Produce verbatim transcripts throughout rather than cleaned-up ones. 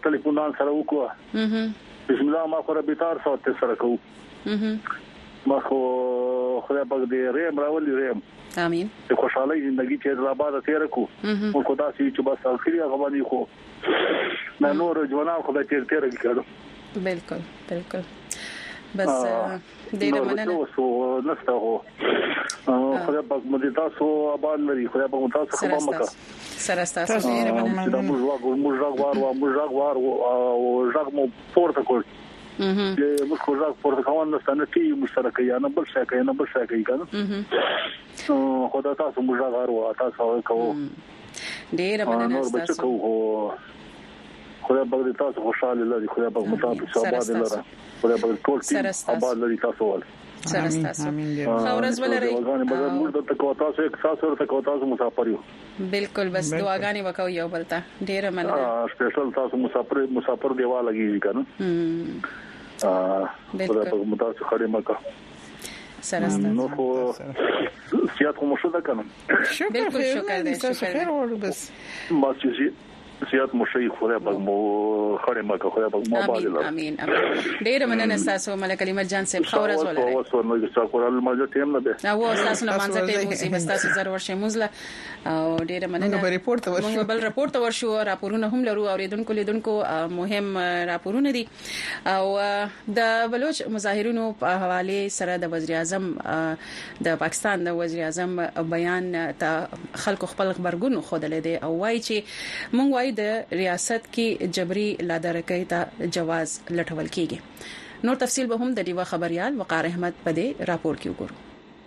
ټلیفونان سره وکړو بسم الله ما خو ربيتار سره سره کوو ما خو خدای پاک دې رحم راولي رحم امين د خوشحالي ژوندۍ چې آباد تیر کو او خدا سي چې بس اخري هغه باندې خو نه نور ژوند خو د تیر تیر کړو بالکل بالکل بس ډیره مننه نو نسته هو خدای پاک مدد تاسو آباد لري خدای پاک تاسو خبر مکه سره تاسو ډیره مننه دا موږ واغ موږ راغوار او موږ راغوار او ژغ مو پورته کول چې موږ خو ژغ پورته کوو نو ستنه تی مشترک یا نه بل څه کوي نه بل څه کوي کنه خدای تاسو موږ راغوار او تاسو کوو ډیره مننه تاسو خدای پاک تاسو خوشاله لري خدای پاک متاسف آباد لري خدای پاک ټول آباد لري تاسو ول سره تاسو خورز ولري موږ د تکو تاسو یک تاسو ورته تاسو مسافر یو بالکل بس دعاګانې وکاو یو بلته ډیره مننه سپیشل تاسو مسافر مسافر دیوا لګیږي کنه ا خدای پاک متاسف خړې مکه سره تاسو نو خو سیاست مو شو ده کنه بالکل شکر دې شکر ور بس ما چې سیاست مو شي خدای پاک مو خړې مکه خدای پاک مو باندې لري امين امين ډیر مننه تاسو ملک علي مرجان صاحب خورز ولري او اوس نو چې کورال ماجه ټیم نه ده او تاسو نه مانځه ټیم اوسې بس تاسو زر ورشه مزله او ډیر مننه موږ ریپورت ته ورشو موږ بل ریپورت ته ورشو راپورونه هم لرو اوریدونکو لیدونکو مهم راپورونه دي او د بلوچ مظاهرونو په حواله سره د وزیر اعظم د پاکستان د وزیر اعظم بیان ته خلکو خپل خبرګون خوده دي او وایي چې موږ د ریاست کې جبري لادرکۍ ته جواز لټول کیږي نور تفصیل به هم د دیوا خبريال وقار احمد په دې راپور کې وګورو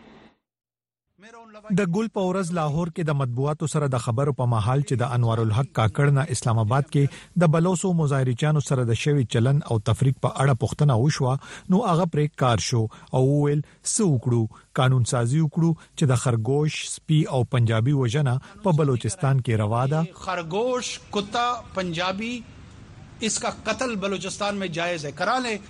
د ګل پورز لاهور کې د مطبوعاتو سره د خبرو په محل چې د انوار الحق کاکړ نه اسلام آباد کې د بلوسو مظاهرچانو سره د شوی چلن او تفریق په اړه پوښتنه وشوه نو هغه پرې کار شو او ویل سوکړو قانون سازي وکړو چې د خرګوش سپي او پنجابي وژنه په بلوچستان کې روا ده خرگوش کتا پنجابی इसका कत्ल बलूचिस्तान में जायज है करा ले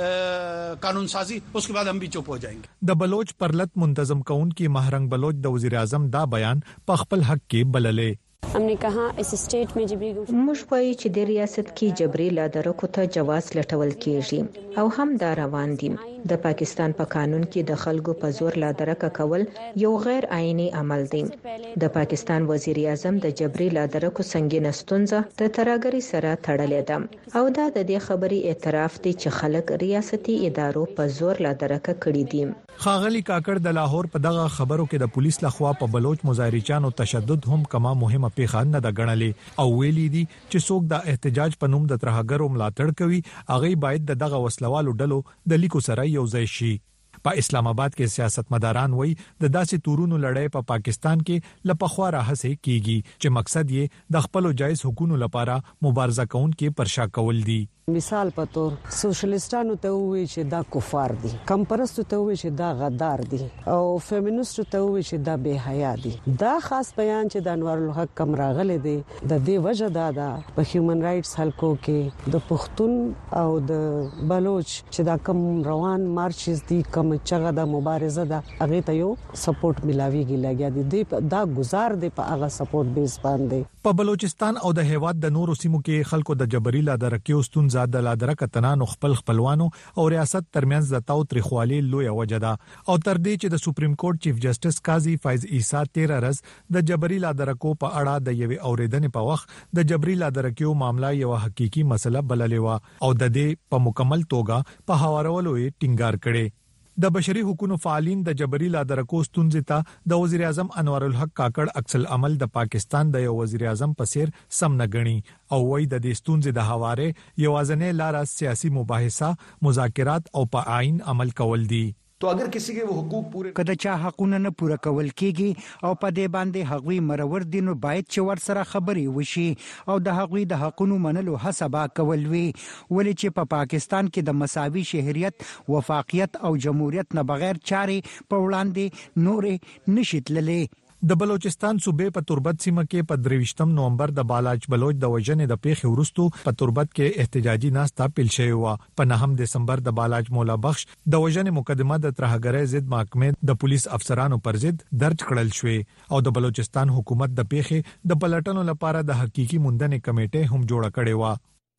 قانون سازی उसके बाद हम भी चुप हो जाएंगे د بلوچ پرلط منتظم کون کی مہرنگ بلوچ د وزیر اعظم دا بیان په خپل حق کې بللې हमने कहा इस स्टेट में जबरी مشوي چې د ریاست کې جبري لادرکو ته جواز لټول کیږي او هم دا روان دي د پاکستان په قانون کې د خلکو په زور لادرکه کول یو غیر آئینی عمل دی د پاکستان وزیر اعظم د جبري لادرکو سنگینه ستونزه د تراګری سره تړلې ده او دا د دې خبري اعتراف دی چې خلک ریاستي ادارو په زور لادرکه کړی دي خاغلی کاکړ د لاهور په دغه خبرو کې د پولیس لخوا په بلوچ مظاهرچانو تشدد هم کما مهمه پیښه نه د غړلې او ویلي دي چې څوک د احتجاج په نوم د ترهګرو ملاتړ کوي هغه باید دغه وسلوالو ډلو د لیکو سره یو ځای شي په اسلام آباد کې سیاستمداران وایي د داسې تورونو لړۍ په پاکستان کې لپخوا راهسه کیږي چې مقصد یې د خپل جایز حقوقو لپاره مبارزه کوونکې پرشا کول دي مثال په تور سوشلیستانو ته وی چې دا کفار دي کمپرستو ته وی چې دا غدار دي او فیمینیستو ته وی چې دا بے حیا دي دا خاص بیان چې د انوار الحق کم راغله دي د دې وجه دا ده په هیومن رائټس حلقو کې د پښتون او د بلوچ چې دا کم روان مارچز دي کم چغه د مبارزه ده هغه ته یو سپورټ ملاويږي لګیا دي دا گزار دي په هغه سپورټ بیس باندې په بلوچستان او د هیواد د نورو سیمو کې خلکو د جبري لادرکیو ستون د لادرک تنانو خپل خپلوانو او ریاست ترمنځ د تاو تریخوالي لوی وجدا او تر دې چې د سپریم کورټ چیف جسټس قاضي فیض عیسی تیرا رز د جبري لادرکو په اړه د یوې اوریدنې په وخت د جبري لادرکیو معاملې یو حقيقي مسله بللې و او د دې په مکمل توګه په حوارولو یې ټینګار کړي د بشري حقوقو فعالین د جبري لادرکو ستونزې ته د وزیر اعظم انوار الحق کاکړ عکس العمل د پاکستان د یو وزیر اعظم په څیر سم نه غني او وای د دې ستونزې د حواله یوازنې لار سیاسي مباحثه مذاکرات او په آئین عمل کول دي تو اگر کسی کے وہ حقوق پورے کله چا حقونه نه پوره کول کیږي او په دې باندې هغوی مرور دي نو باید چې ور سره خبري وشي او د هغوی د حقونو منلو حسابا کول وی ولې چې په پا پاکستان کې د مساوي شهریت وفاقیت او جمهوریت نه بغیر چاري په وړاندې نورې نشیتللې د بلوچستان صوبې په تربت سیمه کې په درویشتم نومبر د بالاج بلوچ د وژنې د پیښې وروستو په تربت کې احتجاجي ناستا پیل شوی و په نهم دسمبر د بالاج مولا بخش د وژنې مقدمه د ترهګرۍ ضد محکمې د پولیس افسرانو پر ضد درج کړل شوې او د بلوچستان حکومت د پیښې د پلټنو لپاره د حقيقي موندنې کمیټه هم جوړه کړې و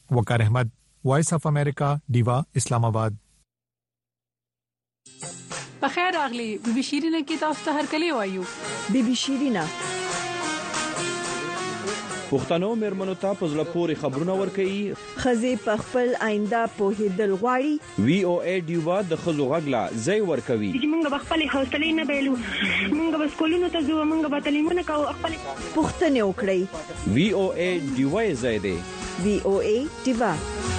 وقار احمد، وایس اف امریکا، دیوا، اسلام آباد. بخیر راغلی بي بي شيرينه کې تاسو ته هرکلی وایو. بي بي شيرينه پښتنو مرمنو ته پزله پوری خبرونه ورکړي. خزي په خپل آینده په هدل غواړي. وی او ای دیوا د خزو غغلا زئی ورکوي. چې موږ به خپل حوصله نه بیلو، موږ به سکولونو ته ځو، موږ به تعلیمونه کوو، خپل پښتنه وکړي. وی او ای دیوا زئی دی. وی او ای دیوا.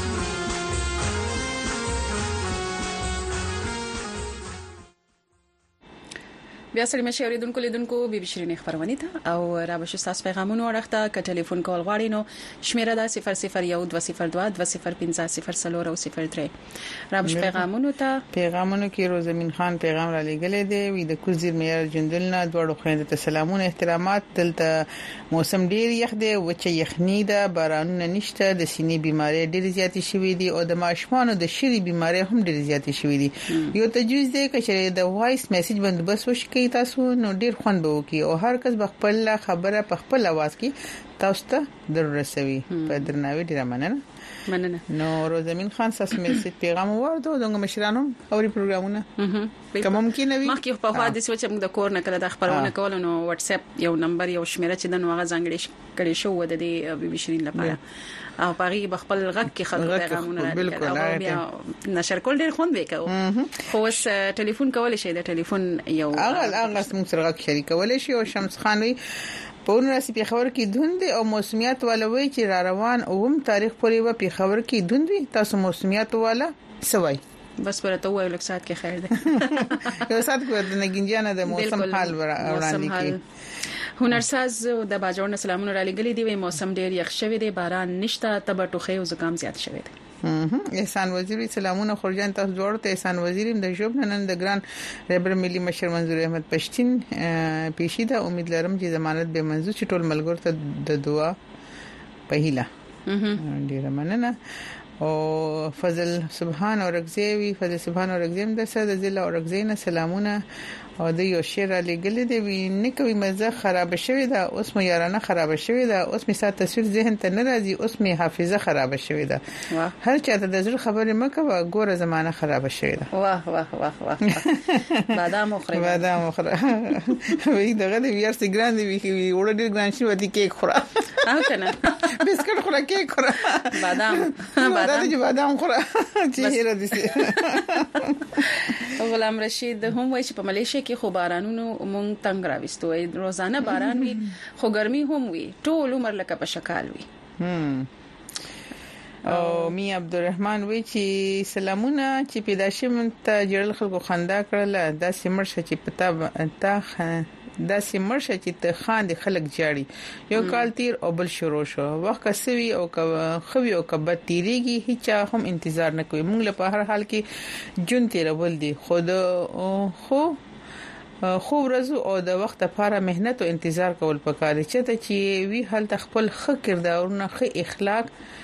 بیا سره مشه اوریدونکو لیدونکو بي بي شيرين خبرونه ته او را بشو تاسو پیغامونه ورخته ک ټلیفون کول غواړئ نو شمیره ده صفر صفر یو دوه صفر دوه دوه صفر پنځه صفر صفر او صفر درې. را بشو پیغامونه ته پیغامونه کې روزمین خان پیغام را لګلې دی وی د کوزیر معیار جندلنا دوړو خويند ته سلامونه احترامات. دلته موسم ډیر یخ دی، وچه یخنی ده، بارانونه نشته، د سینې بيمارۍ ډیر زیاتې شوې دي او د ماشومانو د شری بيمارۍ هم ډیر زیاتې شوې دي. یو تجویز دی چې د وایس میسج بندوبست وشي تاسو نو ډیر خوند به وکي او هر کس خپل خبره په خپل आवाज کې تاسو ته دررسوي. په درناوي ډیر مننه. مننه. نو روزمین خان تاسو میسج پیغام ورته دغه مشرانو او ری پروګرامونه کوم ممکن وي مخکې په خوا د سوچ موږ د کور نه کله د خبرونه کول نو واتس اپ یو نمبر یو شمیره چې د نوغه ځانګړي کړي شو د دې بي بي شيرين لپاره او پاري بخپل غږ کې خلک پیغامونه راځي او بیا نشر کول ډیر خوند وکاو. خو اوس ټلیفون کول شي د ټلیفون یو اغل اغل موږ سره غږ شریکول شي او شمس خان وي په نورسي په خبر کې دوند او موسمیات ولوي چې را روان اوم تاریخ پورې و په خبر کې دوند وي تاسو موسمیات والا سوي بس پرته وایو لک سات کې خیر ده. یو سات کو د نګینجانه د موسم حال وړاندې کی هنرساز د باجوړ سلامونه را لګلې دی. موسم ډیر یخ شوی دی، باران نشته، تبه ټوخه او زکام زیات شوی دی. احسان وزیر سلامونه خورجان تاسو جوړ ته احسان وزیر د جوب نن د ګران رهبر ملي مشر منظور احمد پښتين پیشي دا امید لرم چې ضمانت به منظور چې ټول ملګر ته د دعا په هیله. ډیر مننه. او فضل سبحان اورغزیوی فضل سبحان اورغزیم د سره د ضلع اورغزینه سلامونه او د یو شعر علی ګل دی وی نه کوي مزه خراب شوی دا اوس مې یارانه خراب شوی دا اوس مې سات تصویر ذهن ته نه راځي اوس مې حافظه خراب شوی دا هر چاته د زړه خبره مکه ګوره زمانه خراب شوی دا. واه واه واه واه بادام خوري بادام خوري وی دغه دی ویار سیګران دی وی وړ ډیر ګران شي ودی کیک خورا او کنه بسکټ خورا کیک خورا بادام بادام چې بادام خورا چې هر دي. غلام رشید هم وایي چې په ملیشیا کې خو بارانونو مونږ تنگ راوستوي، روزانه باران وي خو ګرمي هم وي، ټول عمر لکه په شکال وي. او می عبدالرحمن وی چې سلامونه چې پیدا شوم ته جړل خلکو خندا کړل دا سیمرشه چې پتا تا دا سیمرشه چې ته خاند خلک جاړي یو کال تیر او بل شروع شو وخت کسوي او خوي او کبد تیریږي هیڅ هم انتظار نه کوي. موږ په هر حال کې جون تیرول دي خود خو خو ورځو او د وخت لپاره مهنت او انتظار کول پکاره چې ته چې وی حل خپل خ کردارونه خ اخلاق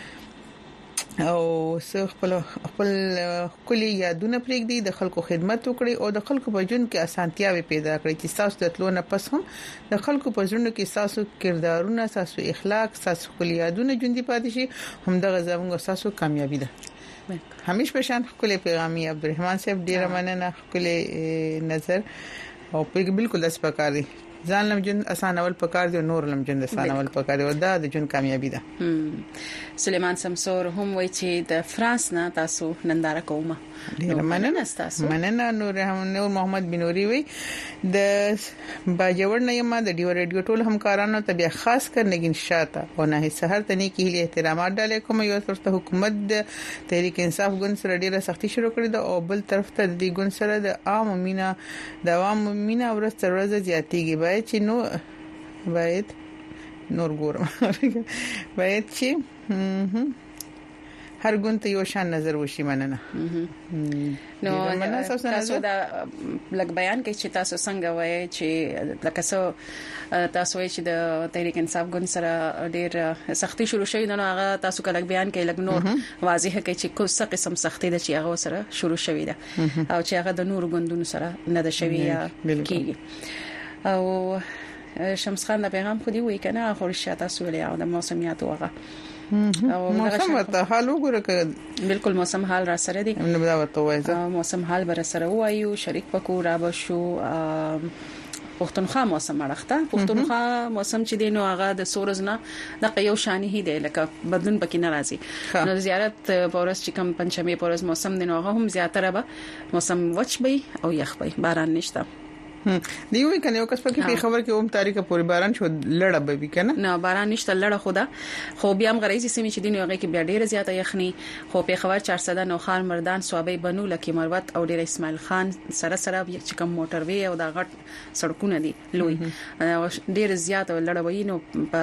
او څه خپل خپل کلی یادونه پرېږدي، د خلکو خدمت وکړي او د خلکو په ژوند کې اسانتیاوي پیدا کړي چې تاسو د تلو نه پس هم د خلکو په ژوند کې تاسو کردارونه تاسو اخلاق تاسو کلی یادونه ژوندۍ پاتې شي. هم دغه زموږ تاسو کامیابی ده. همیش په شان خپل پیغامي عبدالرحمن صاحب ډیر مننه خپل نظر او په بالکل داس پکاري ځان لم جن اسان اول پکار دی نور لم جن اسان اول پکار دی دا د جن کامیابی ده. سلیمان سمسور هم وایي چې د فرانس نه تاسو ننداره کومه. ډیر مننه تاسو. مننه نور نور محمد بنوري وي د باجوړ نه یم د ډیو ریډیو ټول همکارانو ته بیا خاص کر نګین شاته او نه سحر تني کې احترامات ډالې کوم یو ترته حکومت د تحریک انصاف ګوند سره ډیره سختي شروع کړې ده او بل طرف ته د ګوند سره د عام مینا د عام مینا ورځ تر ورځې زیاتېږي. باید چې نو باید نور ګورم باید چې هر ګوند یو شان نظر وشي. مننه. نو تاسو دا لګ بیان کې چې تاسو څنګه وایي چې لکه څو تاسو وایي چې د تحریک انصاف ګوند سره ډیر سختي شروع شوی نو هغه تاسو کله بیان کې لګ نور واضح کوي چې کوم قسم سختي ده چې هغه سره شروع شوی ده او چې هغه د نور ګوندونو سره نه ده شوی یا کیږي. او شمس خان د پیغام خو دی وی کنه خو شاته سولې او د موسمیات وغه او موسم ورته حال وګوره بالکل موسم حال را سره دی نو دا ورته وایي موسم حال بر سره وایو شریک پکو را بشو پښتونخوا موسم اړخته پښتونخوا موسم چې دی نو هغه د سورز نه د یو شانی هی دی لکه بدلون پکې ناراضي نو زیارت پورس چې کم پنځمه پورس موسم دی نو هغه هم زیاتره به موسم وچ بي او یخ بي باران نشته دی وی کنه یو کس پکې په خبر کې اوم تاریخ پورې باران شو لړه به وی کنه نه باران نشته لړه خدا خو بیا هم غریزي سیمه چې دین یوغه کې بیا ډیره زیاته یخني خو په خبر چهارصد نو خان مردان صوابې بنو لکه مروت او ډیر اسماعیل خان سره سره چې کوم موټر وی او دا غټ سړکونه دي لوی ډیر زیاته لړه وی نو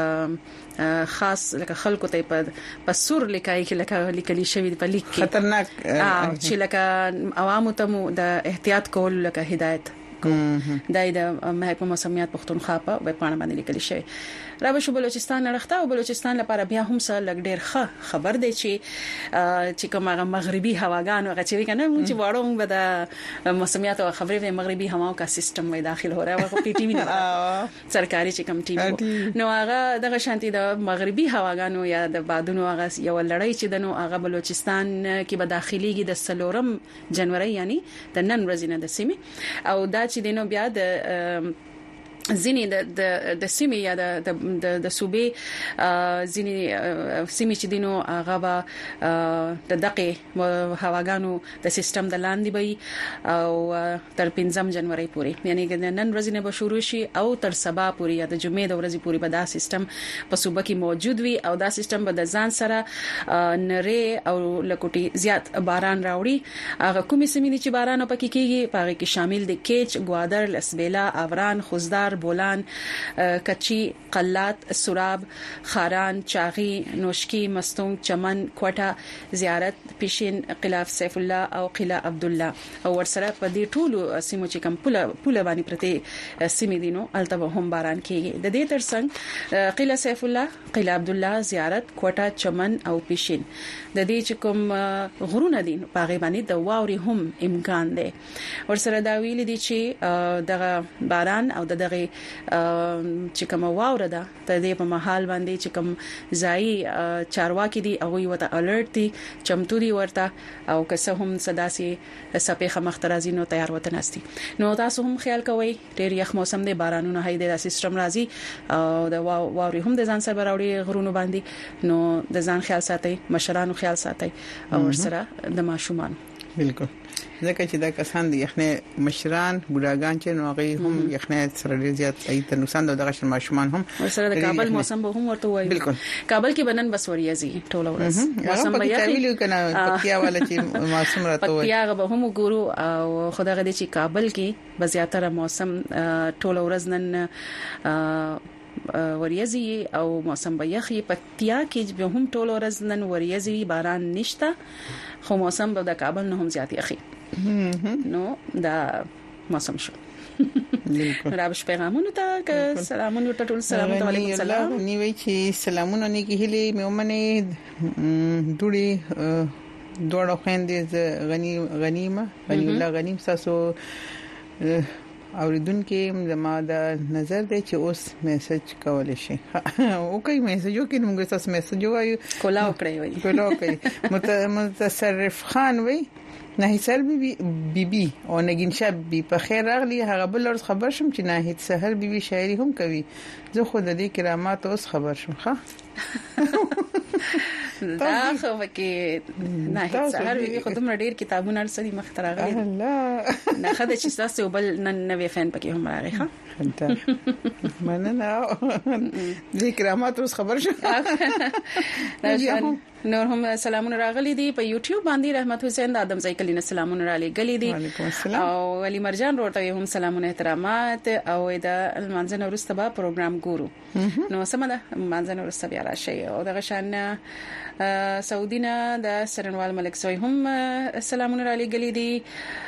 خاص لکه خلکو ته په سور لیکای کې لکه لیکلي شوی په لیک کې خطرناک چې لکه عوامو ته د احتیاط کول لکه هدایت دای د محکمه موسمیات پښتونخوا په ویب پاڼه باندې لیکل شوی را بشو بلوچستان اړخته او بلوچستان لپاره بیا هم څه لګ ډیر ښه خبر دی چې چې کومه مغربي هواګان هغه چې کنه مونږ چې واړو موږ د موسمیات او خبرې په مغربي هواو کا سیستم وای داخل هو راو په پی ټی وی نه سرکاري چې کوم ټیم نو هغه دغه شانتي د مغربي هواګانو یا د بادونو هغه یو لړۍ چې د نو هغه بلوچستان کې به داخليږي د سلورم جنوري یعنی د نن ورځې نه د سیمه او دا چې دینو بیا د زینی د د د سیمه یا د د د صوبې زینی سیمه چې دینو هغه به د دقه هواګانو د سیستم د لاندې وي او تر پنځم جنوري پورې یعنی نن ورځې نه به شروع شي او تر سبا پورې یا د جمعې د ورځې پورې به دا سیستم په صوبه کې موجود وي او دا سیستم به د ځان سره نری او لکوټي زیات باران راوړي هغه کومې سیمې چې باران پکې کیږي په هغه کې شامل دي کیچ ګوادر لسبیلا افران خوزدار بولان کچی قلات سراب خاران چاغي نوشکی مستونگ چمن کوټه زیارت پیشین قلاف سیف الله او قلا عبد الله او ورسره په دې ټولو سیمو چې کوم پوله پوله باندې پرته سیمې دینو الته هم باران کیږي د دې ترڅنګ قلا سیف الله قلا عبد الله زیارت کوټه چمن او پیشین د دې چې کوم غرونه دي په غي باندې د واوري هم امکان دی ورسره دا ویل دي چې دغه باران او دغه چې کوم واوره ده ته دې په محل باندې چې کوم ځای چارواکي دي او یو ته الرټ دي چمتو دي ورته او که څه هم صداسي سپېخه مخترازي نو تیار وته نستي نو تاسو هم خیال کوئ ډېر یخ موسم دی بارانونه هي د سیستم راځي او د واوري هم د ځان سره راوړي غرونو باندې نو د ځان خیال ساتي مشرانو خیال ساتي او ورسره د ماشومان بالکل ځکه چې دا کسان دي یخنه مشران بوډاګان چې نو هغه هم یخنه سره ډیر زیات ایت نقصان د دغه ماشومان هم ورسره د کابل موسم به هم ورته وایي بالکل کابل کې بنن بس وریازي ټول ورځ موسم به یې کنه پکتیا والا چې موسم راته وایي پکتیا به هم ګورو او خدای غدي چې کابل کې به زیاتره موسم ټول ورځ نن وریازي او موسم به یخي پکتیا کې به هم ټول ورځ نن وریازي باران نشته خو موسم به د کابل نه هم زیات یخي نو دا موسم شو رابش پیغامونه ته سلامونه ټول سلام علیکم سلام نیوي چې سلامونه نه کیلې مې ومنه دوړي دوړو خويندې غنی غنیمه غنی الله غنیم تاسو اوریدونکو زما د نظر دی چې اوس میسج کول شي او کوي میسج یو کې موږ تاسو میسج وایو کولا وکړی وایي کولا وکړي متصرف خان وایي نه سر بي بي بي او نگین شب بي په خیر راغلی هغه بل ورځ خبر شم چې نه سحر بي بي شاعري هم کوي زه خو د دې کرامات اوس خبر شم ښه دا خو کې نه سحر بي بي خو دومره ډیر کتابونه لري مخ ته راغلي الله نه خدای چې تاسو بل نن نوې فین پکې هم راغی ښه مننه دې کرامات اوس خبر شم نور هم سلامونه راغلي دي په یوټیوب باندې رحمت حسین د ادم زیکلینه سلامونه را لګلي دي او علي مرجان ورته هم سلامونه احترامات او د المنځنه ورسته به پروګرام ګورو نو سمه ده منځنه ورسته بیا راشي او دغه شان سعودینا د سرنوال ملک سوی هم سلامونه را لګلي دي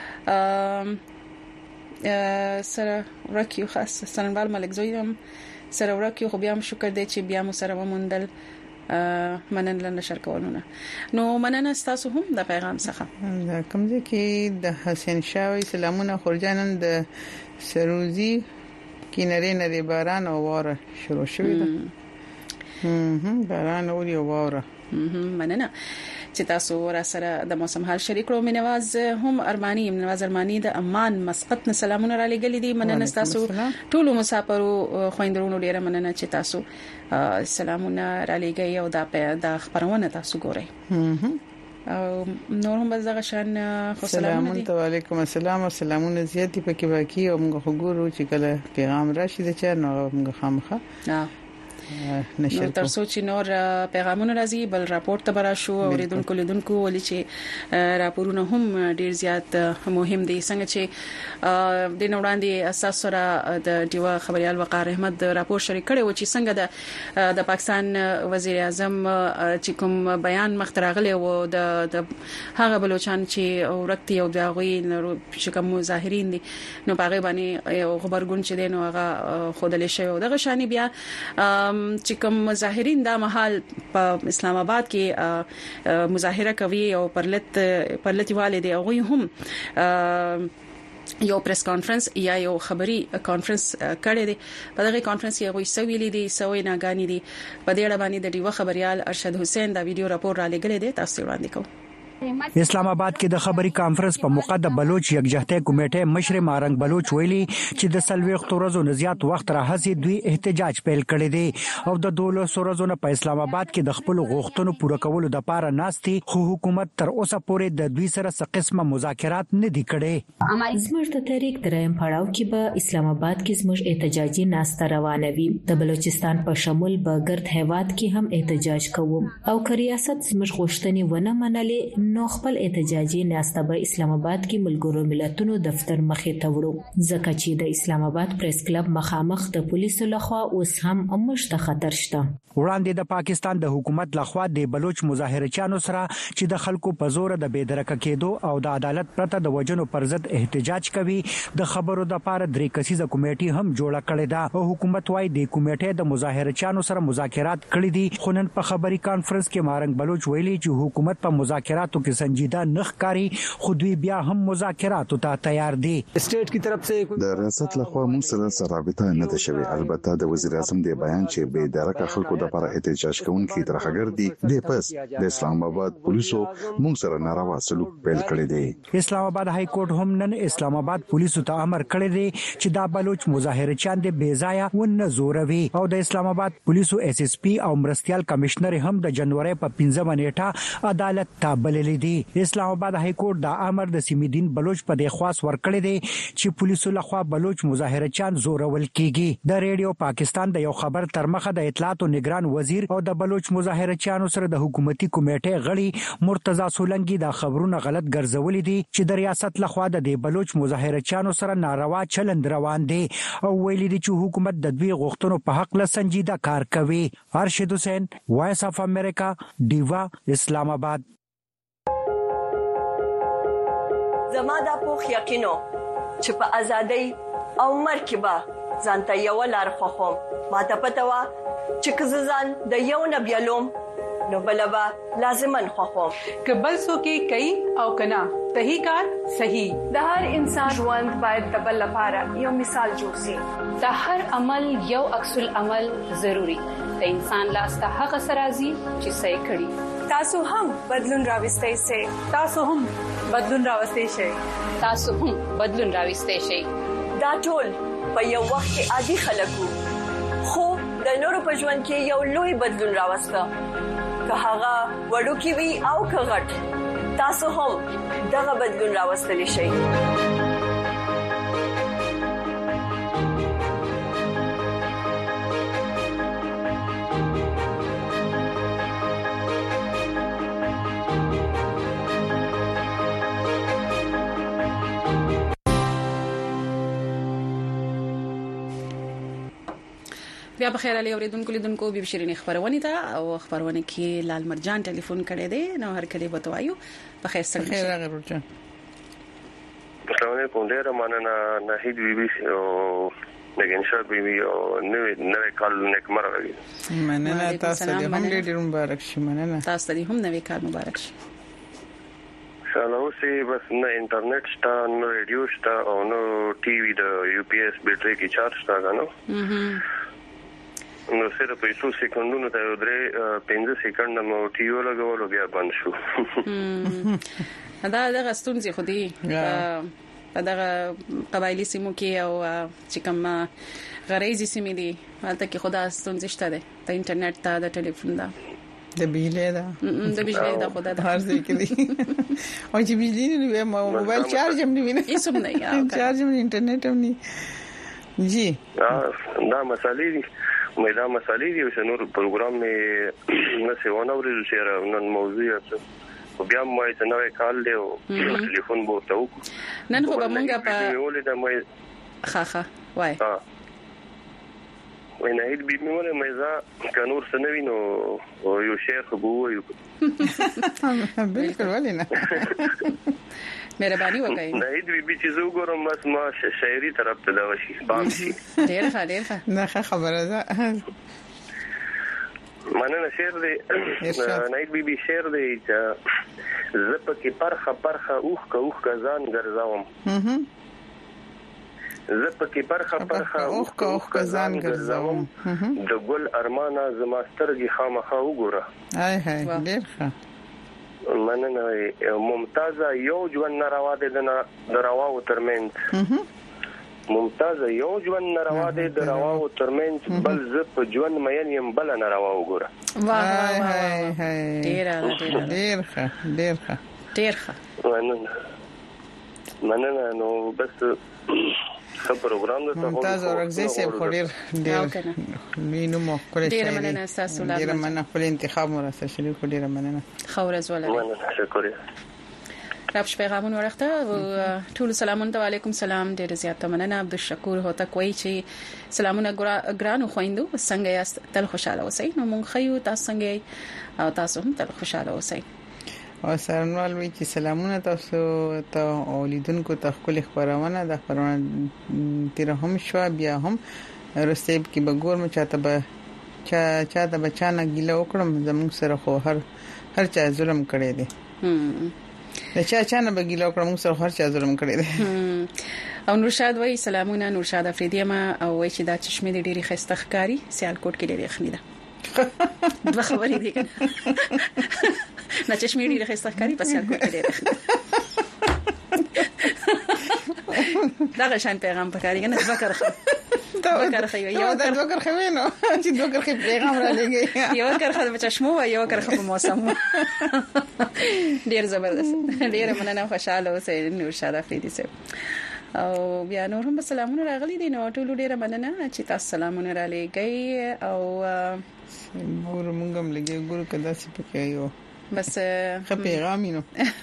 سره ورکیو خاص سرنوال ملک زوی هم سره ورکیو خو بیا هم شکر دی چې بیا مو سره ومندل منن لنه نشر کولونه نو مننه تاسو هم د پیغام څخه کوم ځکه د حسین شاوی سلامونه خورجانن د سروزی کینره نری باران او واره شروع شوې ده هم باران اوري واوره مننه چې تاسو را سره د موسم حال شریک کړو. منواز هم ارمانی منواز ارمانی د امان مسقط نه سلامونه را لګل دي. مننه تاسو ټول مسافرو خويندرونو ډیره مننه چې تاسو سلامونه را لګي او د خبرونه تاسو ګورئ. او نور هم زغه شان خو سلام علیکم السلام او سلامونه زیاتی پکې باقي او موږ وګورو چې کله پیغام راشي د چا نو موږ خامخه نشر تر څو چې نور پیغامونه راځي بل راپورټ ته برا شو او ریدونکو لیدونکو ولې چې راپورونه هم ډیر زیات مهم دي. څنګه چې د نوړاندې اساس سره د دیوا خبريال وقار احمد راپور شریک کړي و چې څنګه د د پاکستان وزیر اعظم چې کوم بیان مختراغله و د هغه بلوچستان چې ورکتي او د غوي چې کوم مظاهرین دي نو باغې باندې یو خبرګون چې دین او هغه خودل شي او دغه شانی بیا چې کوم مظاهرین د محل په اسلام آباد کې مظاهره کوي او پرلت پرلتي والي دي او هم یو پریس کانفرنس یا یو خبري کانفرنس کړی دی. په دغه کانفرنس کې غوي سویلي دي سوي ناګانی دي په دې اړه باندې د دیو خبريال ارشد حسین دا ویډیو راپور را لګل دي تاسو وړاندې کوم. اسلام آباد کې د خبري کانفرنس په موقع د بلوچ یکجهته کمیټه مشر مارنګ بلوچ ویلي چې د سلويخت ورځو نزيات وخت راهسي دوی احتجاج پیل کړی دی او د دوله ورځو نه په اسلام آباد کې د خپل غوښتنو پوره کولو د لپاره ناستي خو حکومت تر اوسه پورې د دوی سره څه قسمه مذاکرات نه دي کړي. زموږ د تحریک دریم پړاو کې به اسلام آباد کې زموږ احتجاجي ناسته روانه وي. د بلوچستان په شمول به ګرد هیواد کې هم احتجاج کوو او که ریاست زموږ غوښتنې ونه منلې نو خپل احتجاجي ناسته به اسلام آباد کې ملګرو ملتونو دفتر مخې ته وړو ځکه چې د اسلام آباد پریس کلب مخامخ د پولیسو لخوا اوس هم مشته خطر شته. وړاندې د پاکستان د حکومت لخوا د بلوچ مظاهرچیانو سره چې د خلکو په زور د بېدرکه کېدو او د عدالت پرته د وجنو پر ضد احتجاج کوي د خبرو د لپاره درې کسیزه کمیټه هم جوړه کړې ده او حکومت وايي د کمیټې د مظاهرچیانو سره مذاکرات کړي دي. خو نن په خبري کانفرنس کې مارنګ بلوچ ویلي چې حکومت په مذاکراتو کې سنجیده نخکاری خو دوی بیا هم مذاکراتو ته تیار دي. سټیټ کی طرف سے د ریاست لخوا موږ سره رابطه نه ده شوی. البته د وزیر اعظم د بیان چې به درکه خلکو د لپاره احتجاج کوونکي درخګر دي د پس د اسلام آباد پولیسو موږ سره ناروا سلوک پیل کړی دی. اسلام آباد های کورټ هم نن اسلام آباد پولیسو ته امر کړی دی چې دا بلوچ مظاهرچیان د بیزایا ونه زوروي او د اسلام آباد پولیسو ایس ایس پی او مرستيال کمشنر هم د جنوري په پنځمه نیټه عدالت ته بللی دي. اسلام آباد های کورټ دا امر د سیمیدین بلوچ په دخواس ورکړی دی چې پولیسو لخوا بلوچ مظاهرچیان زورول کیږي. د ریډیو پاکستان د یو خبر تر مخه د اطلاعات او نگران وزیر او د بلوچ مظاهرچیانو سره د حکومتي کمیټې غړي مرتضی سولنګي دا خبرونه غلط ګرځولي دي چې د ریاست لخوا د بلوچ مظاهرچیانو سره ناروا چلند روان دي او ویلي دي چې حکومت د دوی غوښتنو په حق له سنجیده کار کوي. ارشد حسین وایس اف امریکا دیوا اسلام آباد. زما د پوخ یقینو چې په ازادۍ او مرکبه ځانته یو لار خوخم ما ته پته وا چې کززان د یو نبیلوم نو بلبا لازمن خوخم کبل سو کې کوي او کنا صحیح کار صحیح. د هر انسان ژوند باید د بل لپاره یو مثال جوړ شي. د هر عمل یو عکس العمل ضروری. د انسان لاس ته هغه سرازي چې صحیح کړي. تاسو هم بدلون راوستئ سي. تاسو هم بدلون راوستئ شي. تاسو هم بدلون راوستئ شي. دا ټول په یو وخت کې عادي خلکو خو د نورو په ژوند کې یو لوی بدلون راوسته. که هغه وړوکی وي او که غټ تاسو هم دغه بدلون راوستلی شئ. بیا بخیر علی اوریدونکو لیدونکو بي بشرینې خبرونه ته او خبرونه کې لال مرجان ټلیفون کړی دی نو هر کله به توایو بخیر سره خیر راغلی ورته. السلام علیکم ډیر مننه نهید بي بي او نګنشا بي بي او نوې نوې کال نیک مرغه. مننه تاسو ته هم ډیر مبارک شي. مننه تاسو ته هم نوې کال مبارک شي. سلام سي بس نه انټرنیټ شته نو ریډیو شته او نو ټي وي د یو پی ایس بیټری کې چارج تا غنو. نو سره په څو سکندونو ته درې پنځه سکند مو ټیو لګولو بیا بند شو دا د غستونځي خو دی دا قبایلی سیمو کې او چې کوم غریزي سیمې دي هلته کې خدا ستونزې شته ده د انټرنیټ ته د ټلیفون دا د بجلی دا د بجلی دا خدا هر ځای کې دي او چې بجلی نه وي موبایل چارج هم نه وي هیڅ هم نه یا چارج هم انټرنیټ هم نه جی دا مسالې دي مې دا مسالې دي چې نور پروګرام مې نه سیونه ورې چې نن موضوع است بیا مې ته نوې کال دی او ټلیفون بوته و نن خو به مونږه په ولې دا مې ها ها وای وای نه هیڅ به مې ولې مې ځا کانور سنوي نو یو شیخ بو وایو بالکل ولې نه مهرباني وکړئ نه هیڅ به چې زه ګورم بس ما شاعري طرف ته دا وشي بام شي ډیر ښه ډیر ښه نه خبره ده مننه شعر دی نه بي بي شعر دی چې زپ کې پرخه پرخه اوخ کا اوخ کا ځان ګرځاوم زپ کې پرخه پرخه اوخ کا اوخ کا ځان ګرځاوم د ګل ارمانه زماسترګي خامخا وګوره هاي هاي ډیر ښه مننه ممتازه یو ژوند ناروا دي د نارواو ترمنځ ممتازه یو ژوند ناروا دي د نارواو ترمنځ بل زپ ژوند مېن يم بل ناروا وګوره واه هاي هاي ډیر ډیر ښه ډیر ښه ډیر ښه مننه مننه نو بس خبر پروګرام د ممتاز اورګزي سه خوریر ډیر وینو مو کولای شي ډیر مننه تاسو لا ډیر مننه خپل انتخاب مو راځي شریک ډیر مننه خورز ولا مننه شکر رابش پیغامونه ورخته ټول سلامونه علیکم سلام ډیر زیات مننه عبدالشکور هوتا کوي چې سلامونه ګرانو خويندو څنګه یاست تل خوشاله اوسئ نو مونږ خیو تاسو څنګه او تاسو هم تل خوشاله اوسئ او سرنوال وی چې سلامونه تاسو ته اولیدونکو ته خپل خبرونه د خبرونه تیر هم شو بیا هم رسېب کې بګور مې چاته به چا چاته بچانه ګیله وکړم زموږ سره خو هر هر چا ظلم کړی دی د چا چانه به ګیله وکړم موږ سره هر چا ظلم کړی دی او نورشاد وای سلامونه نورشاد افریدی ما او وای چې دا چشمه د ډيري خسته ښکاری سیالکوټ کې ډيري خنیده دوه خبرې دي کنه نه چشمه ډيري خسته ښکاری په سیالکوټ کې ډيري دا غشان پیغام پکاري کنه دوه کرخه دوه کرخه یو دوه کرخه وینو چې دوه کرخه پیغام را لګي یو کرخه په چشمو او یو کرخه په موسم ډیر زبردست ډیر مننه خوشاله اوسئ نورشاد افریدی سه او بیا نور هم سلامونه راغلي دي نو ټول ډیر مننه چې تاسو سلامونه را لګي او مور مونږ هم لګي ګورو کدا چې پکې یو بس خو پیغام نو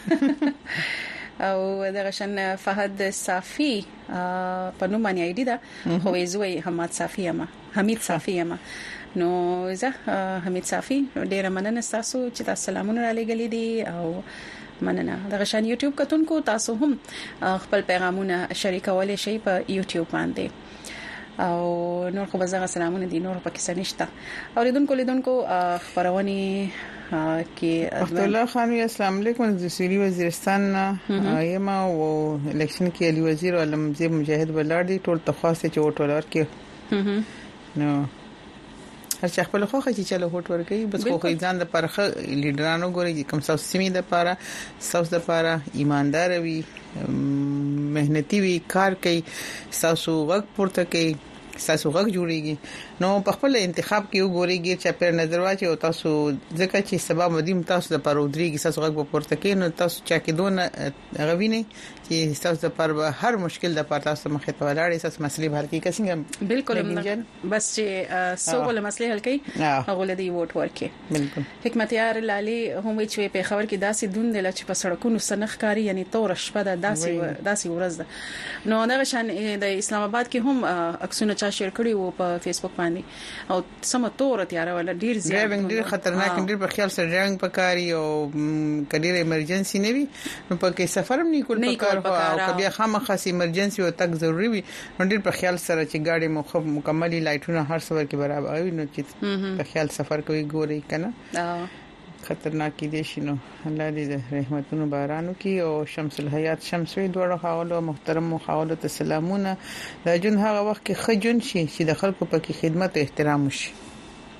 او دغه شن فهد صافي په نوم باندې اې ډی دا خو زوی حمید صافي ما حمید صافي ما نو زه حمید صافي ډیر مننه تاسو چې تاسو سلامونه را لګلې دي او مننه دغه شان یوټیوب کتونکو تاسو هم خپل پیغامونه شریکولای شئ په یوټیوب باندې او نور خو بزغه سلامونه دي نور پکې سنشتہ اوریدونکو لیدونکو خبرونه کې عبد الله خان السلام علیکم د سوریه وزیرستان ایم او الیکشن کې علي وزیر علمزی مجاهد ولر دي ټول تخواست چې وټولر کې نو هر څه خپل خو چې چلو هوټ ورګي بس خو ځان د پرخه لیډرانو ګوري کوم څه سیمې د پاره ساوث د پاره ایماندار وي مهنتي وي کار کوي تاسو وخت پورته کوي تاسو غږ جوړیږي نو په خپل انتخاب کې وګورئ چې پر نظر واچي او تاسو ځکه چې سبا مدیم تاسو د پرودريږي تاسو غږ په پورته کې نو تاسو چا کې دون غوینه چې تاسو پر هر مشکل د پاره تاسو مخه ته ولاړ اساس مسلې بهر کې کسنګ بالکل بس چې سوغل مسلې حل کوي هغه لدی ووټ ورکي بالکل حکمتیار لالي هم چې په خبر کې داسې دون دل چې په سړکونو سنخکاری یعنی تور شپه د داسې داسې ورځ نو دا شان د اسلام آباد کې هم عکسونه چا شیر کړي وو په فیسبوک باندې او سم تور تیار ولا ډیر زیات ډرایوینګ ډیر خطرناک ډیر په خیال سره ډرایوینګ پکاري او کډیر ایمرجنسي نه وي نو پکې سفر هم نه کول پکار او کبي خامخا ایمرجنسي او تک ضروری وي نو ډیر په خیال سره چې گاډي مکملي لایټونه هر څور کې برابر وي نو چې په خیال سفر کوي ګوري کنه خطرناک دي شنو الله دې رحمتونو بارانو کې او شمس الحیات شمسوي دوړو حواله محترم مخاوله ته سلامونه دا جون هغه وخت کې خجون شي چې د خلکو پکې خدمت او احترام وشي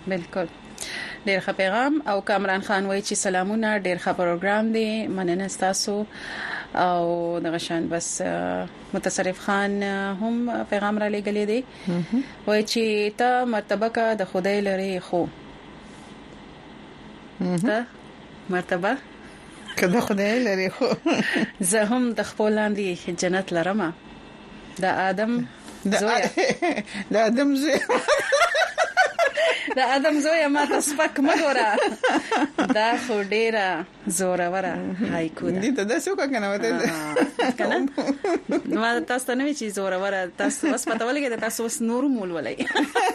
بالکل ډیر ښه پیغام. او کامران خان وایي چې سلامونه، ډیر ښه پروګرام دی، مننه تاسو. او دغه شان بس متصرف خان هم پیغام را لګلې دی، وایي چې ته مرتبه کا د خدای لري خو ته مرتبه کله خدای لري خو زه هم د خپل لاندې جنت لرم. د آدم زویا د آدم زویا د آدم زویا ما تاسو پک مګورا دا خو ډیره زوروره هایکو ده. دې ته د څه کنه وته کنه نو تاسو ته نوې چې زوروره تاسو بس پته ولګی تاسو وس نور مول ولای ما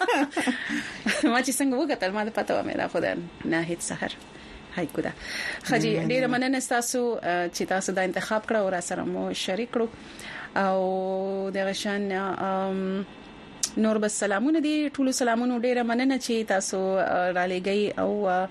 چې څنګه وګتل ما د پته و مې را خو ده نه هیڅ سحر هایکو ده. خجی ډیره مننه تاسو چې تاسو دا انتخاب کړو او را سره مو شریک کړو. او دغه شان نور بس سلامونه دي، ټول سلامونه ډیره مننه چې تاسو را لګي. او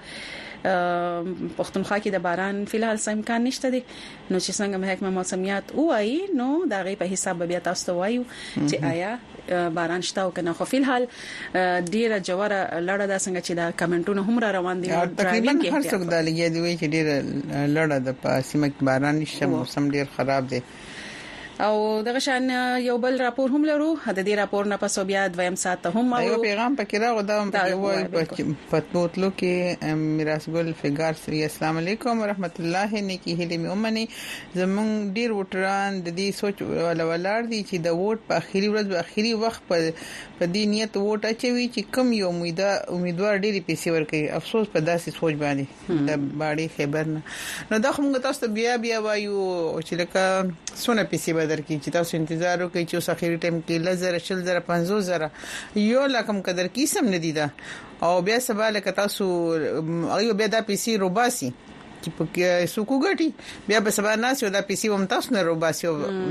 پښتونخوا کې د باران فلحال سم امکان نشته دي، نو چې څنګه محکمه موسمیات وایي نو دا غي په حساب بیا تاسو ته وایو چې آیا باران شته او کنه. خو فلحال ډیره جوړه لړه دا څنګه چې دا کمنټونه هم را روان دي. تقریبا هر څوک دا لګي دی چې ډیره لړه د پاسمه باران نشته، موسم ډیر خراب دی. او دغه شان یو بل راپور هم لرو، د دې راپور نه پسو بیا دویم سات هم یو پیغام پکې راغو دا وایي پټنوتلو کې میراث ګل فګار سری السلام علیکم ورحمت الله نیکی هلي می اومني زمون ډیر وټران د دې سوچ ولا ولار دي چې د ووټ په اخیری ورځ په اخیری وخت په دې نیت ووټ اچوي چې کم یو امیده امیدوار ډیری پیسې ورکړي. افسوس په داسې سوچ باندې د باړي خبر نه نو دا کوم تاسو بیا بیا وایو چې لکه سونه پیسې درکې چې تاسو انتظار وکړئ چې اوس اخیری ټیم کې لزر شل زره پنځوس زره یو لکم قدر کیسم ندی دا. او بیا سبا لکه تاسو ایو بیا دا پیسې روباسي چې په سوکو غټي بیا به سبا ناس یو دا پیسې هم تاسو نه روباسي.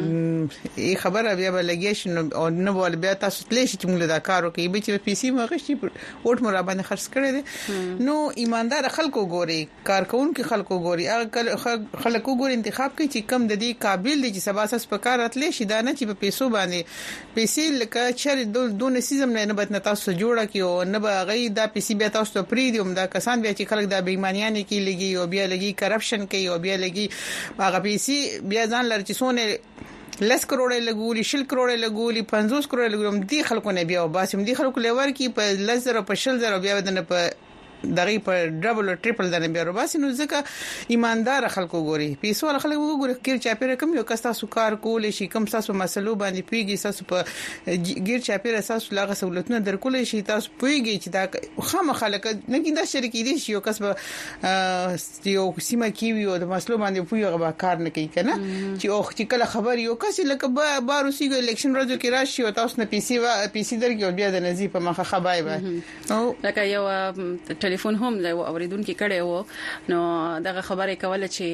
ای خبره بیا به لګیشن او نه ول بیا تاسو تللی چې موږ دا کارو کوي به چې پیسې مغشتي وټ مرابانه خرڅ کړي دي. نو ایماندار خلکو ګوري، کارکونکو خلکو ګوري، خلکو ګوري انتخاب کوي چې کم د دې قابل دي چې سبا اساس په کار اتلې شي دا نه چې په پیسو باندې پیسې لکه چر دونه سیزم نه نه بد نه تاسو جوړه کیو نه به غي دا پیسې بیا تاسو پری دیوم دا کسان بیا چې خلک دا بېمانیان کې لګي او بیا لګي کرپشن کوي او بیا لګي هغه پیسې بیا ځان لر چې سونه لس کروڑه لګولي شل کروڑه لګولي پنځوس کروڑه لګولم دي خلکو نه بیا باسم دي خلکو لور کې په لزر او په شل زر بیا ودنه په دغه په ډبل او ټریپل د نبی رباسي نو ځکه ایماندار خلکو ګوري پیسو خلکو ګوري کیر چاپیره کم یو کستا سکار کول شي کم تاسو مسلو باندې پیږي تاسو په غیر چاپیره تاسو لاغه سہولتونه درکول شي تاسو پیږي چې دا خام خلک نه کیندا شریک دي شي یو کس به یو سیمه کې وي د مسلو باندې پیږي به کار نه کوي کنه چې او چې کله خبر یو کس لکه باروسی ګو الیکشن ورځو کې راشي او تاسو نه پیسي وا پیسي درګي بیا د نزی په مخه خبای به او لکه یو ټلیفون هم له اوریدونکو کړي وو نو دغه خبره کوله چې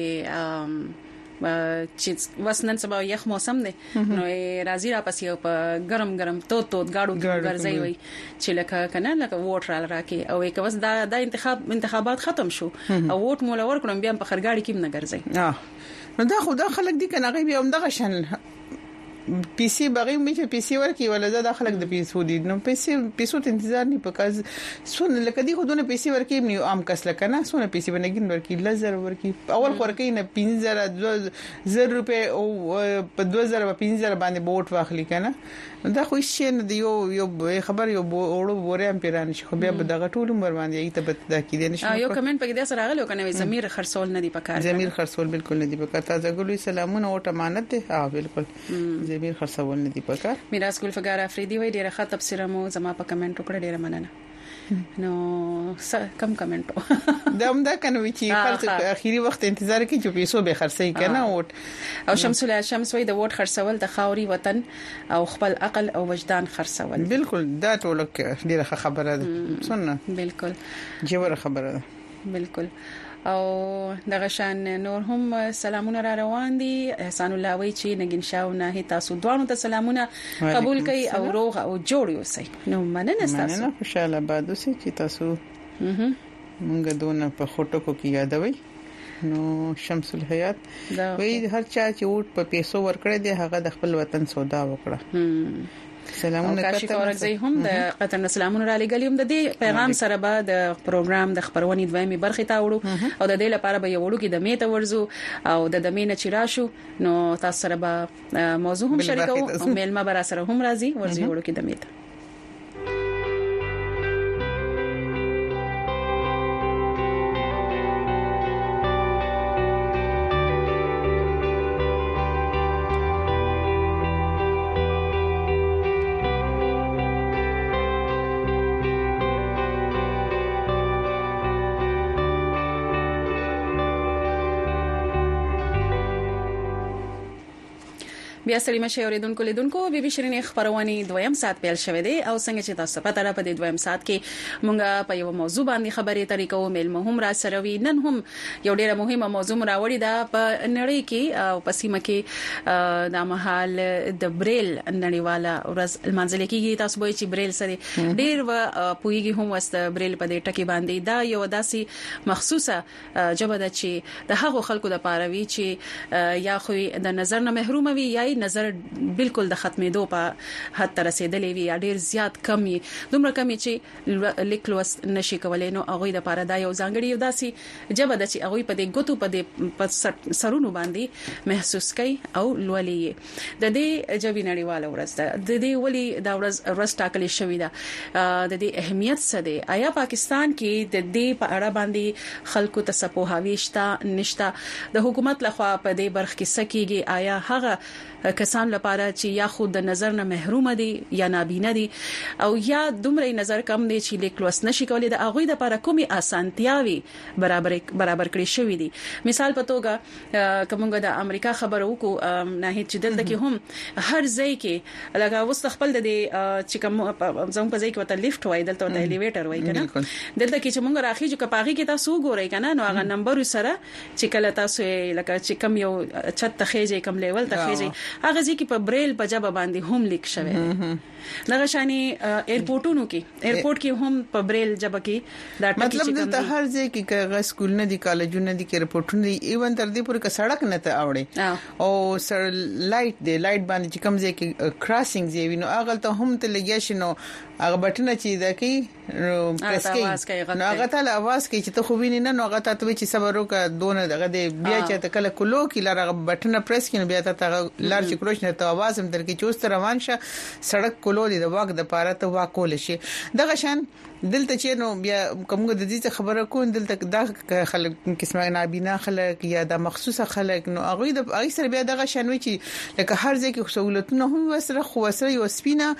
چې وسنن سبا یخ موسم دی نو راځي را پسې په ګرم ګرم تو تو غاړو ګرځي وي چې لکه کنه لکه ووټ را راکې او یک وس دا د انتخاب انتخابات ختم شو او ووټ مولا ورکړم بیا په خرګاړي کې نه ګرځي نو دا خو دا خلک دي کنه غي بیا هم دغه شن پیسې بغي مې چې پیسې ورکی ولا دا خلک د پیسو دي نو پیسې پیسو ته انتظار نه پکاز سونه لکه دی خو دونه پیسې ورکی نو عام کس لکه نه سونه پیسې بنګین ورکی لزر ورکی اول خو ورکی نه پنځه زره روپے او په دوه زره په پنځه زره باندې بوټ واخلي کنه دا خو شي نه دی یو یو خبر یو وړو وره هم پیران شي خو بیا دغه ټول عمر باندې ایته بد دا کې دي نشي یو کمنټ پکې دا سره غلو کنه زمير خرصول نه دی پکار زمير خرصول بالکل نه دی پکار تاسو ګلوي سلامونه او امانت ده ها بالکل زمير خرصول نه دی پکار میراث ګل فګار افریدي وای ډیره ښه تفسیر مو زما په کمنټ وکړه ډیره مننه نو کم کمنټو دا هم دا کنه چې خلک اخیری وخت انتظار کوي چې پیسو به خرڅي کنه وټ او شمس الله شمس وای د وټ خرڅول د خاوري وطن او خپل عقل او وجدان خرڅول بالکل دا ټول ډیره خبره ده سنه بالکل جوړه خبره ده بالکل او دغه شان نور هم سلامونه را روان دي احسان الله وای چې نګین شاو نه تاسو دوانو ته سلامونه قبول کړئ او روغ او جوړ اوسئ نو مننه تاسو مننه خوشاله باد اوسئ چې تاسو مونږ دونه په خټو کو کې یادوي نو شمس الحیات وای هر چا چې وټ په پیسو ورکړی دی هغه د خپل وطن سودا وکړه سلامونه کاشف اورګزی هم د قطر سلامونه را لګلیم د دې پیغام سره به د پروګرام د خبرونې دویمه برخه ته وړو او د دې لپاره به یو وړو کې د میته ورزو او د دمینه چراشو نو تاسو سره به موضوع هم شریکو او میلمه بر سره هم راځي ورزي وړو کې د میته بیا سلام شه اوریدونکو لیدونکو بي بي شيرين خبرونه دویم سات پیل شوه دي او څنګه چې تاسو پته را پدې دویم سات کې مونږه په یو موضوع باندې خبرې طریقو میل مهم را سروي نن هم یو ډیره مهمه موضوع راوړی دا په نړۍ کې او په سیمه کې د مهال د بریل نړیواله ورځ المنځل کېږي تاسو به چې بریل سره ډیر و پویږي هم واست بریل په دې ټکی باندې دا یو داسي مخصوصه جبه ده چې د هغو خلکو د پاروي چې یا خو د نظر نه محروم وي یا نظر بالکل د ختمېدو په حد تر رسیدلې وي یا ډیر زیات کمی دومره کمی چې لیکلوس نشي کولای نو هغه د پاره دا یو ځانګړي یو داسي جبه د چې هغه په دې ګوتو په دې سرونو باندې محسوس کوي او لولي د دې جبې نړیواله ورځ ده د دې ولي دا ورځ ورځ ټاکلې شوې ده د دې اهمیت څه دی آیا پاکستان کې د دې په اړه باندې خلکو ته سپوهاوي شته نشته د حکومت لخوا په دې برخه کې سکیږي آیا هغه کسان لپاره چې یا خود د نظر نه محروم دي یا نابینا دي او یا دومره نظر کم دي چې لیکلوس نشي کولای د هغه د لپاره کومي اسانتیاوي برابر برابر کړی شوې دي مثال په توګه کومګه د امریکا خبرو کو نه هیڅ دلته کې هم هر ځای کې لکه واستخپل د چې کوم زموږ په ځای کې وته لیفټ وای دلته وته الیویټر وای کنه دلته کې چې موږ راخی چې کپاغي کې تاسو ګورئ کنه نو هغه نمبر سره چې کله تاسو لکه چې کم یو چت تخېږي کم لیول تخېږي هغه ځکه په بریل په جبه باندې هم لیک شوی دی دغه شانی ایرپورټونو کې ایرپورټ کې هم په بریل جبه کې دا مطلب د هر ځای کې کغه سکول نه دي کالجونه دي کې ایرپورټونه دي ایون تر دې پورې ک سړک نه ته اوړي او سر لایټ دی لایټ باندې چې کوم ځای کې کراسینګ دی وینو هغه ته هم ته لګیا شنو هغه بټنه چې دا کې پریس کوي نو هغه ته आवाज کوي چې ته خو وینې نه نو هغه ته چې صبر وکړه دونه دغه دی بیا چې ته کله کلو کې لاره بټنه پریس کړي بیا ته لار چې کروش نه ته आवाज هم درکې چوست روان شه سړک کلو دی د واک د پاره ته واکول شي دغه شان دلته چې نو بیا کومه د دې خبره کوم دلته دا خلک قسمه نابینا خلک یا د مخصوصه خلک نو هغه د هغه سره بیا دغه شان وی چې لکه هر ځای کې سہولتونه هم وسره خو وسره یو سپینا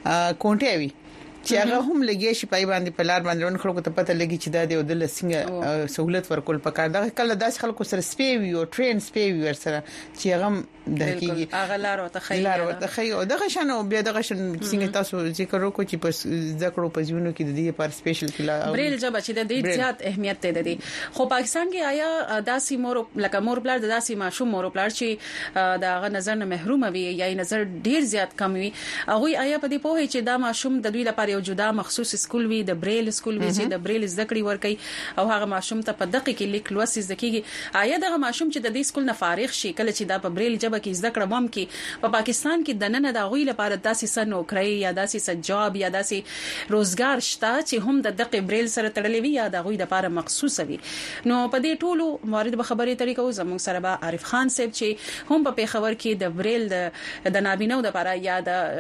کونټي وي چې هغه هم لګي شي پای باندې په لار باندې ون خلکو ته پته لګي چې دا دی د لسنګ سہولت ورکول پکار دا کله داس خلکو سره سپی وي او ټرین سپی وي ورسره چې هغه د حقيقي هغه لار او تخیل لار او تخیل او دغه شنو بیا دغه شن څنګه تاسو ذکر وکړو چې په ذکرو په ژوندو کې د دې پر سپیشل کلا بریل جبه چې د دې زیات اهمیت ته دي خو پاکستان کې آیا داسي مور لکه مور بلار د داسي ماشوم مور بلار چې دا غ نظر نه محروم وي یا نظر ډیر زیات کم وي هغه آیا په دې پوهه چې دا ماشوم د دوی لپاره یو جدا مخصوص سکول وي د بریل سکول وي چې د بریل زده کړې ورکي او هغه ماشوم ته په دقیق کې لیک لوس زده کیږي آیا دغه ماشوم چې د دې سکول نه فارغ شي کله چې دا په بریل جبه کې زده کړه وم کې په پاکستان کې د نن د غوي لپاره داسې سن نوکری یا داسې سجاب یا داسې روزګار شته چې هم د دقیق بریل سره تړلې وي یا د غوي لپاره مخصوص وي نو په دې ټولو موارد به خبرې طریقو زموږ سره به عارف خان صاحب چې هم په پیښور کې د بریل د د نابینو د لپاره یا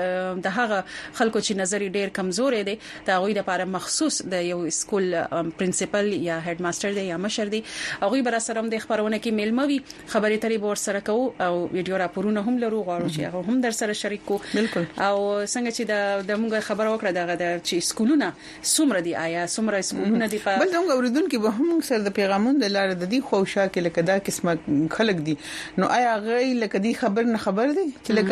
د د هغه خلکو چې نظر ډیر کمزور دي دا غوي لپاره مخصوص د یو سکول پرنسپل یا هډ ماستر دی یا مشر دی هغه بر سره د خبرونه کې میلموي خبرې ترې ور سره کو او ویډیو راپورونه هم لرو غواړو چې هغه هم در سره شریک کو بالکل او څنګه چې د د موږ خبره وکړه دغه د چې سکولونه څومره دي آیا څومره سکولونه دي په بل موږ اوریدونکو به هم سره د پیغامونو د لارې د دې خوشا کې لکه دا قسمه خلک دي نو آیا غي لکه دې خبر نه خبر دي چې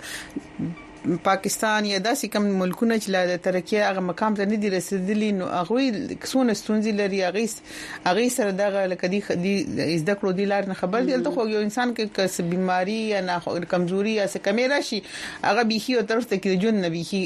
لکه پاکستان یا داسې کوم ملکونه چې لا د ترقی هغه مقام ته نه دي رسیدلي نو هغه څونه ستونزې لري هغه هغه سره دغه لکه دي زده کړو دي لار نه خبر دي ته خو یو انسان کې کس بیماری یا نه کمزوري یا څه کمی راشي هغه بيخي او طرف ته کې جون نه بيخي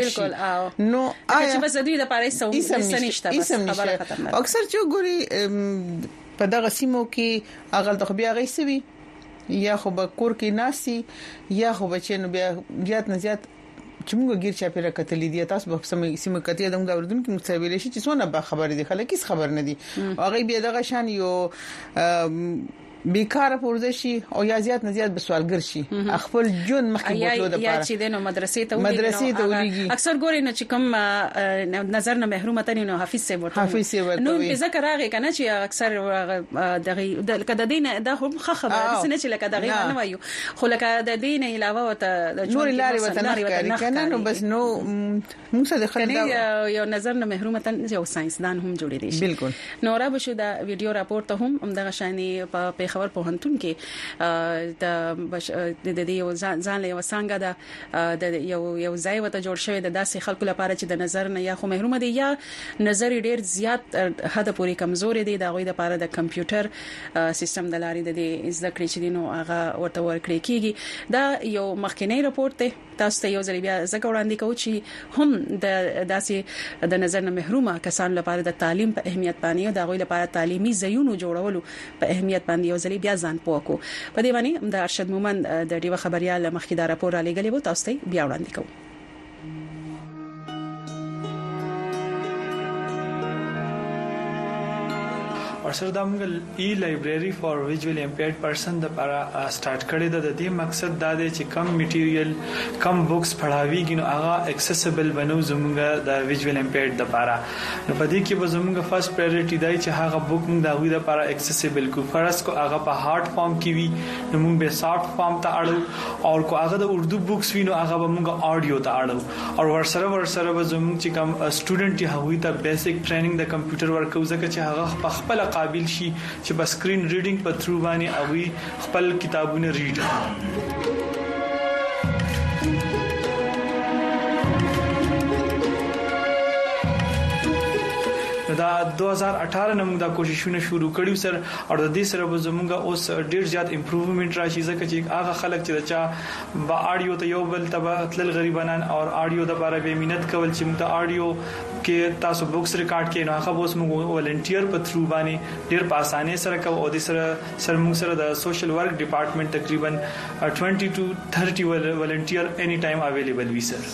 کړ نو چې بس دوی د پاره سو نشته بس خبره ختمه اکثر چې ګوري په دغه سیمو کې هغه د بیا غیسوي یا خو به کور کې ناسي یا خو بچنه بیا زیات نه زیات چې موږ غیر چا پیره کتلې دي تاسو په سم سیمه کتلې د موږ اوردونکو مستقبل شي چې څونه به خبر دي خلک هیڅ خبر نه دي هغه به دغه شان یو بیکاره پورځ شي او یا زیات نه زیات به سوالګر شي خپل جون مخکې بوتلو د پاره یا چې د مدرسې ته مدرسې ته ولېږي اکثر ګوري نه چې کوم نظر نه محرومه تنه نو حافظ سي ورته حافظ سي ورته نو په ذکر راغی کنه چې اکثر دغه کده دین د خو خبره نه چې لکه دغه نه وایو خو لکه د دین علاوه وته نور لاري وته کنه نو بس نو موږ څه د خلک یو نظر نه محرومه تنه یو ساينسدان هم جوړی دي بالکل نو را بشو دا ویډیو راپور ته هم دغه شانی په خبر په هنتون کې د د یو ځان له وسانګه د یو یو ځای وته جوړ شوی د داسې خلکو لپاره چې د نظر نه یا خو محروم دي یا نظر ډیر زیات حد پورې کمزوري دي د غوي لپاره د کمپیوټر سیستم د لارې د ذکر چې دینو هغه ورته ورکړي کیږي دا یو مخکنی راپور ته تاسو ته یو ځل بیا زګ وړاندې کوم چې هم د داسې د نظر نه محرومه کسان لپاره د تعلیم په اهمیت باندې د غوي لپاره تعلیمي ځایونو جوړولو په اهمیت باندې یو ځل بیا ځان پوکو په دې باندې د ارشد مومند د ډیو خبريال مخکې دا راپور را لګلې وو تاسو ته بیا وړاندې کوم اور سر دا موږ ای لایبرری فار ویژوال امپیرډ پرسن د لپاره سٹارټ کړی د دې مقصد دا دی چې کم میټیریل کم بوکس پڑھاویږي نو هغه اکسیسیبل بنو زموږ د ویژوال امپیرډ لپاره نو په دې کې به زموږ فرست پرایورټی دی چې هغه بوک موږ د غوډه لپاره اکسیسیبل کو فرض کو هغه په هارد فارم کې وي نو موږ به سافت فارم ته اړو او کو هغه د اردو بوکس وي نو هغه به موږ آډیو ته اړو او ورسره ورسره به زموږ چې کوم سټوډنټ دی هغه ته بیسیک ټریننګ د کمپیوټر ورکو ځکه چې هغه په خپل قابل شي چې په سکرین ریډینګ په تھرو باندې اوی خپل کتابونه ریډ دا دو هزار اٹھارہ نه موږ دا کوششونه شروع کړیو سر او د دې سره به زموږ اوس ډیر زیات امپروومنت راشي ځکه چې هغه خلک چې چا با اډیو ته یو بل ته تل غریبانان او اډیو د لپاره به مهنت کول چې موږ ته اډیو کې تاسو بوکس ریکارډ کړئ نو هغه اوس موږ ولنټیر په تھرو باندې ډیر په اسانه سره کوو او د سره سر موږ سره د سوشل ورک ډپارټمنټ تقریبا twenty to thirty ولنټیر اني ټایم اویلیبل وي سر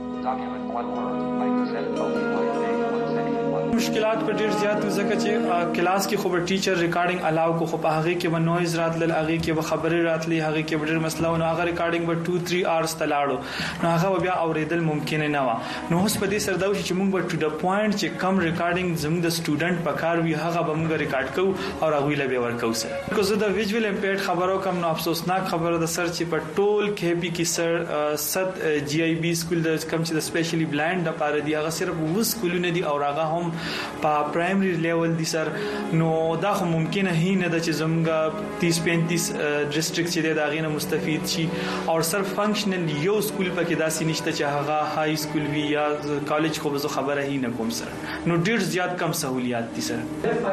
مشکلات په ډیر زیات ځکه چې کلاس کې خو به ټیچر ریکارډینګ الاو کو خو په هغه کې به نوایز راتل هغه کې به خبرې راتلې هغه کې به ډیر مسله ونه هغه ریکارډینګ به two three hours تلاړو نو هغه بیا اوریدل ممکن نه و نو اوس په دې سره دا چې موږ به ټو د پوینټ چې کم ریکارډینګ زموږ د سټوډنټ په کار وی هغه به موږ ریکارډ کوو او هغه لبه ورکو سره کو زه د ویژوال امپیرډ خبرو کم نو افسوسناک خبره د سر چې په ټول کې پی کې سر ست جی آی بی سکول د کم چې د سپیشلی بلایند لپاره دی هغه صرف و سکولونه دي او هغه هم په پرایمری لیول دي سر نو دا خو ممکنه هی نه د چې زموږ thirty thirty ډیسټریکټ چې دا غینه مستفید شي او سر فنکشنل یو سکول پکې داسې نشته چې هغه های سکول وی یا کالج خو به خبره هی نه کوم سر نو ډیر زیات کم سہولیات دي سر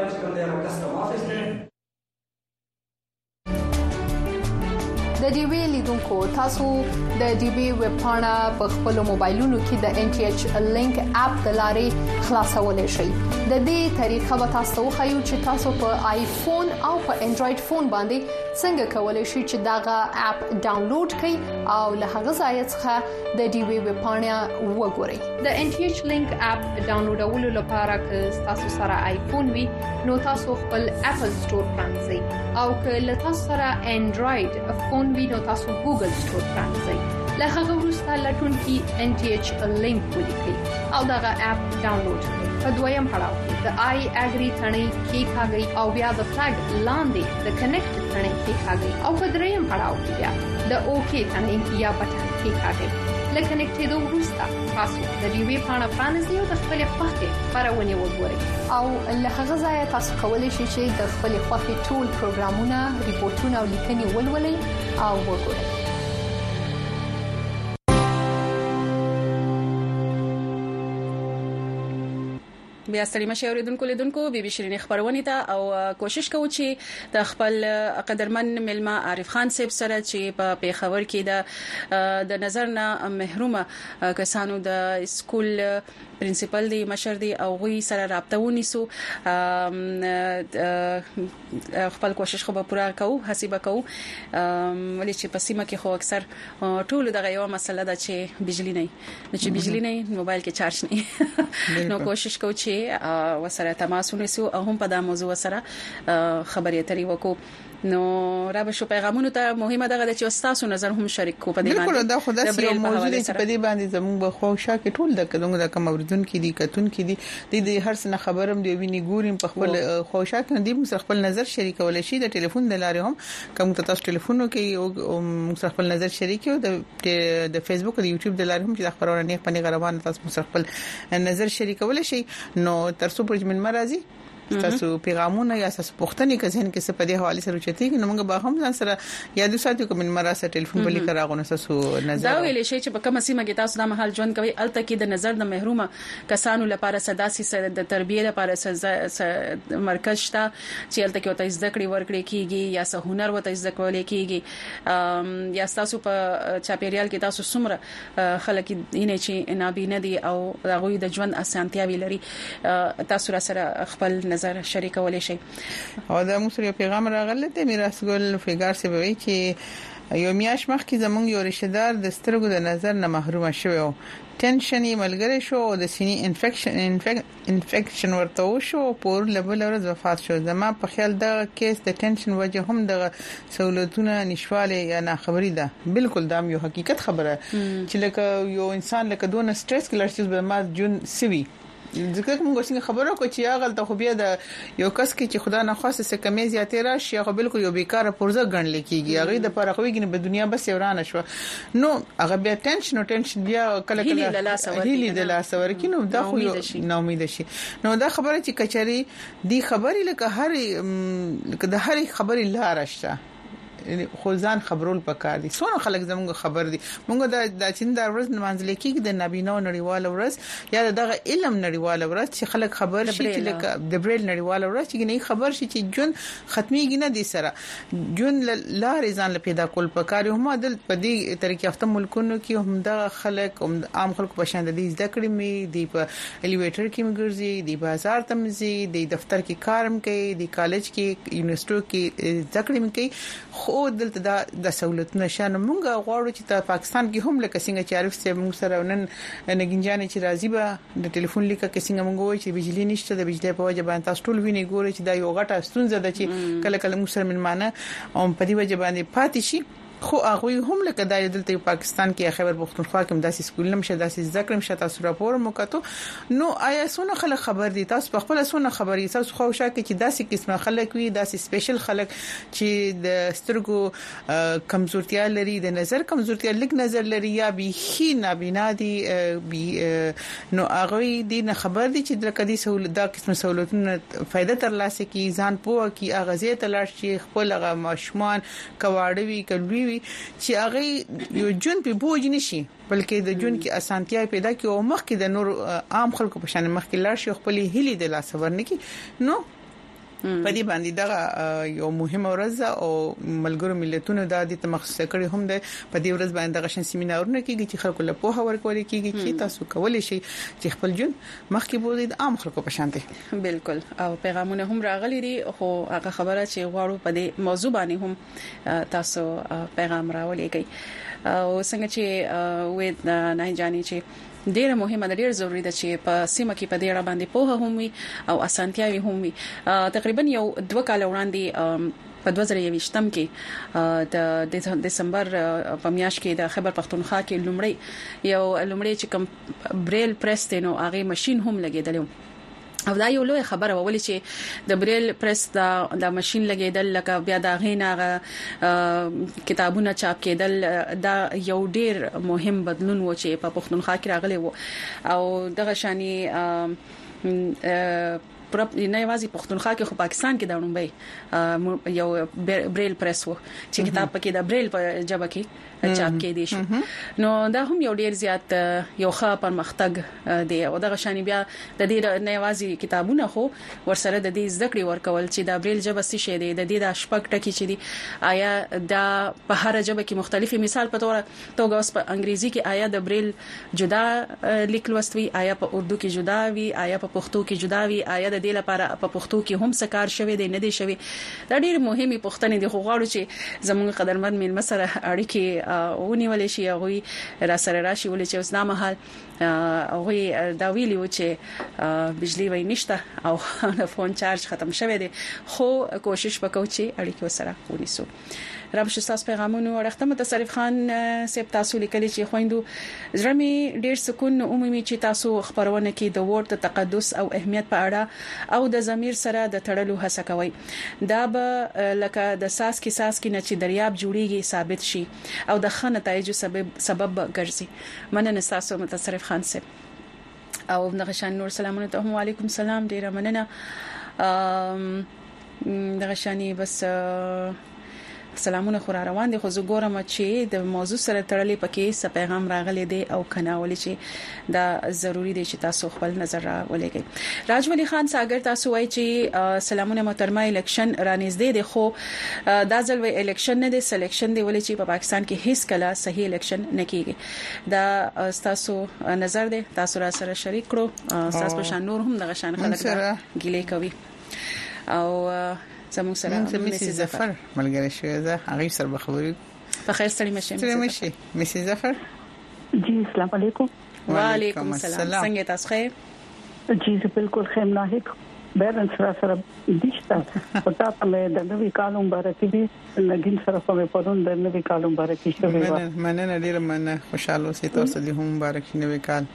د ډي وی لیدونکو تاسو د ډي وی ویب پاڼه په خپل موبایلونو کې د ان ټي ایچ لینک اپ د لارې خلاصولای شئ د دې طریقه به تاسو خو چې تاسو په آیفون او په انډراید فون باندې څنګه کولای شئ چې داغه اپ ډاونلوډ کړئ او له هغه ځای څخه د ډي وی ویب پاڼه وګورئ د ان ټي ایچ لینک اپ ډاونلوډولو لپاره که تاسو سره آیفون وي نو تاسو خپل اپل سٹور پرانځئ او که له تاسو سره انډراید فون وي نو تاسو ګوګل سٹور پرانځئ له هغه وروسته لټون کې ان ټي ایچ لینک ولیکئ او دغه اپ ډاونلوډ کړئ په دویم پړاو کې د آی اګری ثنې کې کاږي او بیا د فلګ لاندې د کنیکټ ثنې کې کاږي او په دریم پړاو کې بیا د اوکی ثنې یا بټن کې کاږي لکه کنیکټېدو وروسته تاسو د ډي وی پاڼه پرانیزئ او د خپل خوښې خبرونه وګورئ او له هغه ځای تاسو کولی شئ چې د خپل خوښې ټول پروګرامونه ریپورتونه او لیکنې ولولئ او وګورئ بیا ستړي مشه اوریدونکو لیدونکو بي بي شيرين خبرونه ته او کوشش کوو چې د خپل قدرمن ملما عارف خان صاحب سره چې په پیښور کې د د نظر نه محرومه کسانو د سکول پرنسپل دی مشر دی او غوي سره رابطه ونیسو خپل کوشش خو به پوره کوو حسابه کوو ولې چې په سیمه کې خو اکثر ټول دغه یو مسله ده چې بجلی نه چې بجلی نه موبایل کې چارج نه نو کوشش کوو چې وسره تماس ونیسو او هم په دا موضوع سره خبرې اترې وکړو نو را به شو پیغامونو ته مهمه دغه چې استاسو نظر هم شریک کو په دې باندې بالکل دا خدای سي موضوع چې په دې باندې زموږ به خوښه کې ټول د کډونګ د کوم اوریدون کې دي کتون کې دي د هر څه خبرم دی ویني ګورم په خپل خوښه کې دي موږ خپل نظر شریکول شي د ټلیفون د لارې هم کوم تاسو ټلیفونو کې موږ خپل نظر شریکو د د فیسبوک او د یوټیوب د لارې هم چې خبرونه نه پني غروان تاسو خپل نظر شریکول شي نو تر څو پرجمن مرضی تاسو پیغامونه یا تاسو پوښتنې کزین کې څه په دې حواله سره چتي نو موږ به هم ځان سره یادو ساتو کوم مراسته ټلیفون بلی کراغونه تاسو نظر دا ویل شي چې په کومه سیمه کې تاسو د محل ژوند کوي الته کې د نظر د محرومه کسانو لپاره سداسي سره د تربیه لپاره مرکز شته چې الته کې وته زده کړې ورکړې کیږي یا څه هنر وته زده کولې کیږي یا تاسو په چاپیریال کې تاسو څومره خلک یې چې نابینه دي او هغه د ژوند اسانتیاوي لري تاسو را سره خپل نظر شریکولای شي او دا موږ یو پیغام راغلی دی میراث ګل فګار سی وی چې یو میاش مخکې زمونږ یو رشتہ دار د سترګو د نظر نه محروم شوی او ټنشن یې ملګری شو او د سینې انفیکشن انفیکشن ورته وشو پور لبل ورځ وفات شو زما په خیال دا کیس د ټنشن وجه هم د سہولتونو نشواله یا نه خبري ده بالکل دا یو حقیقت خبره چې لکه یو انسان لکه دون سټرس کې لړشي به ما جون سوي ځکه موږ څنګه خبرو کو چې هغه ته خو بیا د یو کس کې چې خدا نه خاصه څه کمی زیاتې راشي هغه بالکل یو بیکاره پرزه ګڼل کیږي هغه د پرخويږي په دنیا بس ورانه شو نو هغه بیا ټنشن او ټنشن بیا کله کله هیلي د لاس ورکینو دا خو یو نو امید شي نو دا خبره چې کچري دی خبري لکه هر لکه د هر خبري لار شته خو ځان خبرول پکار دي څونه خلک زموږ خبر دي موږ د د چین د ورځ منځل کې د نبینو نړیوال ورځ یا دغه علم نړیوال ورځ چې خلک خبر شي چې لکه د بریل نړیوال ورځ چې نه خبر شي چې جون ختميږي نه دي سره جون لارې ځان له پیدا کول پکار هم د پدې طریقې افته ملکونو کې هم د خلک هم عام خلکو په شان د دې ذکر می دی په الیویټر کې مګرځي دی بازار تمزي دی دفتر کې کارم کوي دی کالج کې یونیورسيټو کې ذکر می کوي خو دلته دا د سہولتونو شان مونږه غواړو چې په پاکستان کې هم لکه څنګه چې عارف سه موږ سره نن نګینجانې چې راځي به د ټلیفون لیکه کې څنګه مونږ وایي چې بجلی نشته د بجلی په وجه باندې تاسو ټول ویني ګوري چې دا یو غټه ستونزه ده چې کله کله موږ سره منمانه او په دې وجه باندې پاتې شي خو هغه هم لکه د دلته پاکستان کې خبر پښتونخوا کې داسې سکول نمشه داسې ذکر مشه تاسو راپور مکاتو نو آیا سونه خلک خبر دي تاسو په خپل سونه خبري تاسو خو شاکه چې داسې قسمه خلک وي داسې سپیشل خلک چې د سترګو کمزورتیا لري د نظر کمزورتیا لګ نظر لري یا به هی نابینا دي نو هغه دې نه خبر دي چې د کدي سہولت دا قسمه سہولتونو فائدہ ترلاسه کی ځان پوه کی اغازه تلاش شي خپل هغه ماشومان کواړوي کلوي چې هغه یو جون په بوج نشي بلکې د جون کې اسانتیا پیدا کی او مخ کې د نور عام خلکو په شان مخ کې لاړ شي خپل هلي د لاس ورنکي نو په دې باندې دا یو مهمه ورځ او ملګرو ملتونو د دې تمخصص کړي هم د په دې ورځ باندې د غشن سیمینارونه کیږي چې خلکو له پوهه ورکول کیږي چې تاسو کولای شئ چې خپل جون مخکې بوزي د عام خلکو په شان دي بالکل او پیغامونه هم راغلي دي خو هغه خبره چې غواړو په دې موضوع باندې هم تاسو پیغام راولېږئ او څنګه چې وې نه جاني چې ډیره مهمه ده ډیره ضروری ده چې په سیمه کې په دې اړه باندې پوهه هم وي او اسانتیاوي هم وي تقریبا یو دوه کال وړاندې په دوه زره یوویشتم کې د دسمبر په میاشت کې د خیبر پختونخوا کې لومړی یو لومړی چې کوم بریل پریس تنو هغه ماشين هم لګیدل او دا یو لوی خبره وولې چې د بریل پریس دا د ماشين لګیدل لکه بیا دا غینه کتابونه چاپ کېدل دا یو ډیر مهم بدلون و چې په پښتونخوا کې راغلی و او دغه شانی نه یوازې پښتونخوا کې خو پاکستان کې دا نومبه یو بریل پریس وو چې کتاب پکې د بریل په جبه کې چاپ کې دي شو نو دا هم یو ډیر زیات یو ښه پرمختګ دی او دغه شان بیا د دې نه یوازې کتابونه خو ورسره د دې زده کړې ورکول چې د بریل جبه څه شي دی د دې د شپږ ټکی چې دي آیا دا په هر جبه کې مختلفي مثال په تور توګه اوس په انګریزي کې آیا د بریل جدا لیک لوستوي آیا په اردو کې جدا وي آیا په پښتو کې جدا وي آیا د دې لپاره په پښتو کې هم څه کار شوی دی نه دی شوی دا ډېر مهمه پوښتنه دي خو غواړو چې زموږ قدرمن مل مسره اړیکې ونیول شي هغه را سره راشي ولې چې اوس دا مهال هغه دا ویلی و چې بجلی وای نشته او فون چارج ختم شوی دی خو کوشش وکړو چې اړیکې سره ونیسو رب شستاس پیغامونو ورخته متصرف خان سیب تاسو لیکلي چې خويندو زرمي ډیر سکون عمومي چې تاسو خبرونه کې د ورته تقدس او اهمیت په اړه او د ضمیر سره د تړلو هڅه کوي دا به لکه د ساس کې ساس کې نه چې دریاب جوړیږي ثابت شي او د ښه نتایجو سبب سبب ګرځي مننه تاسو متصرف خان سیب او دغه شان نور سلامونه ته وعلیکم السلام ډیر مننه دغه شانی بس سلامونه خور روان دي خو زه ګورم چې د موضوع سره تړلې پکې څه پیغام راغلي دي او کنه ولې چې دا ضروری دي چې تاسو خپل نظر را ولګي راجولي خان ساګر تاسو وایي چې سلامونه محترمه الیکشن رانږدې دي خو دا ځل وی الیکشن نه دي سلیکشن دی ولې چې په پاکستان کې هیڅ کله صحیح الیکشن نه کیږي دا تاسو نظر دي تاسو را سره شریک کړو تاسو په شان نور هم دغه شان خلک ګیلې کوي او زموږ سره مسز ظفر ملګری شوی زه هغه سره بخوري په خیر ستړي مشه ستړي مشه مسز ظفر جی السلام علیکم وعلیکم السلام څنګه تاسو خیر جی زه بالکل خیر نه هیڅ بیلنس را سره دښتا او تاسو مې د نوې کال مبارکي دي لګین سره په پرون د نوې کال مبارکي شوی و مننه ډیر مننه خوشاله اوسئ تاسو له هم مبارک نوې کال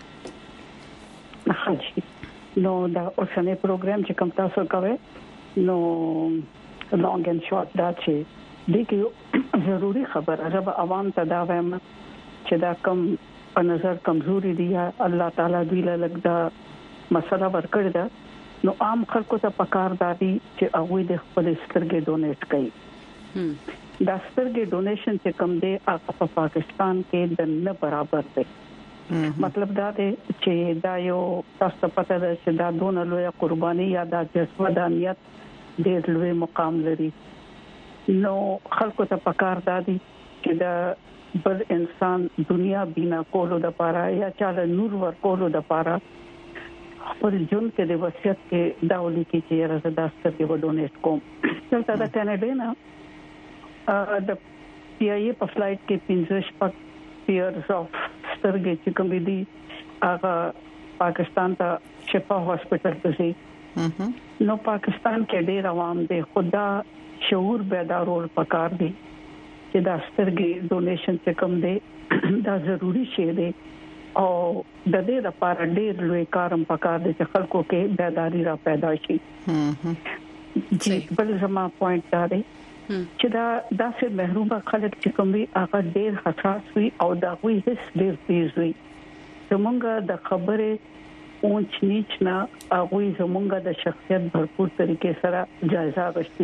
نو دا اوسنۍ پروګرام چې کوم تاسو کوي نو لانګ اند شارټ دا چې د کې ضروری خبره رب عوام ته دا وایم چې دا کم په نظر کمزوري دي الله تعالی دوی له لګدا مسله ورکړه دا نو عام خلکو ته پکار دادي چې هغه د خپل سترګې ډونیټ کړي دا سترګې ډونیشن چې کم دی هغه په پاکستان کې د نه برابر دی مطلب دا دی چې دا یو تاسو پته ده چې دا دونه لوی قرباني یا د جسمه د نیت ډېر لوی مقام لري نو خلکو ته پکار دادي چې دا بل انسان دنیا بینا کولو د پاره یا چاله نور ور کولو د پاره خپل جون کې د وصیت کې داولي کې چې راځه داسته کې ودونیټ کوم څنګه دا کینیډا نه د پی ای په فلایټ کې پنځه شپږ پیرز اف سترګې چې کوم دي هغه پاکستان ته شفا هاسپټل ته سي نو پاکستان کې ډېر عوام دي خدا شعور بیدارول پکار دي چې دا سترګې ډونیشن څخه کم دي دا ضروری شی دی او د دې لپاره ډېر لوی کارم پکار دي چې خلکو کې بیداری را پیدا شي جی بل زما پوینټ دا دی چې دا داسې محروم خلک چې کوم وي هغه ډېر حساس وي او دا وی هیڅ ډېر تیز وي زمونږ د خبره اونچ نیچ نه هغه زمونږ د شخصیت بھرپور طریقې سره جایزه غشتي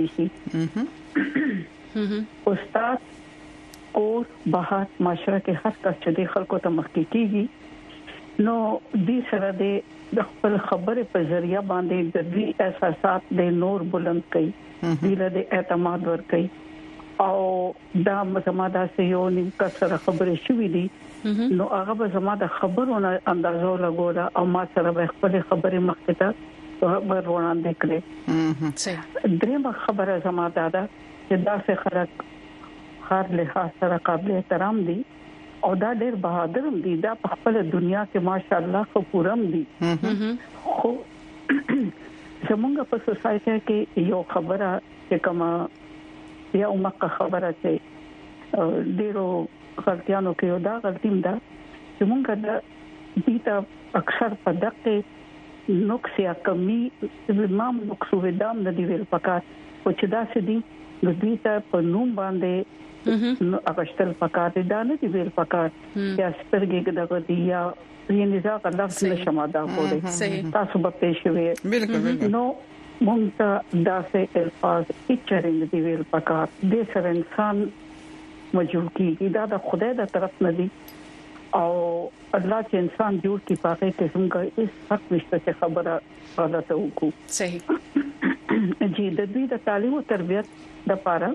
شي استاد او بهر معاشره کې هر څه چې د خلکو ته مخکې کیږي نو دې سره د خپل خبره په ذریعہ باندې د دې احساسات د نور بلند کړي دله د اعتماد ور کوي او دا مزماده سه یو نیم کسره خبره شوې دي نو هغه به زما د خبرونو اندازو لګولا او ما سره به خپل خبرې مخکې ته ورونه دکړي صحیح درېمه خبره زما دا ده چې دا څه خلک هر له سره قابل احترام دي او دا ډېر بهادر دي دا په خپل دنیا کې ماشاءالله خو پورم دي خو زمونږ په سوسايټي کې یو خبره چې کومه یا عمقه خبره چې ډیرو غلطیانو کې یو دا غلطیم ده چې مونږ د دې ته اکثر په دقه نقص یا کمی امام نقص و دام د دې ویل پکار او چې دا سدي د دې ته په نوم باندې نو اغشتل پکار دي دا نه دی ویل پکار یا سترګې دغه دی یا یې نزاق لفظ نشم ادا کولای تاسو به پېښوي بالکل نو مونږ دا سه الفاظ اچرینګ دی ویل پکار د سر انسان موجود کی دا د خدای د طرف نه دی او الله چې انسان جوړ کی پاکه قسم کا اس حق نشته چې خبره غلطه وکړو صحیح جی د دې د تعلیم او تربیت د پاره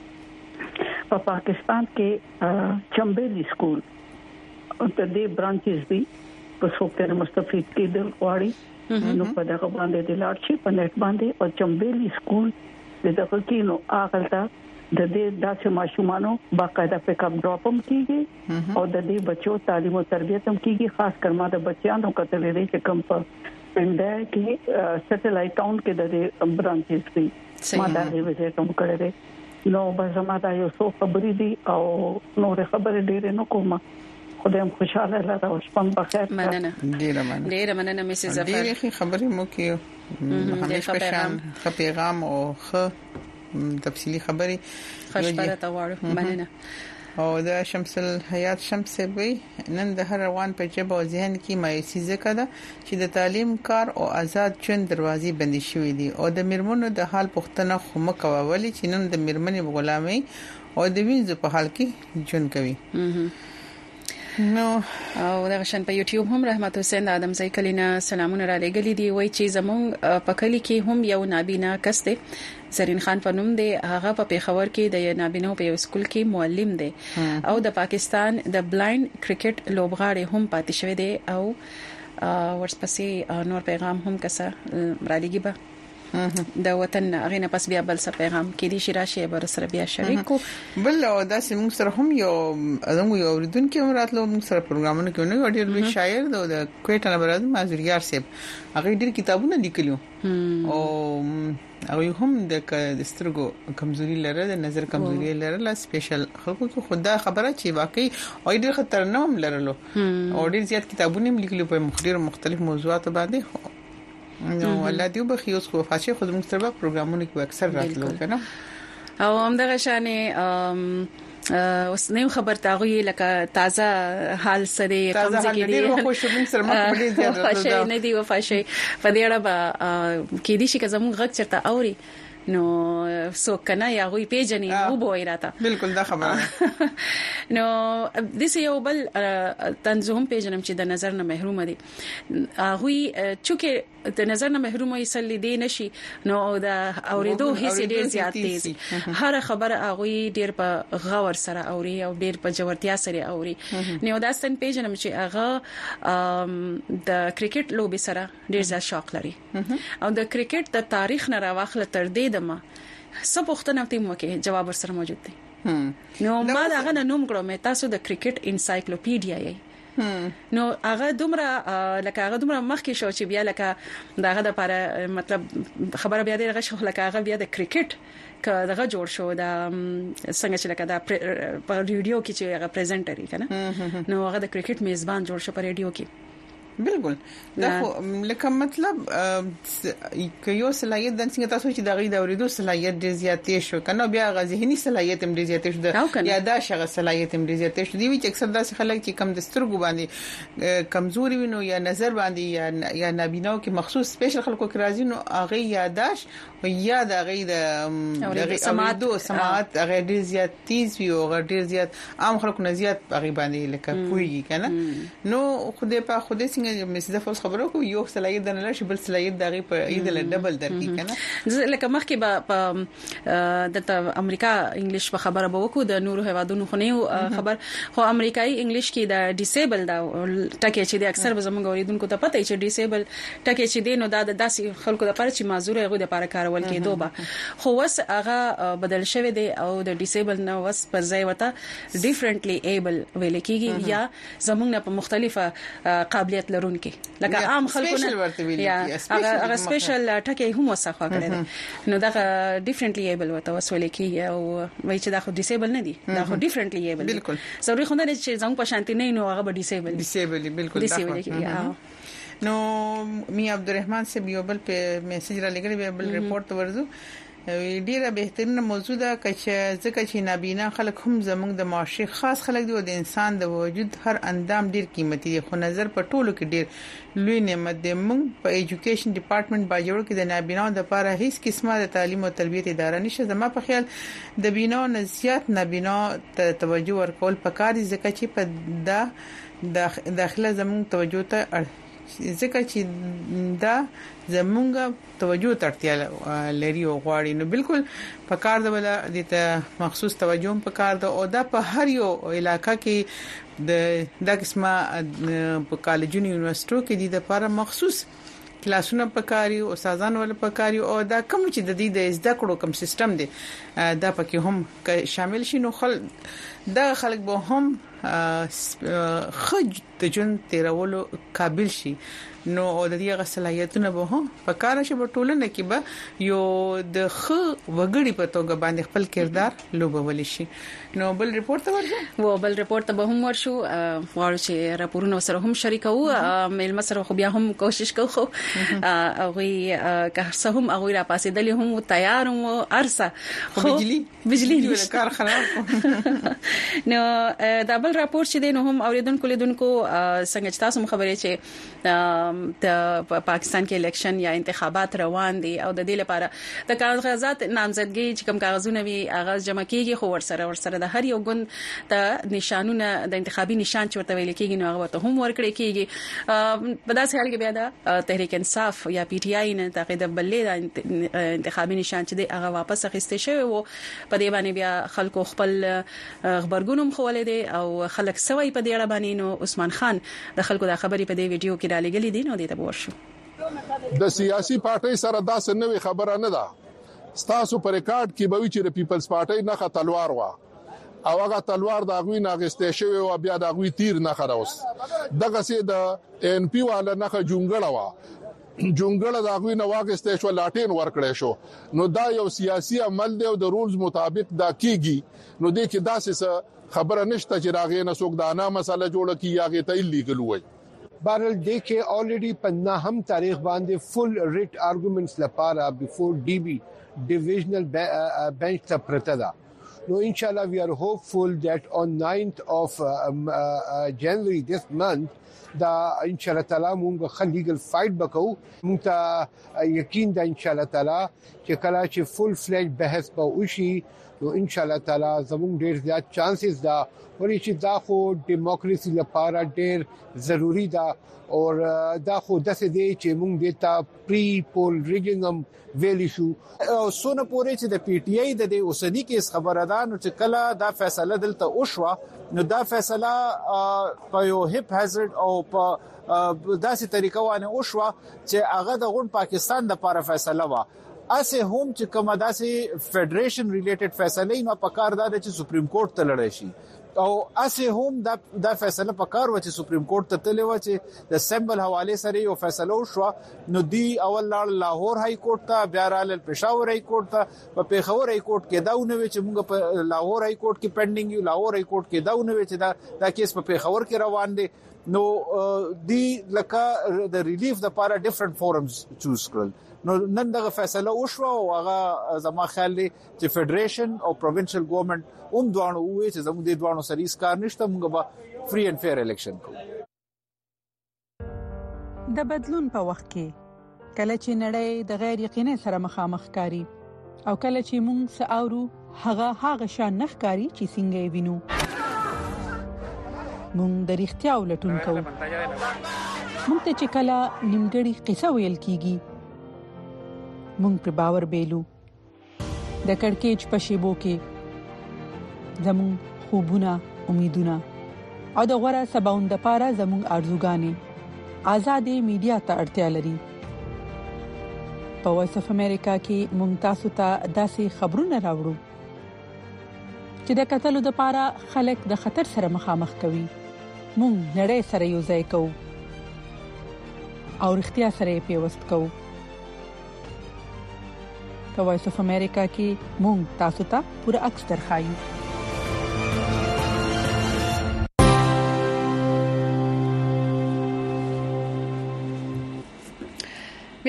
په پاکستان کې چمبیلی سکول او د دې برانچز دي په څوکره مستفید کېدل غواړي نو په دغه باندې د لاړ شي په نت باندې او چمبیلی سکول دغه کې نو اغلطه د دې داسې ماشومانو باقاعده پک اپ ډراپ هم کیږي او د دې بچو تعلیم او تربیت هم کیږي خاص کر ما د بچیانو کتلې دي چې کوم په پنده کې سټلایټ ټاون کې د دې برانچز دي ما دا یې وځه کوم کړی نو به زما دا یو څو خبرې دي او نور خبرې ډېرې نو کوم خدای هم خوشاله لاره او شپه بخیر مننه ډیره مننه ډیره مننه میسز ظفر ډیره خبرې مو کیو همیشه پېغام پیغام او خ تفصیلی خبري خوشبره تا وړو مننه او د شمس الحیات شمس وی نن د هر روان په جبه او ذهن کې مایوسي زکه ده چې د تعلیم کار او آزاد ژوند دروازې بندي شوې دي او د مرمنو د حال پښتنه خو مکوولي چې نن د مرمنې غلامي او د وینځ په حال کې ژوند کوي نو او دا شان په یوټیوب هم رحمت حسین ادم زئی کلینا سلامونه را لګلی دی وای چې زمون په کلی کې هم یو نابینا کس دی زرین خان په نوم دی هغه په پیښور کې د نابینو په یو سکول کې معلم دی او د پاکستان د بلایند کرکټ لوبغاړي هم پاتې شوی دی او ورسپسې نور پیغام هم کسه را لګي به د وطن غینه پس بیا بل څه پیغام کې دي شراشي بر سره بیا شریکو بل او دا سیمون سره هم یو ادم یو اوریدونکو مراتلو موږ سره پروګرامونه کوي نو ډیر لوی شاعر د کوټه نه براد مازریار صاحب هغه ډیر کتابونه لیکلو او هغه هم د سترګو کمزوري لري د نظر کمزوري لري لا سپیشل خلکو ته خدا خبره چې واقعي او ډیر خطرناک لرلو او ډیر زیات کتابونه لیکلو په مختلف مختلف موضوعات باندې نو الله دې وبخي اوس خو فاشي خو موږ سره پروګرامونه کې اکثر راتلو کنه او هم دغه شانې اوس نو خبر تاغوي لکه تازه حال سره تازه حال دې خو شو موږ سره مخ دې زیات فاشي نه دی و فاشي په دې اړه به کې دي چې زموږ غږ چرته اوري نو سو کنه یا غوي پیجنې وو بوي راته بالکل دا خبره نو د سې یو بل تنظیم پیجنم چې د نظر نه محروم دي هغه چې د نظر نه محروم یې سل دي نشي نو دا اوریدو هیڅ ډیر زیات تیز هر خبره هغه ډیر په غور سره اوري او ډیر په جوړتیا سره اوري نو دا ستن پیجنم چې هغه د کرکټ لوبي سره ډیر زیات شوق لري او د کرکټ د تاریخ نه راوخله تر دې دمه سب وختونه تیم وکي جواب سره موجود دي نو ما دا غنه نوم کړم تاسو د کرکټ انسایکلوپیډیا یې نو هغه دومره لکه هغه دومره مخکې شو چې بیا لکه داغه د لپاره مطلب خبره بیا دغه شو لکه هغه بیا د کرکټ کداغه جوړ شو دا څنګه چې لکه دا په ریډیو کې چې هغه پریزنټري کنه نو هغه د کرکټ میزبان جوړ شو په ریډیو کې بالکل دا لکه مطلب ک یو صلاحیت د څنګه تاسو چې د غي د اوریدو صلاحیت ډیر زیاتې شو کنه بیا غذهني صلاحیت هم ډیر زیاتې شو د یاداش غ صلاحیت هم ډیر زیاتې شو دی چې اکثر داسې خلک چې کم د سترګو باندې کمزوري وینو یا نظر باندې یا یا نابیناو کې مخصوص سپیشل خلکو کې راځي نو هغه یاداش او یا د غي د سماعت سماعت هغه ډیر زیات تیز وي او ډیر زیات عام خلکو نه زیات هغه باندې لکه کوي کنه نو خوده په خوده څنګه مې د فوس خبرو کو یو صلاحیت د نه شي بل صلاحیت دغه په ایدل ډبل درکې کنه لکه مخکې په د امریکا انګلیش په خبره به وکړو د نورو هوادونو خو نه خبر خو امریکایي انګلیش کې د ډیسیبل دا ټکی چې د اکثر زموږ اوریدونکو ته پته چې ډیسیبل ټکی چې دی نو دا د داسې خلکو لپاره چې معذور هغه لپاره کارول کېدو به خو وس هغه بدل شوی دی او د ډیسیبل نو وس پر ځای وته ډیفرنټلی ایبل ویل کېږي یا زموږ نه په مختلفه قابلیت لرونکي لکه عام خلکو یا هغه سپیشل ټکی هم وسخه کړی نو دا ډیفرنټلی ایبل وته وسول کېږي او وای چې دا خو ډیسیبل نه دي دا خو ډیفرنټلی ایبل بالکل ضروري خو نه چې زموږ په شانتي نه نو هغه به ډیسیبل ډیسیبل بالکل دا نو می عبدالرحمن سے یو بل په میسج را لګړي بل ریپورت ورزو ډیره بهترینه موضوع ده چې ځکه چې نابینا خلک هم زموږ د معاشري خاص خلک دي او د انسان د وجود هر اندام ډیر قیمتي دي خو نظر په ټولو کې ډیر لوی نعمت دی. موږ په ایجوکیشن ډپارټمنټ باجوړ کې د نابینا د لپاره هیڅ قسمه د تعلیم او تربیت اداره نشته. زما په خیال د بینا نزيات نابینا ته توجه ورکول پکاري ځکه چې په دا داخله زموږ توجه ته ځکه چې دا زمونږ توجه ترتیا لري او غواړي نو بالکل په کار د ولا د مخصوص توجه په کار د او دا په هر یو علاقې کې د د قسمه په کالجونو یونیورسيټو کې د لپاره مخصوص کلاسونه پکاري او استادان ول پکاري او دا کوم چې د دې د زده کړو کوم سیستم دی دا پکې هم شامل شي نو خل دا خلک به هم خج د جون تیرولو قابل شي نو او د دې غصلاحیتونه به هم په کار شي په ټولنه کې به یو د خ وګړي په توګه باندې خپل کردار لوبول شي. نو بل ریپورت ورته و بل ریپورت به هم ورشو غواړو چې راپورونه سره هم شریکو میل مسره خو بیا هم کوشش کوو خو هغه که څه هم هغه را پاسې دلی هم تیار او ارسه خو بجلی بجلی کار خراب نو دا بل راپور چې دین هم اوریدونکو لیدونکو څنګه چې تاسو خبرې چې د پاکستان کې الیکشن یا انتخابات روان دي او د دې لپاره د کاغذات نامزدګي چې کوم کاغذونه وي هغه جمع کیږي خو ورسره ورسره د هر یو ګوند د نشانونه د انتخابي نشان چورته ویل کیږي نو هغه ته هم ورکړي کیږي. په داسې حال کې بیا د تحریک انصاف یا پی ټی آی نه تقید بلې د انتخابي نشان چې دی هغه واپس اخیستل شوی وو. په دې باندې بیا خلکو خپل خبرګونم خولې دي او خلک سوي په دې اړه باندې نو عثمان خان د خلکو د خبرې په دې ویډیو کې را لګلې دي نو دې ته ورشو. د سیاسي پارټي سره داسې نوې خبره نه ده. ستاسو پر ریکارډ کې به وی چې د پیپلز پارټي نه خ تلوار وا او هغه تلوار د غوی ناغسته شوی او بیا د غوی تیر نه خروس دغه سي د ان پی والا نه جونګړه وا جونګړه د غوی نه واغسته شو لاټین ورکړې شو نو دا یو سیاسي عمل دی او د رولز مطابق دا کیږي نو د کې داسې خبره نشته چې راغې نه څوک دا نه مسله جوړه کی یاغه ته لیګل وای. بهرل دیکھے آلریډي په نهم تاریخ باندې فل ریټ آرګومنټس لپاره بیفور ډي بي ډیویژنل بنچ ته پرته ده. نو ان شاء الله we are hopeful that on ninth of uh, uh, January this month دا ان شاء الله تعالی موږ خل لیګل فایټ وکړو. موږ ته یقین ده ان شاء الله تعالی چې کله چې فل فلیج بحث به وشي نو ان شاء الله تعالی زموږ ډیر زیات چانسز ده ورې چې دا خو دیموکراسي لپاره ډیر ضروری ده او دا خو د څه دی چې موږ د تا پری پول ریګینګم ویلی شو او سونه پورې چې د پی ټی آی د اوسنی کې خبره ده نو چې کله دا فیصله دلته وشوه نو دا فیصله په یو هیپ هازارد او په داسې طریقه باندې وشوه چې هغه د غون پاکستان د لپاره فیصله و. اسه هم چې کومه داسې فدریشن ریلیټډ فیصله نه پکار ده چې سپریم کورټ ته لړی شي او اسه هم دا د فیصله پکار و چې سپریم کورټ ته تللی و چې د سمبل حواله سره یو فیصله وشو نو دی اول لړ لاهور های کورټ ته بیا رال پېښور های کورټ ته په پیښور های کورټ کې داونه چې موږ په لاهور های کورټ کې پینډینګ یو لاهور های کورټ کې داونه چې دا دا کیس په پیښور کې روان دي نو دی لکه د ریلیف د لپاره ډیفرنٹ فورمز چوز کړل. نو نن دغه فیصله وشو او هغه زما خیال دی چې فدریشن او پروینشل ګورنمنت هم دوانو وې چې زموږ د دوانو سریس کار نشته موږ به فری اینڈ فیر الیکشن کوو. د بدلون په وخت کې کله چې نړۍ د غیر یقیني سره مخامخ کاری او کله چې موږ ساورو هغه هغه شان نخکاری چې څنګه وینو موږ د اړتیا ولټون کوو. موږ ته چې کله نیمګړی قصه ویل کیږي مونږ پر باور بیلو د کڑکېچ په شیبو کې زمون خوبونه امیدونه او د غوړه سباوند لپاره زمون ارزوګانې آزادې میډیا ته اړتیا لري. په وایس اف امریکا کې مونږ تاسو ته داسې خبرونه راوړو چې د قتل لپاره خلک د خطر سره مخامخ کوي. مونږ نړۍ سره یو ځای کوو او اړتیا سره پیوست کوو. په وایس اف امریکا کې مونږ تاسو ته پوره عکس درخایو.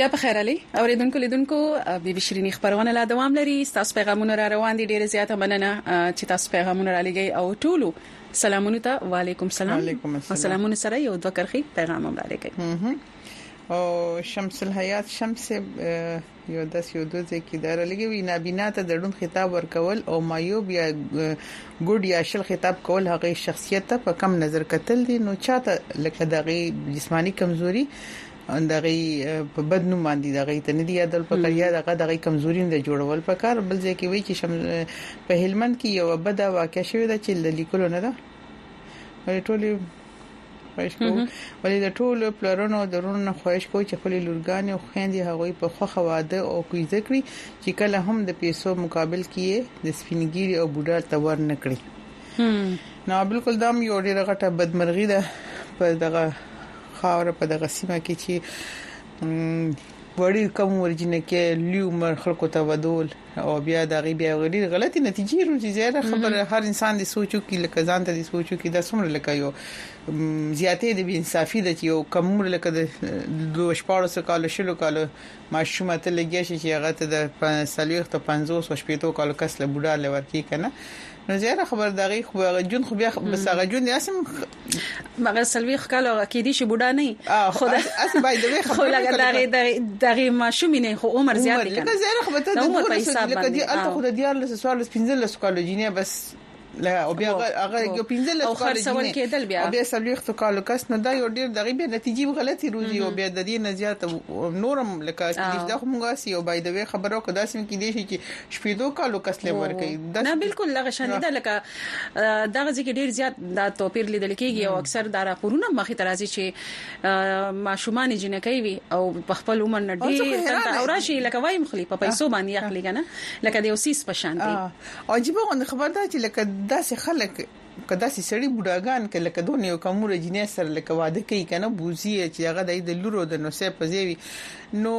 بیا په خیر علي اوریدونکو لیدونکو بي بي شيريني خبرونه لا دوام لري تاسو پیغامونه را روان دي ډیره زیاته مننه چې تاسو پیغامونه را لګي او ټولو سلامونه ته وعليكم السلام وعليكم السلام سلامونه سره یو دوه کرخي پیغام هم را لګي او شمس الحیات شمس یو داس یو دوه کې دار لګوي نابینا ته دړون خطاب ورکول او مایوب یا ګډ یا شل خطاب کول هغه شخصیت ته په کم نظر کتل دي نو چاته لکه دغه جسمانی کمزوري دغه په بدنو باندې دغه ته نه دی یادل په کړیا دغه دغه کمزوري نه جوړول په کار بل ځکه وی چې شم په هلمند کې یو بده واقع شوې ده چې لیکلو نه ده ټولې خواهش کوم ولې د ټولو پلرونو درونو خواهش کوم چې خپل لورګان او خويندې هغوی په خوخه واده او کوي ذکر چې کله هم د پیسو مقابل کې د سپینګيري او بوډا تور نکړي نو بالکل دا یو ډیره غټه بدمرغي ده په دغه خاور په دغه سیمه کې چې وړي کوم ورجنه کې لیو مر خلکو ته ودول او بیا دغه بیا غړي غلطي نتیجې روزي زیاده خبره هر انسان دي سوچو کې لکه ځان ته دي سوچو کې د سمره لکه یو زیاتې د انصافي د یو کوم لکه د دوه شپږ کال شلو کال ماشومه ته لګي چې هغه ته د سلیخ ته پنځوس او شپږ کال کس له بوډا لور کې کنه نو زیاده خبر دغه خو جون خو بیا بس هغه جون یاسم مګر سلويخ کالو کې دي شي بوډا نه خو اس باید دغه خو لګا دغه دغه ماشومې نه خو عمر زیات دي لکه زیاده خو ته د ورسې لکه دي الته خو د دیار له سوال پنځل سکالو جینه بس لا او بیا هغه یو پنځل سکالو جینه او بیا سلويخ کالو کس نو دا یو ډیر دغه به نتیجې غلطي روزي او بیا د دې نزيات نورم لکه چې دا موږ سي او باید دغه خبرو کدا سم کې دي چې شپېدو کالو کس له ورکې نه بالکل لغه شان ده لکه دغه ځکه ډیر زیات دا توپیر لیدل کېږي او اکثر دا راپورونه مخې ترازي چې ماشومان جنکې وي او په خپل عمر نه ډیر او راشي لکه وایم خلی په پیسو باندې اخلي کنه لکه د اوسیس په شان دي او عجیب خبر ده چې لکه داسې خلک کدا سي سړی بوډاګان کې لکه دونه یو کومره جنې سره لکه واده کوي کنه بوزي چې هغه د لورو د نوسه پزوي نو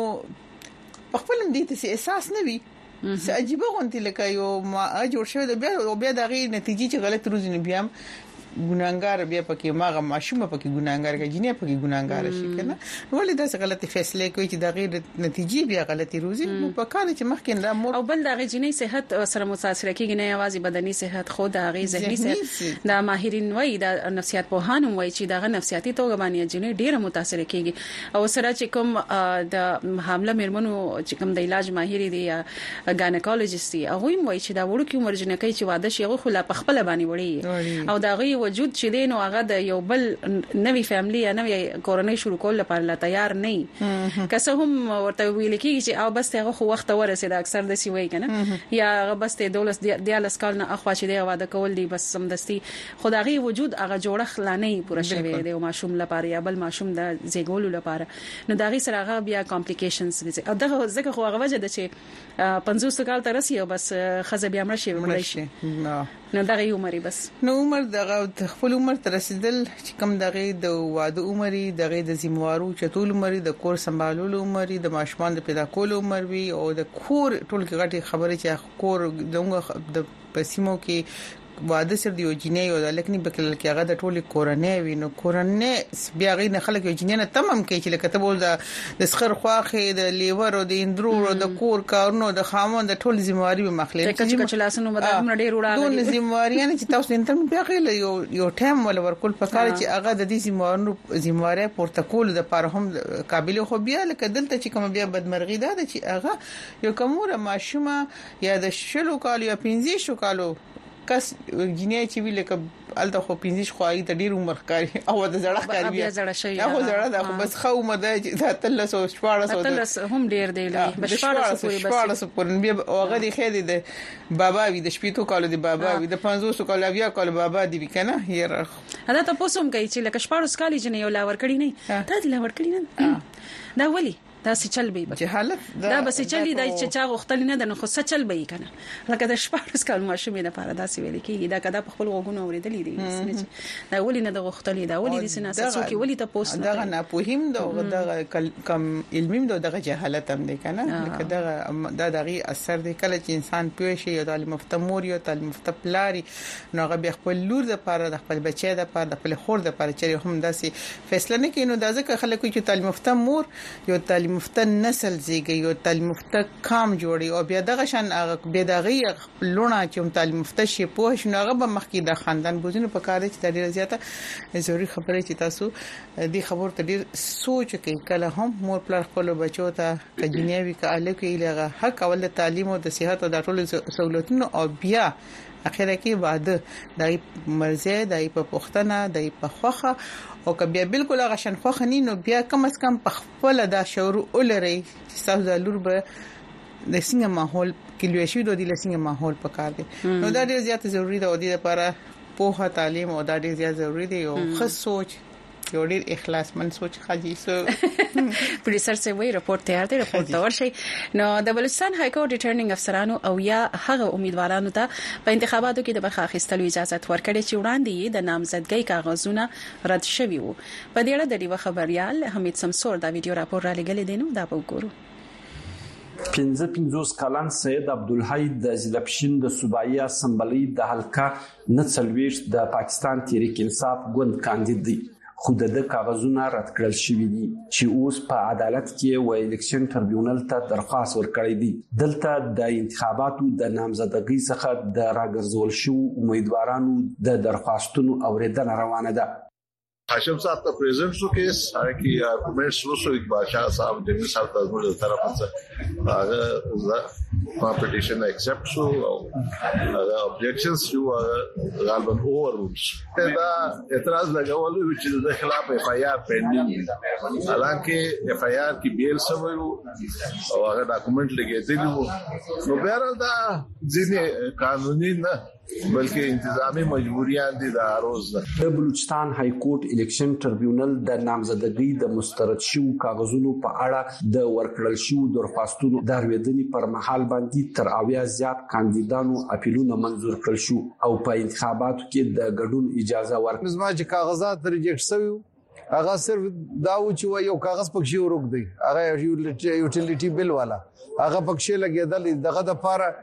خپل دې ته احساس نه وي څه عجیب غونتی لکه یو ما جوړ شوی د بیا او بیا دغه نتیجې چې غلط روزي نه بیا ګونانګار بیا پکې ماغه ماشومه پکې ګونانګار کې جنې پکې ګونانګار شي کنه ولې دا څه غلطي فیصله کوي چې دغه نتیجې بیا غلطي روزي نو په کار چې مخکې دا مور او بل دغه جنې صحت سره متاثر کیږي نه یوازې بدني صحت خو دغه ذهني صحت دا ماهرین وایي دا نفسیات پوهان وایي چې دغه نفسیاتي توګه باندې جنې ډیره متاثر کیږي او سره چې کوم د حامله میرمنو چې کوم د علاج ماهر دي یا ګاینیکولوژیست دي هغه وایي چې دا وړو کې مرجنه کوي چې واده شي هغه خلا په خپل باندې وړي او دغه وجود چې دین او هغه د یو بل نوې فیملی یا نوې کورنۍ شروع کول لپاره لا تیار نه کسه هم ورته ویل کیږي چې او بس هغه خو وخت ورسید اکثر د سی وای کنه یا هغه بس د دولت د لاس کال نه اخوا چې دی واده کول دی بس سمدستي خدای وجود هغه جوړه خلانه پوره شوی دی او ماشوم لپاره یا بل ماشوم د زیګولو لپاره نو دغه سره هغه بیا کمپلیکیشنز دي او دغه ځکه خو هغه وجه ده چې پنځوس کال تر رسي او بس خزه بیا مړ شي مړ شي نو دغه عمر بس نو عمر دغه خپل عمر تر رسیدل چې کم دغه د واده عمر دغه د زموارو چتول عمر د کور سمبالولو عمر د ماشومان د پیدا کولو عمر وی او د کور ټول کې غټي خبره چې کور دغه د پسیمو کې واده سره دی جنې او د لکني بکل کې هغه د ټولي کورنۍ وینو کورنۍ بیا غي نه خلک جنې نه تمام کوي چې لکه ته بول د سخر خواخه د لیور او د اندرو او د کور کارونو د خامون د ټول ذمہواری به مخلي چې چې لاسونو مدام ډیر وړاندې دون ذمہواری نه چې تاسو انتم بیا غي یو یو ټایم ول ورکول پکاره چې هغه د دې ذمہوارو ذمہواری پورتکول د پر هم قابل خو بیا لکه دلته چې کوم بیا بدمرغي ده چې هغه یو کومه ماشومه یا د شلو کال یا پنځه شو کالو کس جنې چې ویل ک الته خو پینځش خوای ته ډیر عمر کاری او د زړه کاری بیا زړه شي هغه زړه د خو بس خو مده چې د تلسو شپاړسو تلس هم ډیر دی لوي شپاړسو پورې بس شپاړسو پورې بیا هغه دی خېدی د بابا وی د شپېتو کال دی بابا وی د پنځوس کال بیا کال بابا دی کنه هیر دا ته پوسوم کوي چې لکه شپاړس کال جنې یو لا ور کړی نه ته دی لا ور کړی نه دا ولي دا څه چل به جهالت دا بس چلی دا چې چا غختل نه د نو خو څه چل به کنه لکه د شپارس کال ماشومې نه پاره دا سی ویل کیږي دا کدا په خپل وګونو اوریدلې دي دا ولې نه د غختلې دا ولې د سنا څوک ولې ته پوس دا نه پوهیم دا د کم علمیم دا جهالت هم دی کنه لکه دا دا دغه اثر دی کله چې انسان پوه شي یا تعلیم یافته مور یا تعلیم یافته پلاری نو هغه به خپل لور د پاره د خپل بچی د پاره د خپل خور د پاره چې هم داسې فیصله نه کوي نو دا ځکه خلک چې تعلیم یافته مور یو تعلیم تعلیم یافته نسل زیږي او تعلیم یافته کام جوړي او بیا دغه شان بیا دغه لونه چې تعلیم یافته شي په شنوغه به مخکې د خاندان بوزینو په کار چې د ډیره زیاته ضروري خبره چې تاسو دې خبر ته ډیر سوچ کوي کله هم مور پلار خپل بچو ته کجنیوي کاله کې لغه حق اول د تعلیم او د صحت او د ټول سہولتونو او بیا اخیره کې بعد دای مرزه دای په پښتنه دای په خوخه او کبه بالکل هغه شن خوخه نه نو بیا کم از کم په خپل د شعور ولري چې تاسو د لور به د څنګه ماحول کې لوي شي د دې څنګه ماحول پکار دي نو دا ډیر زیات ضروری ده او د لپاره په تعلیم او دا ډیر زیات ضروری دی او خاص سوچ یو ډیر اخلاص من سوچ خاجي سو پولیسر سے وی رپورت تیار دی رپورت ورشي نو د بلوچستان های کورټ ریټرنینګ افسرانو او یا هغه امیدوارانو ته په انتخاباتو کې د برخه اخیستلو اجازه ورکړي چې وړاندې د نامزدګۍ کاغذونه رد شوي وو په دې اړه د ډیوه خبريال حمید سمسور دا ویډیو راپور را لګل دي نو دا به وګورو پنځه پنځوس کلن سید عبدالحی د زلپشین د صوبایي اسمبلی د حلقه نڅلويش د پاکستان تحریک انصاف ګوند کاندید دی خو د کاغذونه رد کړل شوی دي چې اوس په عدالت کې و الیکشن ټریبیونل ته درخواست ورکړی دی دلته د انتخاباتو د نامزدګۍ څخه د راګرځول شو امیدوارانو د درخواستونو اوریدنه روانه ده هاشم صاحب ته پریزنټ شو کیس هغه کې ارګومنټس وشو اقبال شاه صاحب د دې صاحب د طرف څخه هغه کمپټیشن ایکسپټ شو او هغه ابجیکشنز شو غالبا اوور رولز دا اعتراض لګول چې د خلاف اف آی آر پینډینګ حالانکه اف آی آر کې بیل سموي او هغه ډاکومېنټ لګیدلی نو بهر دا ځینې قانوني نه بلکې انتظامی مجبوریان دي د اروز د بلوچستان های کورټ الیکشن ټریبیونل د نامزدګۍ د مسترد شو کاغذونو په اړه د ورکړل شو درخواستونو د اړوندنې پر مهال باندې تر اویا زیات کاندیدانو اپیلونه منزور کړل شو او په انتخاباتو کې د ګډون اجازه ورکړه زما چې کاغذات ریجکټ شوی هغه صرف دا و چې یو کاغذ پکې ورک دی هغه یوټیلیټي بل والا هغه پکې لګیدل دغه د پاره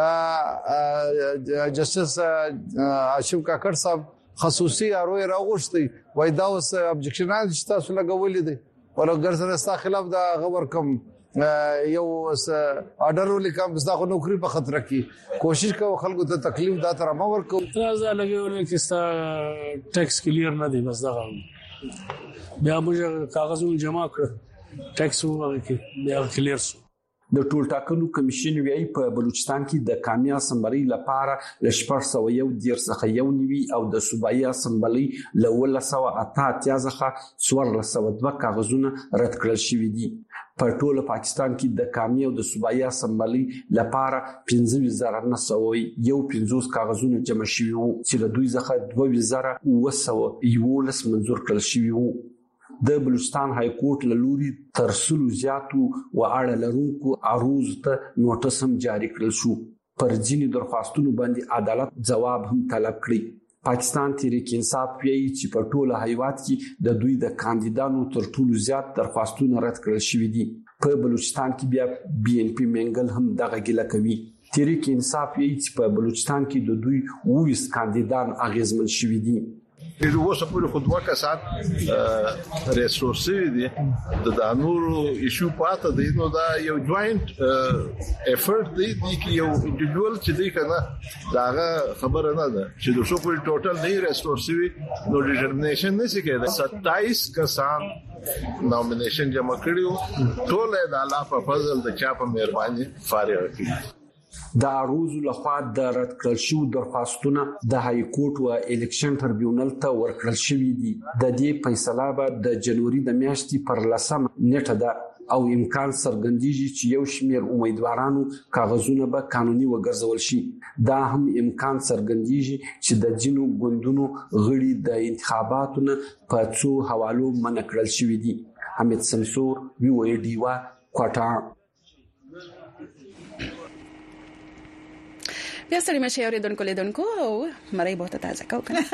جسټس هاشم کاکړ صاحب خصوصي اروي راغوښتي وای دا اوس ابجیکشنال چې تاسو لګولې دي ولګر سره ستا خلاف دا غور کم یو آرډر ولیکم زدا نوکری په خطر کې کوشش کوو خلکو ته تکلیف دا تر ما ورکو اعتراض لګول چې ستا ټیکس کلیر نه دی بس دا بیا موږ کاغذونه جمع کړ ټیکس وګورئ کې بیا کلیر شو د ټول ټاکنو کمیشن وی په بلوچستان کې د قومي اسمبلی لپاره لشپږ سوه یو دیر څخه یو نیوي او د صوبایي اسمبلی له ولس سوه اته اتیا څخه څوارلس سوه دوه کاغذونه رد کړل شوي دي په ټول پاکستان کې د قومي او د صوبایي اسمبلی لپاره پنځه زره نه سوه یو پنځوس کاغذونه جمع شوي وو چې له دوی څخه دوه زره اوه سوه یولس منظور کړل شوي وو د بلوچستان های کورټ له لوري تر سلو زیاتو و اړه لرونکو عروض ته نوټس هم جاری کړل شو پر ځینې درخواستونو باندې عدالت جواب هم طلب کړی پاکستان تحریک انصاف ویلي چې په ټوله هیواد کې د دوی د کاندیدانو تر ټولو زیات درخواستونه رد کړل شوي دي په بلوچستان کې بیا بي ان پی منګل هم دغه ګیله کوي تحریک انصاف ویلي چې په بلوچستان کې د دوی اووه کاندیدان اغیزمن شوي دي د اوسه په خدوا کسات ریسورسي دي د دانورو ایشو پاته دی نو دا یو جوائنټ افورت دی چې یو انډیویډوال چې دی کنه دا خبره نه ده چې د شو په ټوټل نه ریسورسي نو ډیټرمینیشن نشي کېدای ستایس کسان نومینیشن جمع کړیو ټول د الله په فضل د چا په مهرباني فارغ کړي د عروض لخوا د رد کړل شو درخواستونه د های کورټ او الیکشن ټریبیونل ته ورکړل شوي دي د دې فیصله به د جنوري د میاشتې پر لسمه نیټه ده او امکان څرګندېږي چې یو شمېر امیدوارانو کاغذونه به قانوني وګرځول شي دا هم امکان څرګندېږي چې د ځینو ګوندونو غړي د انتخاباتو نه په څو حوالو منع کړل شوي دي حمید سمسور وی او ای ډیوا کوټا بیا سړی مشه اوریدونکو لیدونکو او مړی بہت تازه کو کنه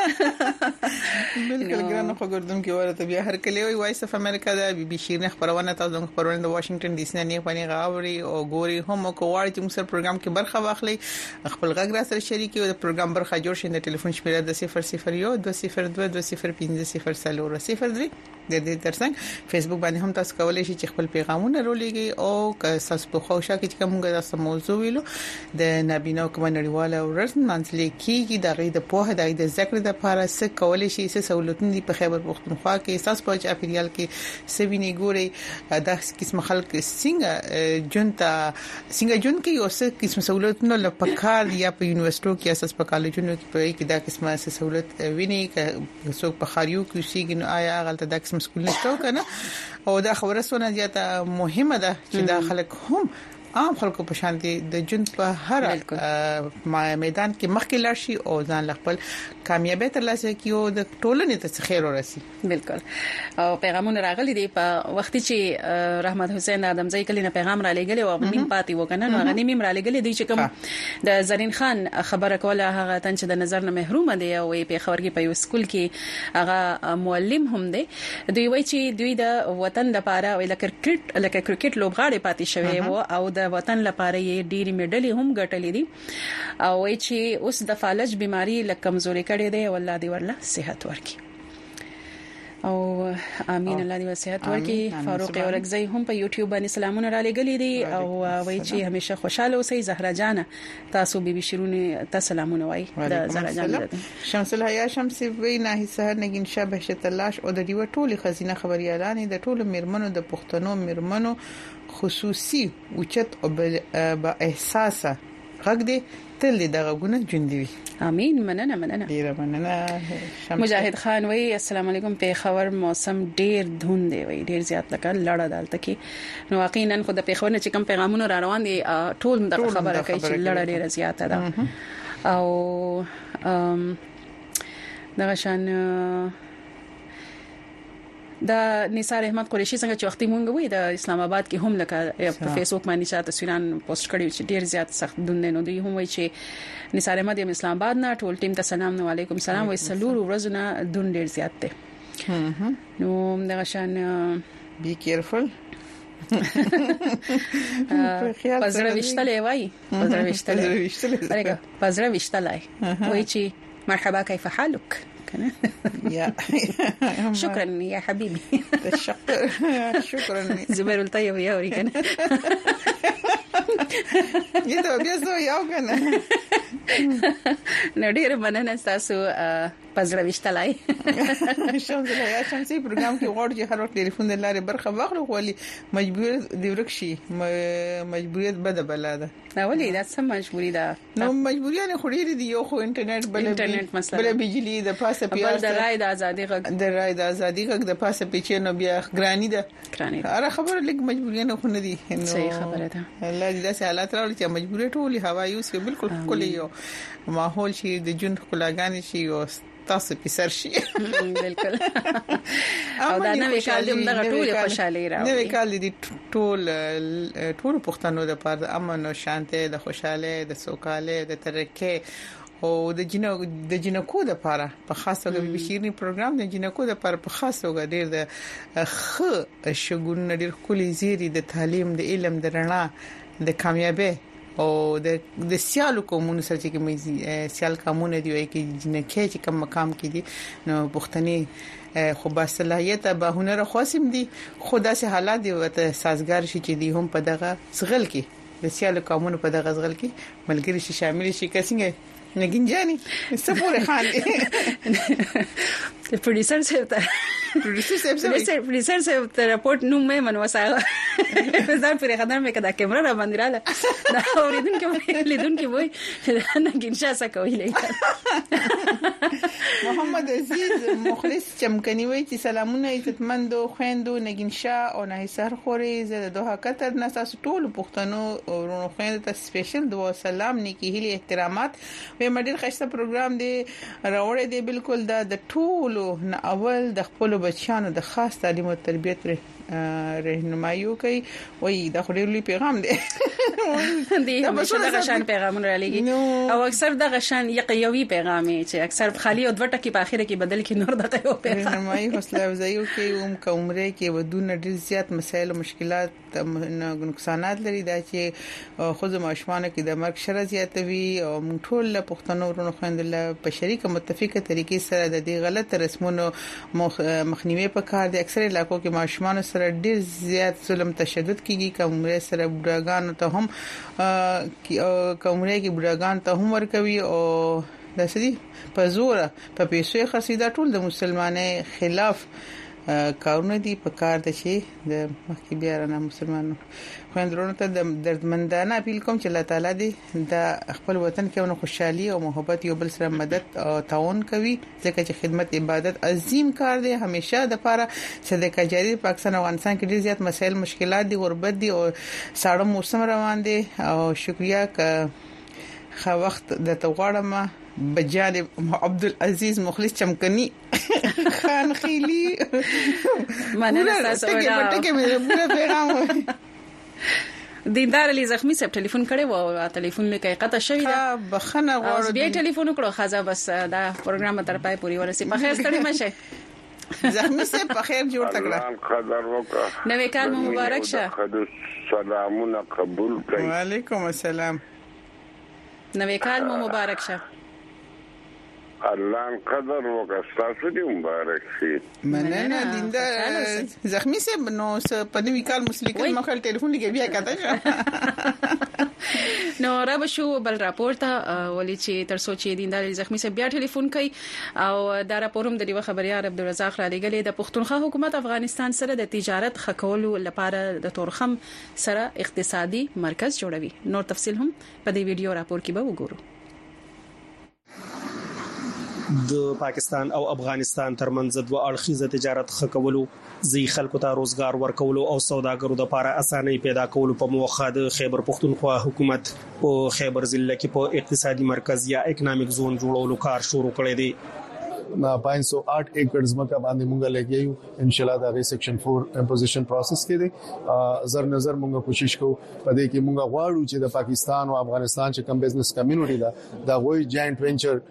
بالکل ګرانه خو ګردون کې ورته بیا هر کله وي وایس اف امریکا دا بي بي شیرنه خبرونه تاسو د خبرونه د واشنگټن ډي سي نه پني غاوري او ګوري هم کو واړی چې موږ سره پروګرام کې برخه واخلي خپل غږ را سره شریکي او د پروګرام برخه جوړ شي د ټلیفون شمیره د صفر صفر یو دوه صفر دوه دوه صفر پنځه صفر صفر صفر درې د دې ترڅنګ فیسبوک باندې هم تاسو کولای شئ چې خپل پیغامونه رولېږي او که تاسو په خوښه کې کومه د موضوع ویلو د نابینا کوم نړیواله ورځ منځلې کېږي د غي د په هدايه د ذکر د لپاره څه کولای شي څه سہولتونه دي په خیبر پختونخوا کې تاسو په چاپیریال کې سوینې ګوري د قسم خلک څنګه جنتا څنګه جن کې یو څه قسم سہولتونه لپاره یا په یونیورسيټو کې اساس په کالجونو کې په کې دا قسمه سہولت ویني که څوک په خاریو کې شي نو آیا غلطه د قسم سکول نشته کنه او دا خبره سونه زیاته مهمه ده چې دا خلک هم عام خلکو په شان دي د جن په هر میدان کې مخکې لاشي او ځان خپل کامیابی ترلاسه کیو د ټولنې ته خیر ورسي. بالکل او پیغامونه راغلي دي په وخت چې رحمت حسین ادمزی کلی نه پیغام را لګلی او نیم پاتې وکنه نو غنی مم را لګلی دی چې کوم د زرین خان خبره کوله هغه تن چې د نظر نه محروم دي او په خبر کې په یو سکول کې هغه معلم هم دی دوی وایي چې دوی د وطن لپاره او لکه کرکټ لکه کرکټ لوبغاړي پاتې شوی وو او د وطن لپاره یې ډېری میډلې هم ګټلې دي او وایي چې اوس د فالج بيماري لکه کمزوري کړي دی والله دی ورله صحت ورکي او امين الله دې صحت ورکړي. فاروق اورګزی هم په یوټیوب باندې سلامونه را لګلې دي او وایي چې همیشه خوشاله اوسئ. زهرا جان تاسو بي بي شیرونه تاسو سلامونه وایي د زهرا جان. شمس الحیا شمس وی نه سحر نگین شبه شتلاش او د دیو ټولي خزینه خبريالان د ټولو مرمنو د پښتنو مرمنو خصوصي اوچت او با احساسه غږ دې تل دغه غونه جوندوي. امين مننه مننه ډیر مننه. مجاهد خان وی السلام علیکم په خبر موسم ډیر دھوند دی وی ډیر زیات لکه لړه دالته کې نو واقعا خو د پیښونه چې کوم پیغامونه را روان دي ټول د خبره کوي چې لړه ډیره زیاته ده او دغه شان دا نثار احمد قریشي څنګه چې وختي مونږ وې د اسلام آباد کې هم لکه په فیسبوک باندې چې تصویران پوسټ کړي چې ډیر زیات سخت دند نه دی هم وای چې نثار احمد د اسلام آباد نه ټول ټیم ته سلام نو علیکم سلام وای سلور ورځونه دند ډیر زیات دی نو دغه شان بی کیرفل پزړه وشتلې وای پزړه وشتلې ارګه پزړه وشتلای وای چې مرحبا كيف حالك كان يا شكرا يا حبيبي شكرا شكرا زبير الطيب يا وري كان يدا بیا زو یو کنه نډیر مننه تاسو پزړه وشتلای شمس الحیا شمسي پروګرام کې غوړ چې هر وخت ټلیفون د لارې برخه واخلو خولي مجبور دی ورکشي مجبوریت بده بلاده اولی دا څه مجبوری ده نو مجبوریانه خوري دي یو خو انټرنیټ بل انټرنیټ مسله بل بجلی د پاسه پیاس د رای د ازادي غږ د رای د ازادي غږ د پاسه پیچې نو بیا ګرانی ده ګرانی اره خبره لیک مجبوریانه خو نه دي صحیح خبره ده الله دې داسې حالات راوړي چې مجبورې ټولې هوا یوس بالکل کلی یو ماحول شي د جون خلاګان شي او تاسو په سر شي بالکل او دا نوې کال دې موږ ټول خوشاله راوړي نوې کال دې ټول ټول پښتنو د پاره امن او شانته د خوشاله د سوکاله د ترقه او د جنو د جنکو د پاره په خاصه د بشیرنی پروګرام د جنکو د پاره په خاصه ډیر د خ شګون ډیر کلی زیری د تعلیم د علم د رڼا د کامیابی او د د سیالو کومونو سره چې کوم سیال کومونه دی چې جنکه چې کوم مقام کې دي نو پښتني خو با صلاحیت به هنر خاصم دي خدا سه حالات دی وته سازګار شي چې دی هم په دغه سغل کې د سیالو کومونو په دغه سغل کې ملګری شي شامل شي کسینګ نگین جانی سپوره خان دی پروډوسر صاحب ته پروډوسر صاحب ته پروډوسر صاحب ته رپورټ نوم مې منوساله ځان پر خدای مې کدا کیمرا را باندې رااله دا اوریدونکو لیدونکو وای نگین شاسه کوي محمد عزیز مخلص چمکنی وای چې سلامونه عزتمندو خويندو نگین شاه او نه سر خوري زه د دوه کتر نه تاسو ټول پښتنو ورونو خويند ته سپیشل دعا سلام نیکی هلي احترامات به مډیر خسته پروګرام دی راوړی دی بالکل دا د ټولو نه اول د خپل بچیانو د خاص تعلیم او تربیت رهنمایي کوي وای دا خو ډېر لوی پیغام دی دی همیشه د غشان پیغامونه لګي او اکثر د غشان یقوي پیغامي چې اکثر خالی او دوټه کې په اخره کې بدل کې نور د یو پیغام رهنمایي حوصله افزایي کوي هم کومره کې ودونه ډېر زیات مسایل او مشکلات نقصانات لري دا چې خو د ماشومان کې د مرګ شر زیاتوي او موږ ټول له پښتنو ورونو خويندل په شریکه متفقه طریقې سره د دې غلط رسمونو مخنیوي په کار دي اکثر علاقو کې ماشومان سره ډېر زیات ظلم تشدد کیږي کومره سره بډاګان ته هم کومره کې بډاګان ته هم ورکوي او د سدي په زور په پیسو خرڅیدا ټول د مسلمانۍ خلاف کارونه دي په کار د شي د مخکې بیا نه مسلمانانو خوندرونو ته د دردمندانه اپیل کوم چې الله تعالی دې د خپل وطن کې ونه خوشحالي او محبت یو بل سره مدد او تعاون کوي ځکه چې خدمت عبادت عظیم کار دی همیشه د لپاره صدقه جاریه پاکستان او افغانستان کې ډیر زیات مسایل مشکلات دي غربت دي او ساړه موسم روان دي او شکریا ک خو وخت د توغړم بجانب عبد العزيز مخلص چمکني خان خيلي مننه تاسو ورته کې مې پورا پیغام دیندار علي زخمی صاحب ټلیفون کړي وو ټلیفون لیکي قطع شوی دا بخنه غوړ بیا ټلیفون کړو خزا بس دا پروګرام تر پای پوری ورسي په خیر ستړي مشه زخمی صاحب په خیر جوړ تکړه قدر وکړه نوې کال مبارک شه سلامونه قبول کړئ وعلیکم السلام نوې کال مبارک شه الله قدر وکړه تاسو دې مبارک شي مننه دیندار زخمی صاحب نو په نوې کال مسلیکل مخال ټلیفون لګي بیا کاته نو را به شو بل راپورټ ولې چې تر سوچې دیندار زخمی صاحب بیا ټلیفون کوي او دا راپورم د دیو خبريار عبدالرزاق را لګلې د پښتونخوا حکومت افغانستان سره د تجارت خکولو لپاره د تورخم سره اقتصادي مرکز جوړوي نور تفصيل هم په دې ویډیو راپور کې به وګورو د پاکستان او افغانستان ترمنځ دوه اړخیزه تجارت خکولو زی خلکو ته روزګار ورکولو او سوداګرو د لپاره اسانۍ پیدا کولو په موخه د خیبر پښتونخوا حکومت او خیبر ضلع کې په اقتصادي مرکز یا اکونومیک زون جوړولو کار شروع کړی دی نا پانچ سو آٹھ ایکڑ زمکه باندې مونږ لګیو ان شاء الله دا غي سیکشن فور امپوزیشن پروسس کې دی زر نظر مونږ کوشش کوو په دې کې مونږ غواړو چې د پاکستان او افغانستان چې کوم بزنس کمیونټي دا دا وایي جاینټ وینچر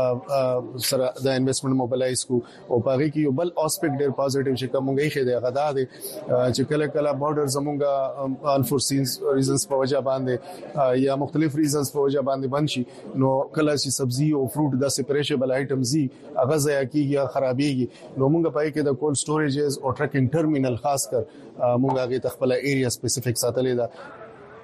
سره د انویسټمنټ موبلایز کو او پاره کې یو بل اسپیکټ ډیر پوزټیو چې کومږي خېده غدا دي چې کله کله بارډر زمونږه انفورسینز ریزنز په وجه باندې یا مختلف ریزنز په وجه باندې بند شي نو کله چې سبزی او فروټ د سپریشبل آیټمز زی هغه ځای کې یا خرابېږي نو مونږ پای کې د کولډ سټوریجز او ټرکینګ ټرمینل خاص کر مونږ هغه تخپل ایریا سپیسیفیک ساتلې ده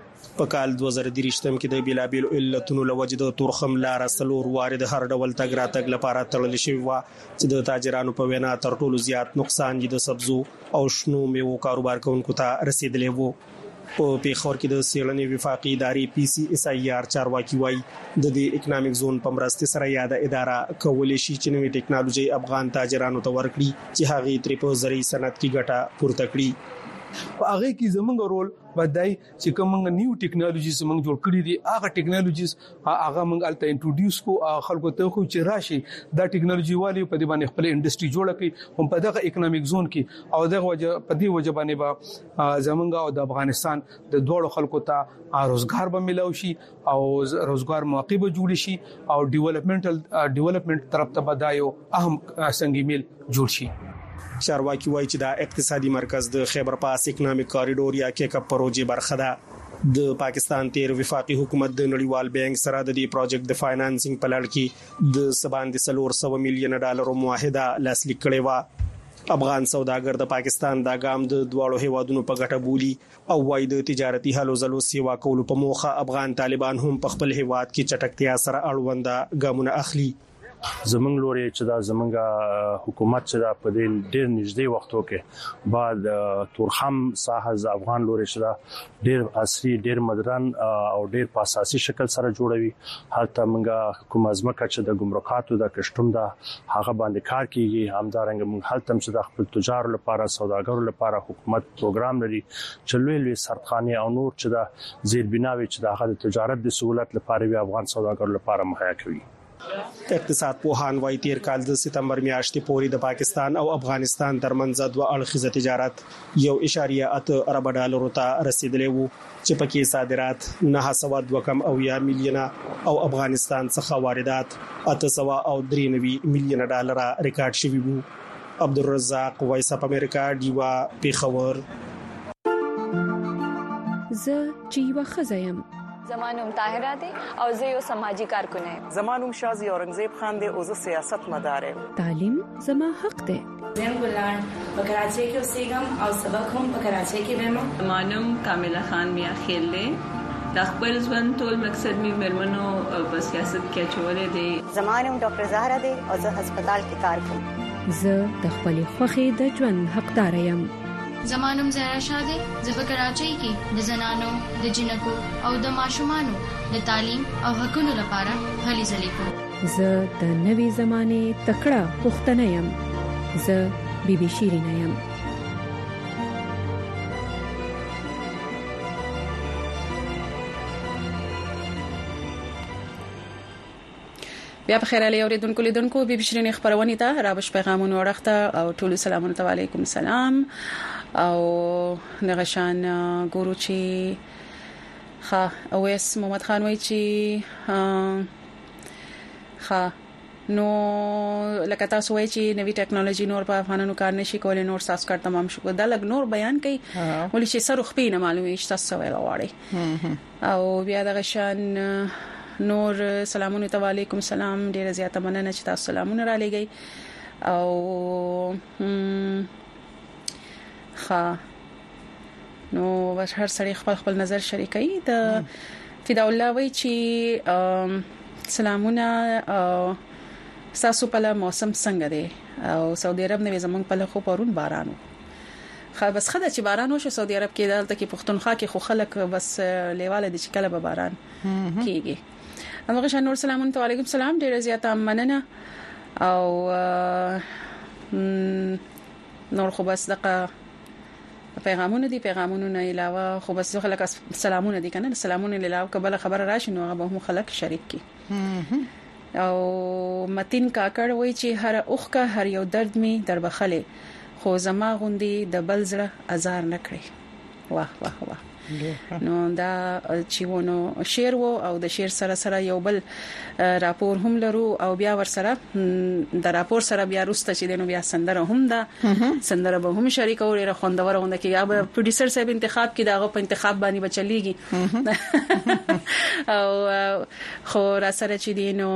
په کال دوه زره درې کې د بیلابیل علتونو لوجد تورخم لار سلور وارد هر ډول تګ راتګ لپاره تړل شوی و چې د تاجرانو په وینا تر ټولو زیات نقصان د سبزو او شنو میوو کاروبار کوونکو ته رسیدلی وو په پیښور کې د سیلنې وفاقي ادارې پی سی اس ای آر چارواکي وای د دې اکونومیک زون په مرسته سره یاد اداره کولې شي چې نوې ټکنالوژي افغان تاجرانو ته ورکړي چې هغه تر په زری صنعت کې ګټه پورته کړي په هغه کې زمونږ رول بدای چې کوم نیو ټکنالوژیز موږ جوړ کړی دي هغه ټکنالوژیز هغه موږ الته انټروډیوس کو خلکو ته خو چې راشي دا ټکنالوژي والی په دې باندې خپل انډستری جوړ کړي هم په دغه اکونومیک زون کې او دغه وجه په دې وجه باندې با زمونږ او د افغانستان د دوړو خلکو ته روزګار به ملو شي او روزګار مواقع به جوړ شي او ډیولپمنټل ډیولپمنٹ طرف ته بدایو اهم څنګه میل جوړ شي چارواکي وایي چې دا اقتصادي مرکز د خیبر پاس اکونومیک کوریډور یا کېکپ پروژې برخه ده د پاکستان تیر وفاقي حکومت د نړیوال بانک سره د دې پروجیکټ د فاینانسینګ په لړ کې د سباند سلور سو میلیون ډالر معاهده لاسلیک کړې و افغان سوداګر د پاکستان د ګام د دواړو هیوادونو په ګټه بولی او وایي د تجارتي هلو ځلو سیوا کولو په موخه افغان طالبان هم په خپل هیواد کې چټکتیا سره اړوند ګامونه اخلي زمنګ لوري چې دا زمنګ حکومت چې دا په دې ډېر نږدې وختو کې بعد تورخم ساحه ز افغان لوري چې دا ډېر عصري ډېر مدرن او ډېر په اساسي شکل سره جوړوي حتی موږ حکومت ځمکه چې د ګمرکاتو د کشتوم دا هغه باندې کار کوي همدارنګه موږ حالت چې د خپل تجار لپاره سوداګرو لپاره حکومت پروګرام لري چې لوی لوی سرخانه او نور چې دا زیر بناوي چې د هغه تجارت د سہولت لپاره وی افغان سوداګرو لپاره مهیا کوي اقتصاد پوهان وايي تیر کال د سپتمبر میاشتې پورې د پاکستان او افغانستان ترمنځ دوه اړخیزه تجارت یو اشاریه اته ارب ډالر ته رسیدلی وو چې پکې صادرات نه سوا دوه کم او یا میلیونه او افغانستان څخه واردات اته سوا او درې نوي میلیونه ډالر ریکارډ شوی وو. عبدالرزاق وایس اپ امریکا دیوا پیښور. زه جیوا خزایم. زمانوم طاهره دی او زه یو سماجی کارکونه یم. زمانوم شازی اورنګزیب خان دی او زه سیاست مدار یم. تعلیم زما حق دی. زم ګلان په کراچۍ کې اوسېږم او سبق هم په کراچۍ کې وایم. زمانوم کامله خان میا خیل دی. د خپل ژوند ټول مقصد می مرمنو په سیاست کې چولې دی. زمانوم ډاکټر زهرا دی او زه هسپتال کې کار کوم. زه د خپل خوخي د ژوند حقدار یم. زمانوم زهرا شاده زه په کراچۍ کې د زنانو د جنکو او د ماشومانو د تعلیم او حقوقو لپاره هلي ځلې کوم. زه د نوي زمانه تکړه پښتنه یم. زه بیبي شیرینه یم. بیا په خیر علي اوریدونکو لیدونکو بي بي شيرين خبرونه ته رابش پیغامونه ورخته او ټول سلامونه علیکم السلام او نغشان ګورو چې ها اوس محمد خان وای چې ها نو لکه تاسو وای چې نوې ټیکنالوژي نور په افغانانو کار نشي کولای نور ساس کار تمام شو دا لګ نور بیان کوي ولې چې سر خو نه معلومه چې تاسو ویل غواړي او بیا د غشان نور سلامونه ته علیکم السلام ډیره زیاته مننه چې تاسو سلامونه را لګی او ها نو بس هر سړي خپل خپل نظر شریکي د فدا الله وی چې سلامونه تاسو په موسم څنګه دی او سعودي عرب نه زمونږ په خو پرون بارانو خا بس خدای چې باران وشو سعودي عرب کې دالته کې پښتونخوا کې خو خلک بس لیواله دي چې کله به باران کیږي. هغه شان نور سلامونه ته علیکم السلام ډیره زیاته مننه او نور خو بس دغه پیغامونه دي پیغامونه نه علاوه خو بس خلک سلامونه دي کنه سلامونه علاوه قبل خبر راشي نو هغه هم خلک شریک کی او متین کاکړ وای چې هر اوخه هر یو درد می در بخله خو زما غوندي د بلزړه ازار نکړي. واه واه واه نو دا چې ونه شعر وو او د شعر سره سره یو بل راپور هم لرو او بیا ور سره د راپور سره بیا روسته چې دنو بیا سندره هم دا سندره به هم شریک او لري خوندور غونډه کې یا پروډوسر صاحب انتخاب کې داغه په انتخاب باندې بچلېږي او خو را سره چې دینو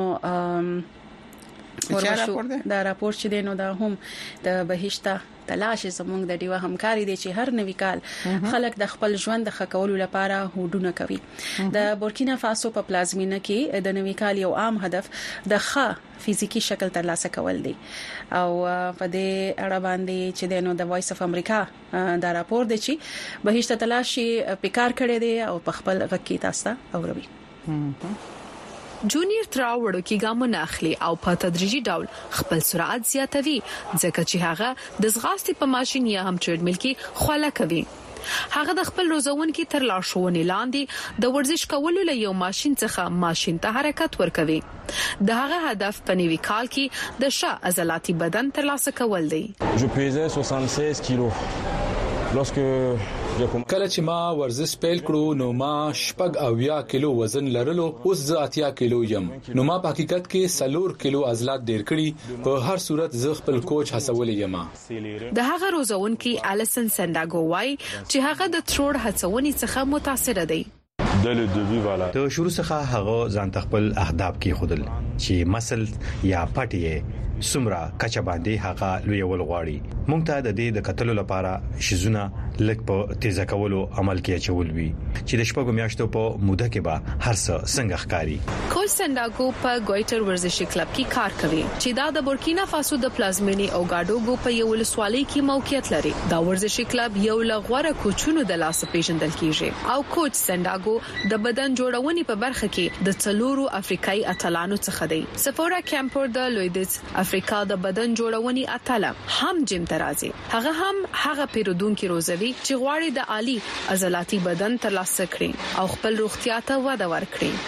ورشو دا راپور چې دینو دا هم د بهشته تلاش زموږ د دیوه همکاري دي چې هر نوي کال خلک د خپل ژوند د خکولو لپاره هوډونه کوي. د بورکینا فاسو په پلازمینه کې د نوي کال یو عام هدف د ښه فزیکی شکل ترلاسه کول دي او په دې اړه باندې چې دینو د وایس اف امریکا دا راپور دی چې بهشته تلاش پکار کړی دی او په خپل غکی تاسو اوروي. جونیئر تراوړو کې ګامونه اخلي او په تدریجي ډول خپل سرعت زیاتوي ځکه چې هغه د ځغاستې په ماشين یا هم ټریډمیل کې خواله کوي. هغه د خپل روزونکو تر لارښوونې لاندې د ورزش کولو له یو ماشين څخه ماشين ته حرکت ورکوي. د هغه هدف په نوي کال کې د شا عضلاتي بدن ترلاسه کول دی. Je pesais soixante-seize kilos. Lorsque کله چې ما ورزش پیل کړو نو ما شپږ اویا کیلو وزن لرلو اوس زه اتیا کیلو یم نو ما په حقیقت کې سلور کیلو عضلات ډیر کړي په هر صورت زه خپل کوچ هڅولې یم. د هغه روزونکو الیسن سنداګو وای چې هغه د تروړ هڅونې څخه متاثر دی. د شروع څخه هغه ځان خپل اهداف کې خودل چې مسل یا پټي سمرا کچا باندې هغه لوی ول غواړي. مونږ ته د دې د قتل لپاره شزونه لک په تیزه کولو عمل کې چول وی چې د شپږو میاشتو په موده کې به هر څه څنګه ښکاری. کول سنداګو په ګویټر ورزشي کلب کې کار کوي چې دا د بورکینا فاسو د پلازمینی او گاډوګو په یو ولسوالۍ کې موقعیت لري. دا ورزشي کلب یو لغوره کوچونو د لاس پیژندل کیږي او کوچ سنداګو د بدن جوړونې په برخه کې د څلورو افریقایي اتلانو څخه دی. سفورا کیمپور د لویدز افریقا د بدن جوړونې اتله هم جیم ترازی هغه هم هغه پیرودونکو روزوي چې غواړي د عالی عضلاتي بدن ترلاسه کړي او خپل روغتیا ته وده ورکړي.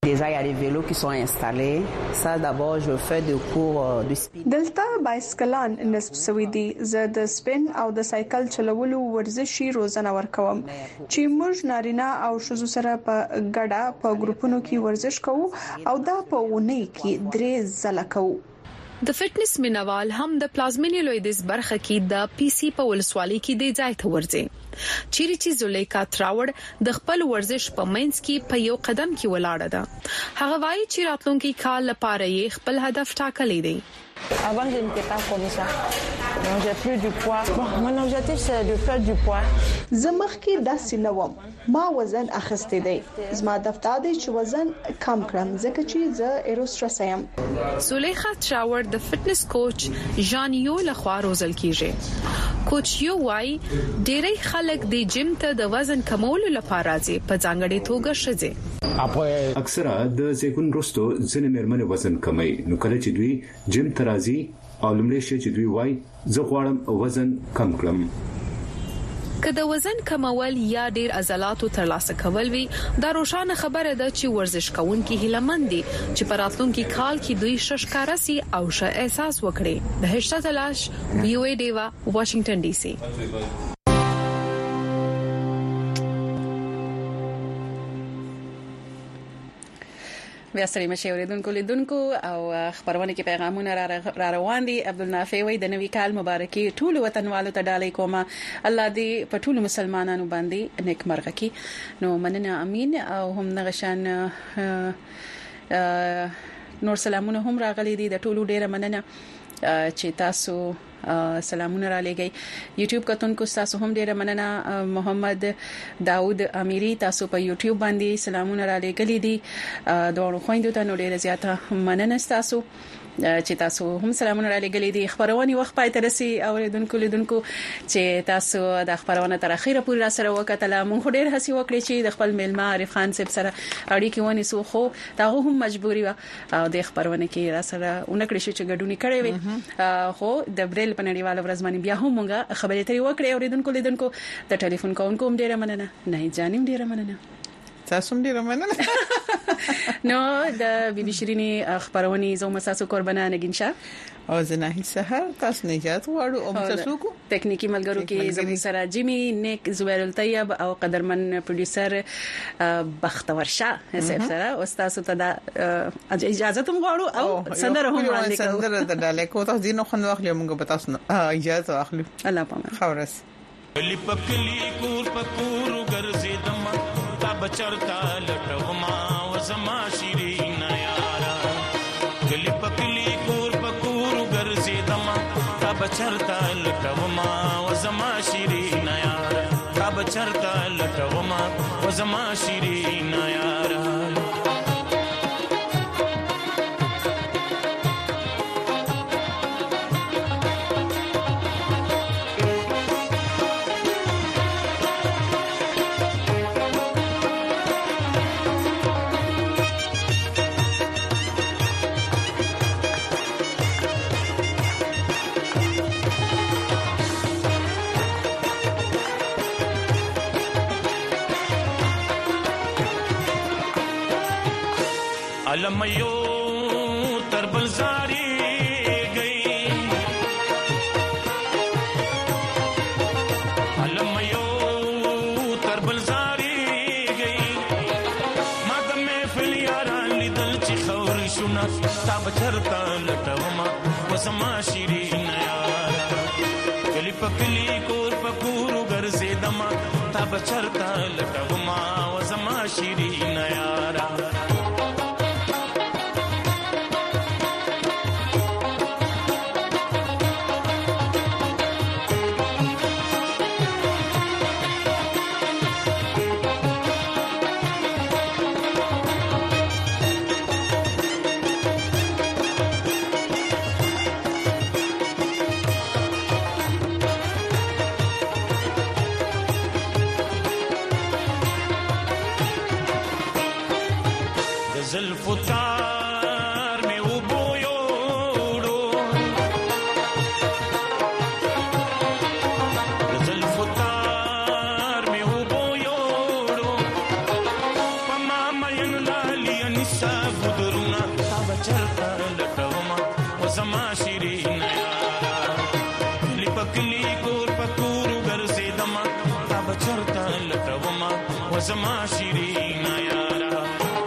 Déjà, il y a des vélos qui sont installés. Ça, d'abord, je fais des cours de spin. دلته بایسکلان نصب سوي دي. زه د سپین او د سایکل چلولو ورزشي روزنه ورکوم چې موږ نارینه او ښځو سره په ګډه په ګروپونو کې ورزش کوو او دا په اونۍ کې درې ځله کوو. د فټنس مینوال هم د پلازمینیلویدز برخه کې د پی سي په ولسوالۍ کې د ځای ته ورځي. چیرې چې زولیکا تراوړ د خپل ورزش په منځ کې په یو قدم کې ولاړه ده. هغه وايي چې راتلونکي کال لپاره یې خپل هدف ټاکلی دی. Avant, je n'étais pas comme ça. Donc, j'ai pris du poids. Bon, mon objectif, c'est de perdre du poids. زمخ کې داسې نه وم. ما وزن اخیستی دی. زما دفتر دی چې وزن کم کړم ځکه چې زه ایروسترس یم. زولیخا تراوړ د فټنس کوچ ژان یو لخوا روزل کیږي. کوچ یو وايي ډېری خلک د جیم ته د وزن کمولو لپاره راځي په ځانګړي توګه شځي. اکثره د زیګون رستو ځنې مرمنه وزن کمای نو کله چې دوی جیم ته راځي او لمړی شي چې دوی وای زه غواړم وزن کم کړم. که د وزن کمول یا ډیر عضلاتو ترلاسه کول وي دا روښانه خبره ده چې ورزش کوونکي هیلمند دي چې په راتلونکي کال کې دوی ششکاره سي او ښه احساس وکړي. د هشتا تلاش وی او ای دیوا واشنگټن ډي سي. بیا سړي مشه اوریدونکو لیدونکو او خبرونه کې پیغامونه را روان دي. عبدالنافع وای د نوي کال مبارکي ټول وطنوالو ته ډالۍ کومه. الله دې په ټول مسلمانانو باندې نیک مرغه کی. نو مننه امين او هم نغشان نور سلامونه هم راغلي دي د ټولو ډیره مننه چې تاسو سلامونه را لګي. یوټیوب کتونکو تاسو هم ډیره مننه. محمد داوود امیری تاسو په یوټیوب باندې سلامونه را لګلي دي. دوه خويندو ته نو ډیره زیاته مننه تاسو چې تاسو هم سلامونه را لګلي دي. خبرونه وخت پای ته رسي اوریدونکو لیدونکو چې تاسو د خبرونه تر اخیره پورې را سره وکټله. مونږ ډیر هڅه وکړې چې د خپل میلمه عارف خان صاحب سره اړیکې ونیسو خو تاسو هم مجبوري و او د خبرونه کې را سره اونکړې شي چې ګډونی کړې وي. خو د بریل په نړیواله ورځ باندې بیا هم مونږه خبرې ترې وکړې. اوریدونکو لیدونکو د ټلیفون کوونکو هم ډیره مننه. نه جانم ډیره مننه. تاسو هم ډیره مننه. نو د بي بي شيريني خبرونه زوم تاسو قربانه نگینشا او زناهي سحر تاسو نجات واړو او تاسو کو ټکنیکی ملګرو کې زموږ سره جيمي نیک زویر الطيب او قدرمن پروډوسر بختور شاه اسف سره او تاسو ته د اجازه تم غواړو او سندره هم وړاندې کوو. سندره د ډالې کو تاسو دینو خو واخلې موږ به تاسو اجازه واخلو. الله پامه خورس کلی پکلی کور پکور ګرځیدم تا بچرتا لټوما وزما شیرین یارا. کلی پکلی کور پکور ګرځیدم تا بچرتا لټوما وزما شیرین یارا. تا بچرتا لټوما وزما شیرین یارا. अलमयो तरबल जारी गई. अलमयो तरबल जारी गई. मादम में फिलियारान लिदल ची खौर शुना ताब चरता लटवमा वसमा शिरीन यारा. गली पकली कोर पकूर गरजे दमा ताब चरता लटवमा वसमा शिरीन यारा. زلفوتار میں وبویوڑو زلفوتار میں وبویوڑو پما مین لالی انسا شیرین کلی پکلی کور پکور ګرځیدما تا بچرتا لټوما وزما شیرین یارا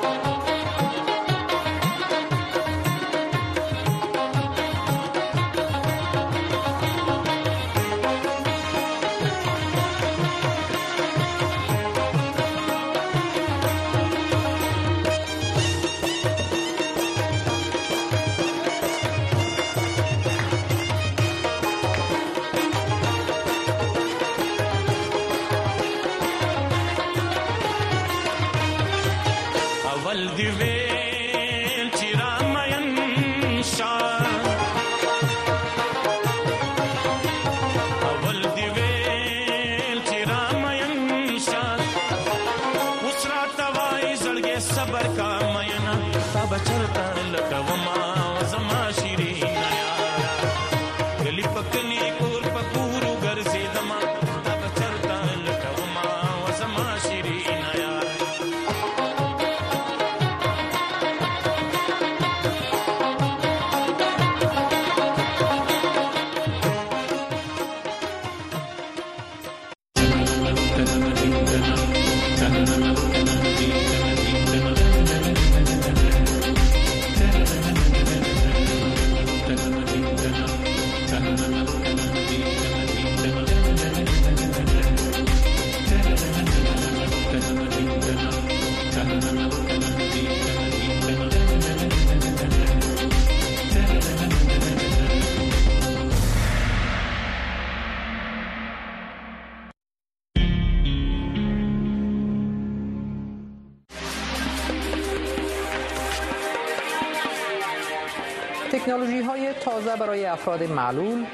تکنولوژی های تازه برای افراد معلول،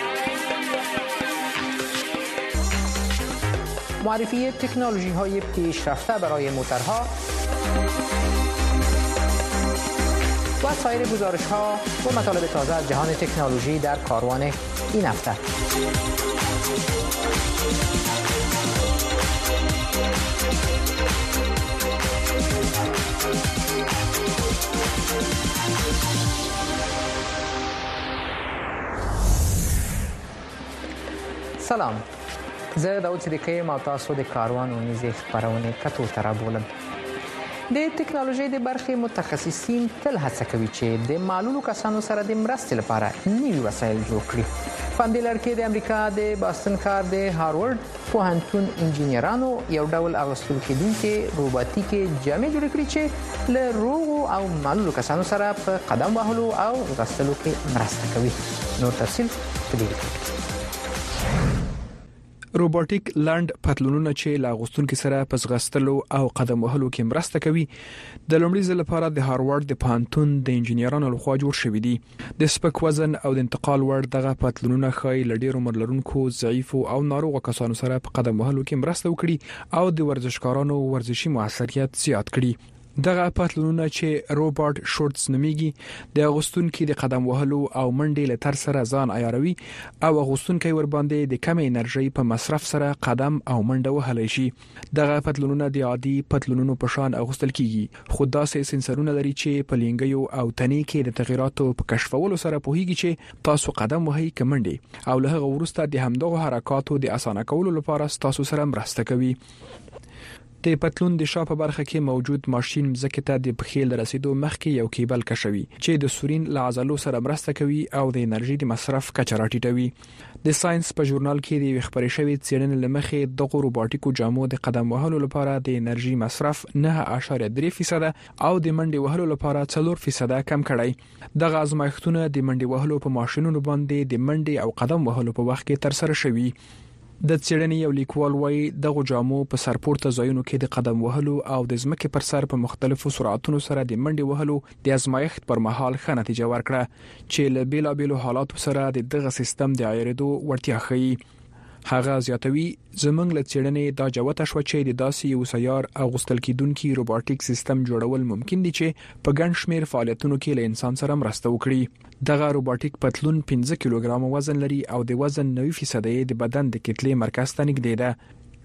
معرفی تکنولوژی های پیشرفته برای موترها و سایر گزارش ها و مطالب تازه از جهان تکنولوژی در کاروان این هفته. سلام، زه داود صدیقی ما تاسو د کاروان اونیزې خپرونې کتو ته رابولم. د ټکنالوژۍ د برخې متخصصین تل هڅه کوي چې د معلولو کسانو سره د مرستې لپاره نوي وسایل جوړ کړي. په همدې لړ کې د امریکا د باستن ښار د هاروارد پوهنتون انجینرانو یو ډول اغوستل کېدونکې روباټیکې جامې جوړې کړې چې له روغو او معلولو کسانو سره په قدم وهلو او غستلو کې مرسته کوي. نور تفصیل په دې کې. روباټیک لانډ پتلونونه چې لا غوستونکو سره پس غستلو او قدم وهلو کې مرسته کوي د لومړي ځل لپاره د هاروارد د پوهنتون د انجینرانو لخوا جوړ شوی دي. د سپک وزن او د انتقال وړ دغه پتلونونه خای لډیر عمر لرونکو ضعیفو او ناروغ کسانو سره په قدم وهلو کې مرسته وکړي او د ورزشکارانو ورزشي موثریت زیات کړي. دغه پتلونونه چې روباټ شورټس نوميږي د اغوستونکو د قدم وهلو او منډې له تر سره ځان عیاروي او اغوستونکو ور باندې د کم انرژي په مصرف سره قدم او منډه وهلی شي. دغه پتلونونه د عادي پتلونونو په شان اغوستل کیږي، خو داسې سنسرونه لري چې په لینګیو او تنې کې د تغیراتو په کشفولو سره پوهیږي چې تاسو قدم وهي کمنډي او له هغه وروسته د همدغه حرکاتو د اسانه کولو لپاره تاسو سره مرسته کوي. د پتلون د شاپه برخه کې موجود ماشين مزکه ته د بخیل رسیدو مخکې یو کیبل کشوي چې د سورین له عضلو سره مرسته کوي او د انرژي د مصرف کچه راټیټوي. د ساينس په ژورنال کې د خبرې شوی څېړنې لمخې دغه روباټیکو جامو د قدم وهلو لپاره د انرژي مصرف نه اعشاریه درې فیصد او د منډې وهلو لپاره څلور فیصد کم کړی. دغه ازمایښتونه د منډې وهلو په ماشينونو باندې د منډې او قدم وهلو په وخت کې تر سره شوي. د څېړنې یو لیکوال وایي دغه جامو په سرپورته ځایونو کې د قدم وهلو او د ځمکې پر سر په مختلفو سرعتونو سره د منډې وهلو د ازمایښت پر مهال ښه نتیجه ورکړه چې له بیلابېلو حالاتو سره د دغه سیستم د عیارېدو وړتیا ښيي. هغه زیاتوي زمنګ له څېړنې دا جوته شو چې د داسې یو سیار اغوستل کیدونکو روباټیک سیستم جوړول ممکن دي چې په ګڼ شمېر فعالیتونو کې له انسان سره مرسته وکړي. دغه روباټیک پتلون پنځه کیلوګرام وزن لري او د وزن نوي فیصد د بدن د کتلې مرکز ته نږدې ده.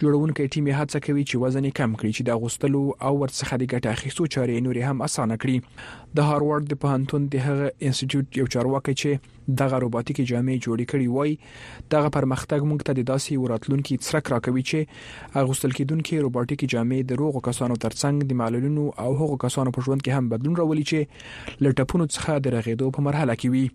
جوړونکي ټیم هڅه کوي چې وزن کم کړي چې د غوستلو او ورڅخه د ګټه اخیستو چارې نورې هم اسانه کړي. د هاروارد د پوهنتون د هغه انسټیټیوټ یو چارواکي چې دغه روبوټیکي جامې جوړې کړي وای دغه پرمختګ موږ ته د داسې وراتلونکو څرک راکوي چې اغوستل کېدونکي روبوټیکي جامې د روغو کسانو ترڅنګ د معلولینو او هغو کسانو په ژوند کې هم بدلون راولي چې لټپونو څخه د رغېدو په مرحله کې وي.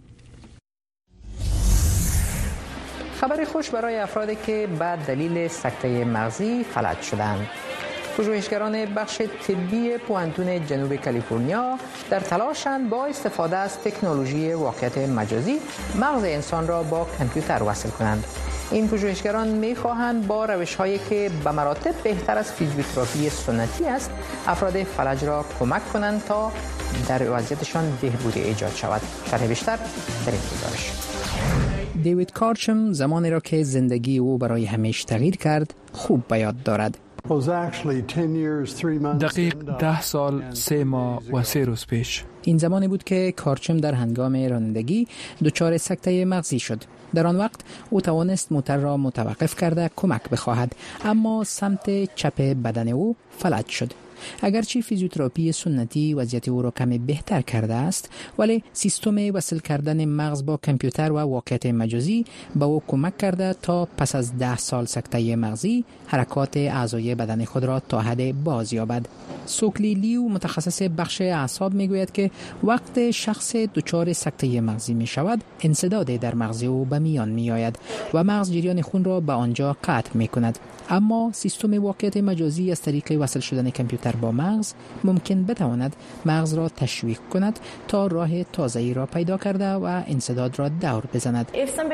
خبر خوش برای افرادی که به دلیل سکته مغزی فلج شدند. پژوهشگران بخش طبی پوهنتون جنوب کالیفرنیا در تلاشند با استفاده از تکنولوژی واقعیت مجازی مغز انسان را با کامپیوتر وصل کنند. این پژوهشگران می‌خواهند با روش‌هایی که به مراتب بهتر از فیزیوتراپی سنتی است افراد فلج را کمک کنند تا در وضعیتشان بهبودی ایجاد شود. شرح بیشتر در این گزارش. دیوید کارچم زمانی را که زندگی او برای همیشه تغییر کرد خوب به یاد دارد. دقیق ده سال سه ماه و سه روز پیش این زمانی بود که کارچم در هنگام رانندگی دچار سکته مغزی شد. در آن وقت او توانست موتور را متوقف کرده کمک بخواهد اما سمت چپ بدن او فلج شد. اگرچه فیزیوتراپی سنتی وضعیت او را کمی بهتر کرده است ولی سیستم وصل کردن مغز با کامپیوتر و واقعیت مجازی به او کمک کرده تا پس از ده سال سکته مغزی حرکات اعضای بدن خود را تا حد باز یابد. سوکلی لیو متخصص بخش اعصاب میگوید که وقت شخص دچار سکته مغزی می شود انسداد در مغز او به میان می آید و مغز جریان خون را به آنجا قطع می کند. اما سیستم واقعیت مجازی از طریق وصل شدن کامپیوتر با مغز ممکن بتواند مغز را تشویق کند تا راه تازه‌ای را پیدا کرده و انسداد را دور بزند.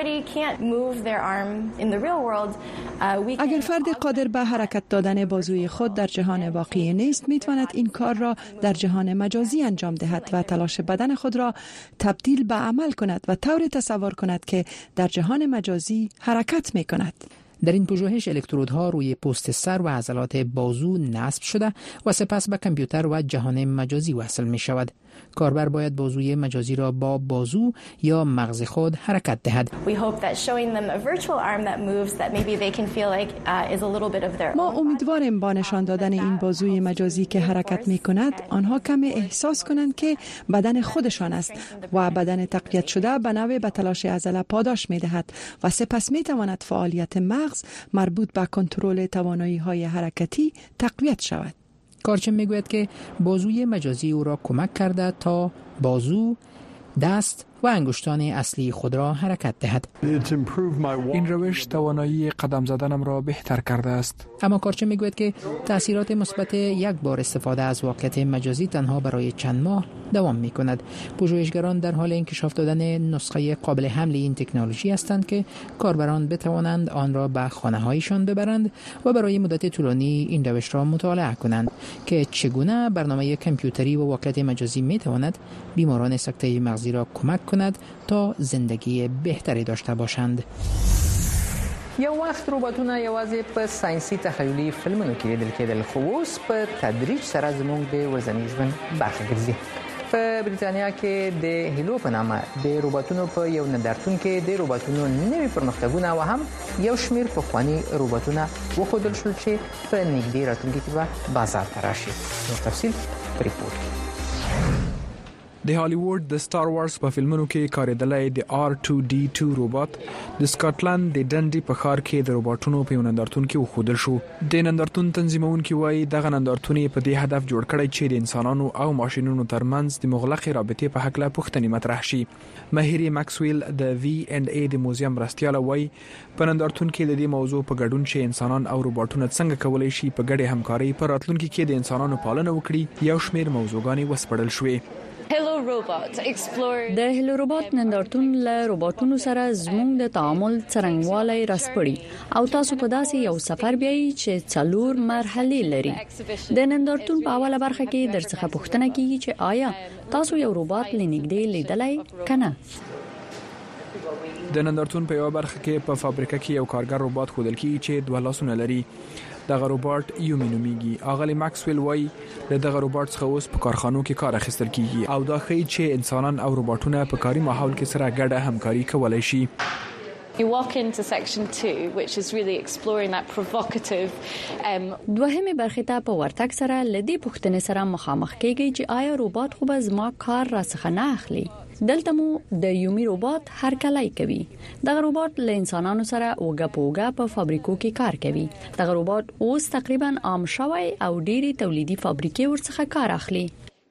اگر فرد قادر به حرکت دادن بازوی خود در جهان واقعی نیست میتواند این کار را در جهان مجازی انجام دهد و تلاش بدن خود را تبدیل به عمل کند و طوری تصور کند که در جهان مجازی حرکت میکند. در این پژوهش الکترودها روی پوست سر و عضلات بازو نصب شده و سپس به کامپیوتر و جهان مجازی وصل می شود. کاربر باید بازوی مجازی را با بازو یا مغز خود حرکت دهد. ما امیدواریم با نشان دادن این بازوی مجازی که حرکت می کند آنها کمی احساس کنند که بدن خودشان است و بدن تقویت شده به نوع به تلاش عضله پاداش می دهد و سپس می تواند فعالیت مغز مربوط به کنترل توانایی های حرکتی تقویت شود. کارچم میگوید که بازوی مجازی او را کمک کرده تا بازو، دست و انگشتان اصلی خود را حرکت دهد. این روش توانایی قدم زدنم را بهتر کرده است. اما کارچم میگوید که تأثیرات مثبت یک بار استفاده از واقعیت مجازی تنها برای چند ماه دوام می کند. پژوهشگران در حال انکشاف دادن نسخه قابل حمل این تکنولوژی هستند که کاربران بتوانند آن را به خانه‌هایشان ببرند و برای مدت طولانی این روش را مطالعه کنند که چگونه برنامه کامپیوتری و واقعیت مجازی می تواند بیماران سکته مغزی را کمک کند تا زندگی بهتری داشته باشند. یو وخت روبوټونه یوازې په ساينسي تخیلي فلمونو کې لیدل کېدل خو اوس په تدریج سره زموږ د ورځني ژوند برخه ګرځي. په بریتانیا کې د هیلو په نامه د روبوټونو په یو نندارتون کې د روبوټونو نوي پرمختګونه او هم یو شمیر پخواني روبوټونه وښودل شول چې په نږدې راتلونکي کې به بازار ته راشي. نور تفصیل په ریپورت کې. د هالیوود د سٹار وارز په فلمونو کې کارېدلای د آر ټو ډي ټو روبوت د سکاټلند د ډنډي په ښار کې د روبوټونو په نندارتون کې وښودل شو. د نندارتون تنظیمونکي وایي دغه نندارتون په دې هدف جوړ کړی چې د انسانانو او ماشينونو ترمنځ د مغلقې رابطې په حق لا پوښتنې مطرح شي. ماهری ماکسویل د وی اینډ ای د موزیم مرستیاله وایي په نندارتون کې د دې موضوع په ګډون چې انسانان او روبوټونه څنګه کولای شي په ګډه همکاري پر راتلونکي کې د انسانانو پالنه وکړي یو شمیر موضوعګانې وسپړل شوې. د هیلو روبوت نندارتون له روبوټونو سره زموږ د تعامل څرنګوالی راسپړي او تاسو په داسې یو سفر بیایي چې څلور مرحلې لري. د نندارتون په اوله برخه کې درڅخه پوښتنه کیږي چې آیا تاسو یو روبوت لنګدې لیدلای کنه. د نندارتون په یو برخه کې په فابریکه کې یو کارګر روبوت ښودل کیږي چې دوه لاسونه لري. دغه روبوت یومي نومیږي. اغلی ماکسویل وایي دغه روبوت څخه اوس په کارخانو کې کار اخیستل کیږي او دا ښیي چې انسانان او روبوټونه په کاري ماحول کې سره ګډه همکاري کولای شي. You walk into section two which is really exploring that provocative um دوهمه برخه ته په ورتک سره لدی پښتنې سره مخامخ کېږي چې آیا روبوت خو به زما کار راڅخه نه اخلي. دلته مو د یومي روبوت هر کلای کوي. دغه روبوت له انسانانو سره اوګه پوګه په فابریکو کې کار کوي. دغه روبوت اوس تقریبا عام شوی او ډېری تولیدي فابریکې ورڅخه کار اخلي.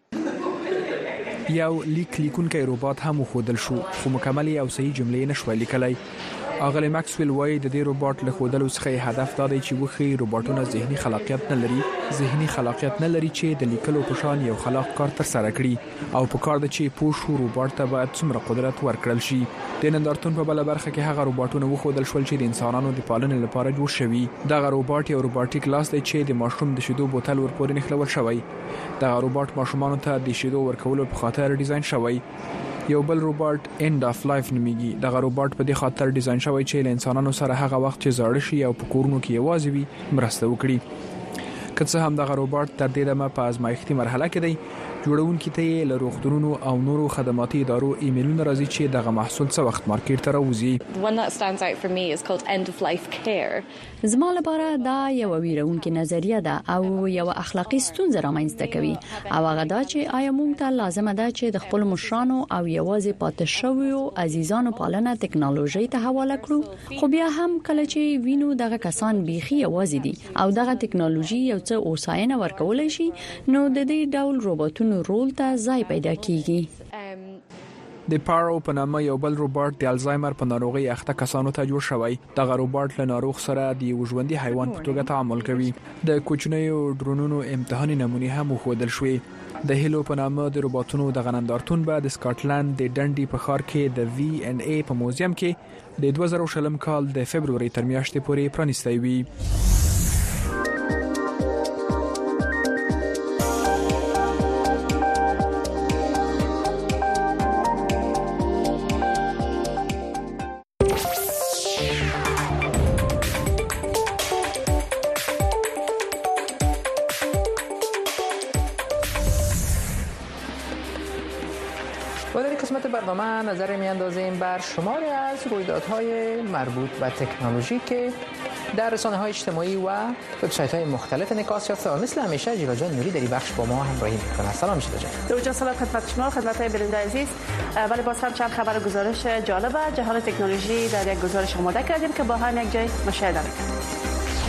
یو لیک لیکونکی روبوت هم خودل شو خو مکمل او صحیح جملې نشو لیکلای. اغلی ماکسویل وایي د دې روبوت له خودلو څخه هدف دا دی چې وخی روبوټونه ذهني خلاقیت نه لري ذهني خلاقیت نه لري چې د لیکلو په شان یو خلاق کار تر سره کړي او په کار د چې پوښ روبوټ ته باید څومره قدرت ورکړل شي. د نندارتون په بل برخه کې هغه روبوټونه وخودل شول چې د انسانانو د پالنې لپاره جوړ شوي. دغه روبوټ یو روبوټیک لاس دی چې د ماشوم د شیدو بوتل ورپورې نښلول شوی. دغه روبوټ ماشومانو ته د شیدو ورکولو په خاطر ډیزاین شوی. یو بل روبوټ اند اف لایف نومیږي. دغه روبوټ په دې خاطر ډیزاین شوی چې له انسانانو سره هغه وخت چې زاړه شي او په کورونو کې یوازې وي مرسته وکړي. که څه هم دغه روبوټ تر دې دمه په ازمایښتي مرحله کې دی. جوړونکي ته له روغتونونو او نورو خدماتي ادارو ایمیلونه راځي چې دغه محصول څه وخت مارکیټ ته راوځي. The one that stands out for me is called end of life care. زما لپاره دا یو ویرونکې نظریه ده او یو اخلاقی ستونزه رامنځته کوي او هغه دا چې آیا موږ ته لازمه ده چې د خپل مشرانو او یوازې پاتې شویو عزیزانو پالنه ټکنالوژي ته حواله کړو. خو بیا هم کله چې وینو دغه کسان بیخي یوازې دي او دغه ټکنالوژي یو څه اوساینه ورکولای شي نو د دې ډول روبوټونو رول ته ځای پیدا کیږي. د پارو په نامه یو بل روبوټ د الزایمر په ناروغي اخته کسانو ته جوړ شوی. دغه روبوټ له ناروغ سره د ژوندۍ حیوان په توګه تعامل کوي. د کوچنیو ډرونونو امتحاني نمونې هم خودل شوې. د هیلو په نامه د روبوټونو د غنندارتون به د سکاټلند د ډنډي په ښار کې د وی ان ای په موزیم کې د دوه زره شلم کال د فبرवरी تر میاشتې پورې پرانیستی وي. برنامه نظر میاندازیم بر شماری از رویدادهای مربوط به تکنولوژی که در رسانه‌های اجتماعی و وبسایت‌های مختلف انعکاس یافته و مثل همیشه جیلا جان نوری در این بخش با ما همراهی می‌کنه. سلام جیلا جان. درود جان، سلام خدمت شما، خدمت بیننده عزیز. ولی باز هم چند خبر گزارش جالب جهان تکنولوژی در یک گزارش آماده کردیم که با هم یک جای مشاهده می‌کنیم.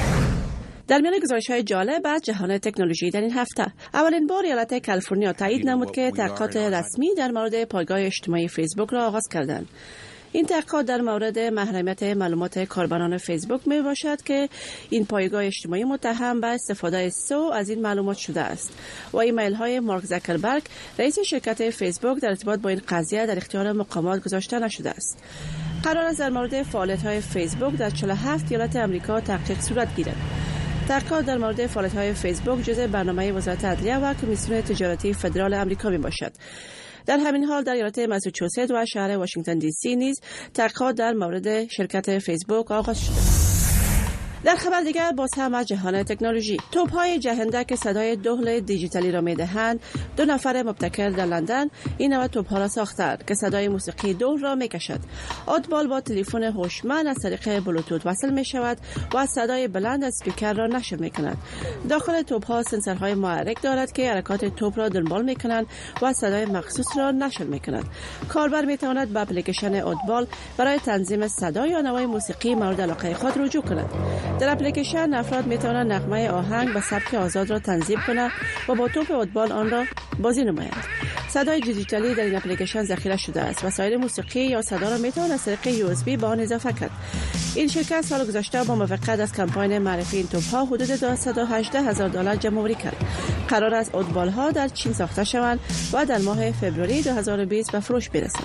در میان گزارش‌های جالب از جهان تکنولوژی در این هفته، اولین بار ایالت کالیفرنیا تایید نمود که تحقیقات رسمی در مورد پایگاه اجتماعی فیسبوک را آغاز کردند. این تحقیقات در مورد محرمیت معلومات کاربران فیسبوک می باشد که این پایگاه اجتماعی متهم به استفاده سو از این معلومات شده است و ایمیل های مارک زاکربرگ رئیس شرکت فیسبوک در ارتباط با این قضیه در اختیار مقامات گذاشته نشده است. قرار است در مورد فعالیت های فیسبوک در چهل و هفت ایالت آمریکا تحقیق صورت گیرد. تحقیقات در مورد فعالیت‌های فیسبوک جزء برنامه وزارت عدلیه و کمیسیون تجارتی فدرال آمریکا میباشد. در همین حال در ایالت ماساچوست و شهر واشنگتن دی سی نیز تحقیقات در مورد شرکت فیسبوک آغاز شده. در خبر دیگر باز هم از جهان تکنولوژی، توپ‌های جهنده که صدای دهل دیجیتالی را می‌دهند، دو نفر مبتکر در لندن این نوع توپ‌ها را ساختند که صدای موسیقی دهل را می‌کشد. آتبال با تلفن هوشمند از طریق بلوتوث وصل می‌شود و از صدای بلند از اسپیکر را نشر می‌کند. داخل توپ‌ها سنسورهای محرک دارد که حرکات توپ را دنبال می‌کنند و صدای مخصوص را نشر می‌کند. کاربر می‌تواند به اپلیکیشن آتبال برای تنظیم صدا یا نوع موسیقی مورد علاقه خود رجوع کند. در اپلیکیشن افراد میتوانند نغمه آهنگ به سبک آزاد را تنظیم کنند و با توپ آتبال آن را بازی نمایند. صدای دیجیتالی در این اپلیکیشن ذخیره شده است و سایر موسیقی یا صدا را میتوان از طریق یو اس بی به آن اضافه کرد. این شرکت سال گذشته با موافقت از کمپاین معرفی این توپ‌ها حدود دویست و هجده هزار دلار جمع‌آوری کرد. قرار است آتبال‌ها در چین ساخته شوند و در ماه فوریه دو هزار و بیست به فروش برسند.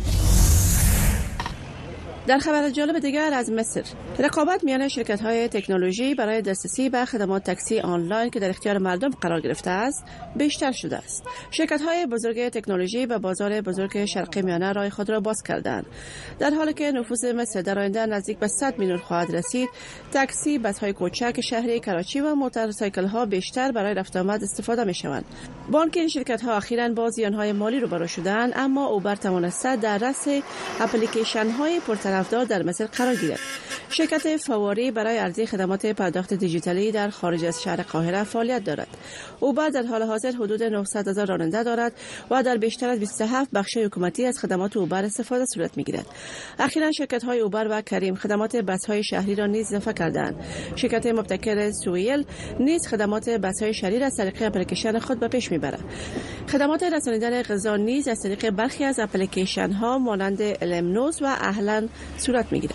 در خبر جالب دیگر از مصر، رقابت میان شرکت‌های تکنولوژی برای دسترسی به خدمات تاکسی آنلاین که در اختیار مردم قرار گرفته است، بیشتر شده است. شرکت‌های بزرگ تکنولوژی به بازار بزرگ شرق میانه راه خود را باز کردند. در حالی که نفوذ مصر در آینده نزدیک به صد میلیون خواهد رسید، تاکسی، بس‌های کوچک شهری کراچی و موتورسایکل‌ها بیشتر برای رفت آمد استفاده می‌شوند. با آنکه این شرکت‌ها اخیراً با زیان‌های مالی روبرو شدند، اما اوبر توانسته در رأس اپلیکیشن‌های پرطرف طرفدار در مصر قرار گیرد. شرکت فواری برای عرضه خدمات پرداخت دیجیتالی در خارج از شهر قاهره فعالیت دارد. اوبر در حال حاضر حدود نهصد هزار راننده دارد و در بیشتر از بیست و هفت بخش حکومتی از خدمات اوبر استفاده صورت می‌گیرد. اخیراً شرکت‌های اوبر و کریم خدمات بس‌های شهری را نیز اضافه کردند. شرکت مبتکر سویل نیز خدمات بس‌های شهری را از طریق اپلیکیشن خود به پیش می‌برد. خدمات رسانیدن غذا نیز از طریق برخی از اپلیکیشن‌ها مانند المنوز و اهلن صورت می‌گیرد.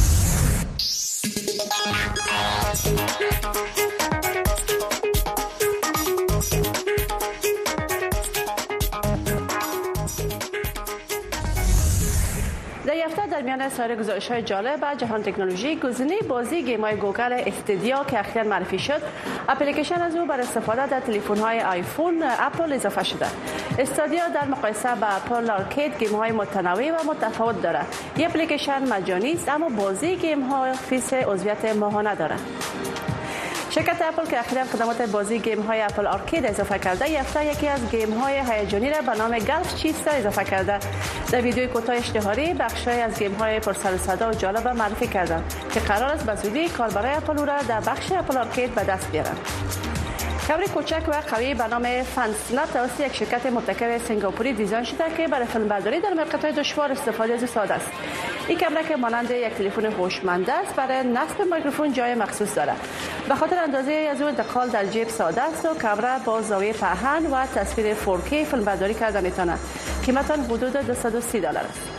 در هفته در میان سایر گزارش‌های جالب از جهان تکنولوژی، گزینه بازی گیم‌های گوگل استدیا که اخیراً معرفی شد، اپلیکیشن از او برای استفاده در تلفن‌های آیفون اپل اضافه شده. استدیا در مقایسه با اپل آرکید گیم‌های متنوع و متفاوت دارد. این اپلیکیشن مجانی است اما بازی گیم‌ها فیس عضویت ماهانه دارد. شرکت اپل که اخیراً خدمات بازی گیم های اپل آرکید اضافه کرده، یافته یکی از گیم های هیجانی را به نام گلف چیس را اضافه کرده. در ویدیوی کوتاه اشتهاری بخشی از گیم های پرسر و صدا و جالب معرفی کردند که قرار است به زودی کاربرای اپل را در بخش اپل آرکید به دست بیارند. کامری کوچک و قوی به نام فنسنپ توسط یک شرکت مبتکر سنگاپوری دیزاین شده که برای فیلمبرداری در موقعیت‌های دشوار استفاده از ساده است. این کامرا که مانند یک تلفن هوشمند است، برای نصب میکروفون جای مخصوص دارد. به خاطر اندازه از او انتقال در جیب ساده است و کامرا با زاویه پهن و تصویر فور کی فیلمبرداری کرده میتواند. قیمت آن حدود دویست و سی دلار است.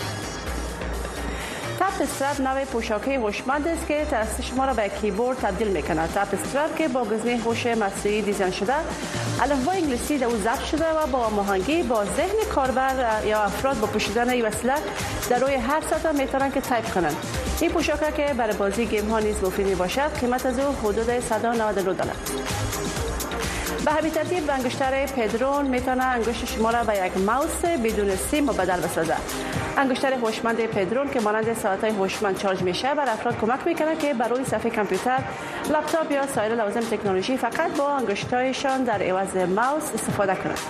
تاپ استرپ نوع پوشاکی هوشمند است که دست شما را به کیبورد تبدیل می‌کند. تاپ استرپ که با گزینه هوش مصنوعی دیزاین شده، الفبای انگلیسی در او ضبط شده و با هماهنگی با ذهن کاربر یا افراد با پوشیدن این وسیله در روی هر سطح میتونن که تایپ کنند. این پوشاک که برای بازی گیم ها نیز مفید میباشد، قیمت از او حدود صد و نود و نه دلار. به همین ترتیب انگشتر پدرون میتونه انگشت شما را به یک ماوس بدون سیم مبدل بسازه. انگشتر هوشمند پدرون که مانند ساعت‌های هوشمند چارج میشه، بر افراد کمک میکنه که بر روی صفحه کامپیوتر، لپتاپ یا سایر لوازم تکنولوژی فقط با انگشتایشان در عوض ماوس استفاده کنند.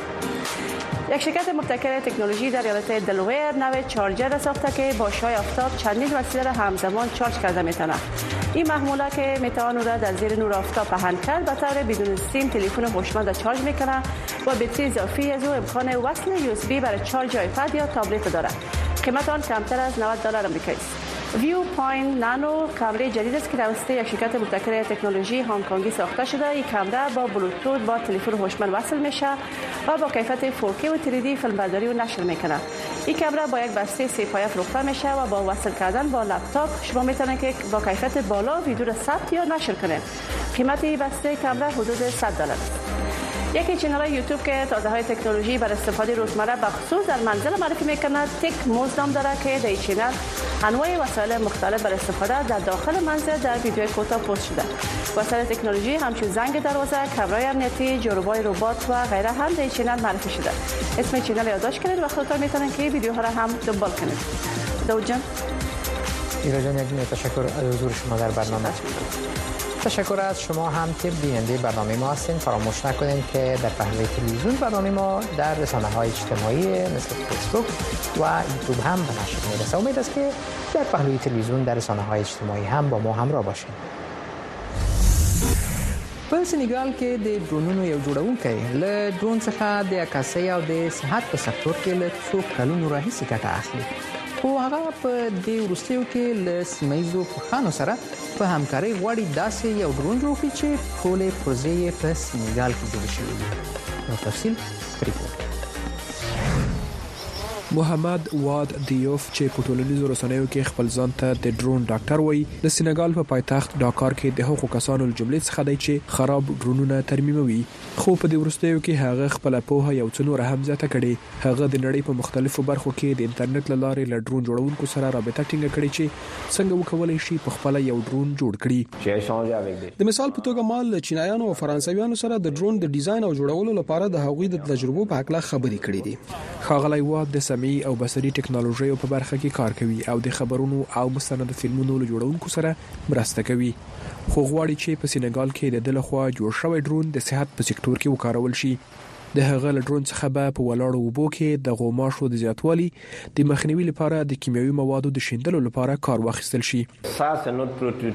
یک شرکت مبتکر تکنولوژی در ایالت دلویر نوع چارجر را ساخته که با شعاع آفتاب چندین وسیله را همزمان چارج کرده میتونه. این محموله که میتونه را در زیر نور آفتاب پهن کرد، به طور بدون سیم تلفن هوشمند را چارج میکنه و بطری اضافی از او امکان وصل یو اس بی برای چارج آیپد یا تابلت دارد. قیمت آن کمتر از نود دلار آمریکایی است. ویو پوینت نانو کامرای جدید است که توسط یک شرکت مبتکر تکنولوژی هنگ کنگی ساخته شده. این کامرا با بلوتوث با تلفن هوشمند وصل میشه و با کیفیت فور کی و تری دی فیلمبرداری و نشر میکنه. این کامرا با یک بسته سه پایه فروخته میشه و با وصل کردن با لپتاپ شما میتونید که با کیفیت بالا ویدیو را ثبت یا نشر کنید. قیمت این بسته کامرا حدود صد دلار است. یکی چینل یوتیوب که تازه های تکنولوژی برای استفاده روزمره بخصوص در منزل معرفی میکند، تک موز نام داره که در این چینل انواع وسایل مختلف برای استفاده در داخل منزل در ویدیو کوتاه پست شده. وسایل تکنولوژی همچون زنگ دروازه، کامرای امنیتی، جاروبای ربات و غیره هم در این چینل معرفی شده. اسم چینل یادداشت کنید و خودتان میتونید که ویدیوها را هم دنبال کنید. داود جان، ایرا جان، یک تشکر از حضور شما در برنامه. تشکر از شما هم که بیننده برنامه ما هستین. فراموش نکنید که در پهلوی تلویزیون برنامه ما در رسانه‌های اجتماعی مثل فیسبوک و یوتیوب هم به نشر میرسه. امید است که در پهلوی تلویزیون در رسانه‌های اجتماعی هم با ما همراه باشین. په سنیګال کې د ډرونونو یو جوړونکی له ډرون څخه د عکاسۍ او د صحت په سکتور کې له څو کلونو راهیسې ګټه اخلي. خو هغه په دې وروستیو کې له سیمایزو پوهانو سره په همکارۍ غواړي داسې یو ډرون جوړ کړي چې ټولې پروژې یې په سنیګال کې جوړې شوې دي. نو تفصیل په ریپورت محمد واد دیوف چې په ټولنیزو رسنیو کې خپل ځان ته د ډرون ډاکټر وایي، د سنیګال په پایتخت ډاکار کې د حقوقو کسانو جملې څخه دی چې خراب ډرونونه ترمیموي. خو په دې وروستیو کې هغه خپل پوهه یو څه نور هم زیاته کړې. هغه د نړۍ په مختلفو برخو کې د انټرنیټ لارې له ډرون جوړونکو سره رابطه ټینګه کړې چې څنګه وکولای شي په خپل یو ډرون جوړ کړي. د مثال په توګه مال چینایانو او فرانسویانو سره د ډرون د ډیزاین او جوړولو لپاره د هغوی د تجربو په اړه خبرې کړې دي. خاغلی واد د سمعي او بصري ټکنالوژي په برخه کې کار کوي او د خبرونو او مستند فلمونو له جوړونکو سره مرسته کوي. خو غواړي چې په سنیګال کې د دلخوا جوړ شوی ډرون د صحت په سکتور کې وکارول شي. د هغه له ډرون څخه به په ولاړو وبو کې د غوماشو د زیاتوالي د مخنیوي لپاره د کیمیاوي موادو د شیندلو لپاره کار واخیستل شي. دا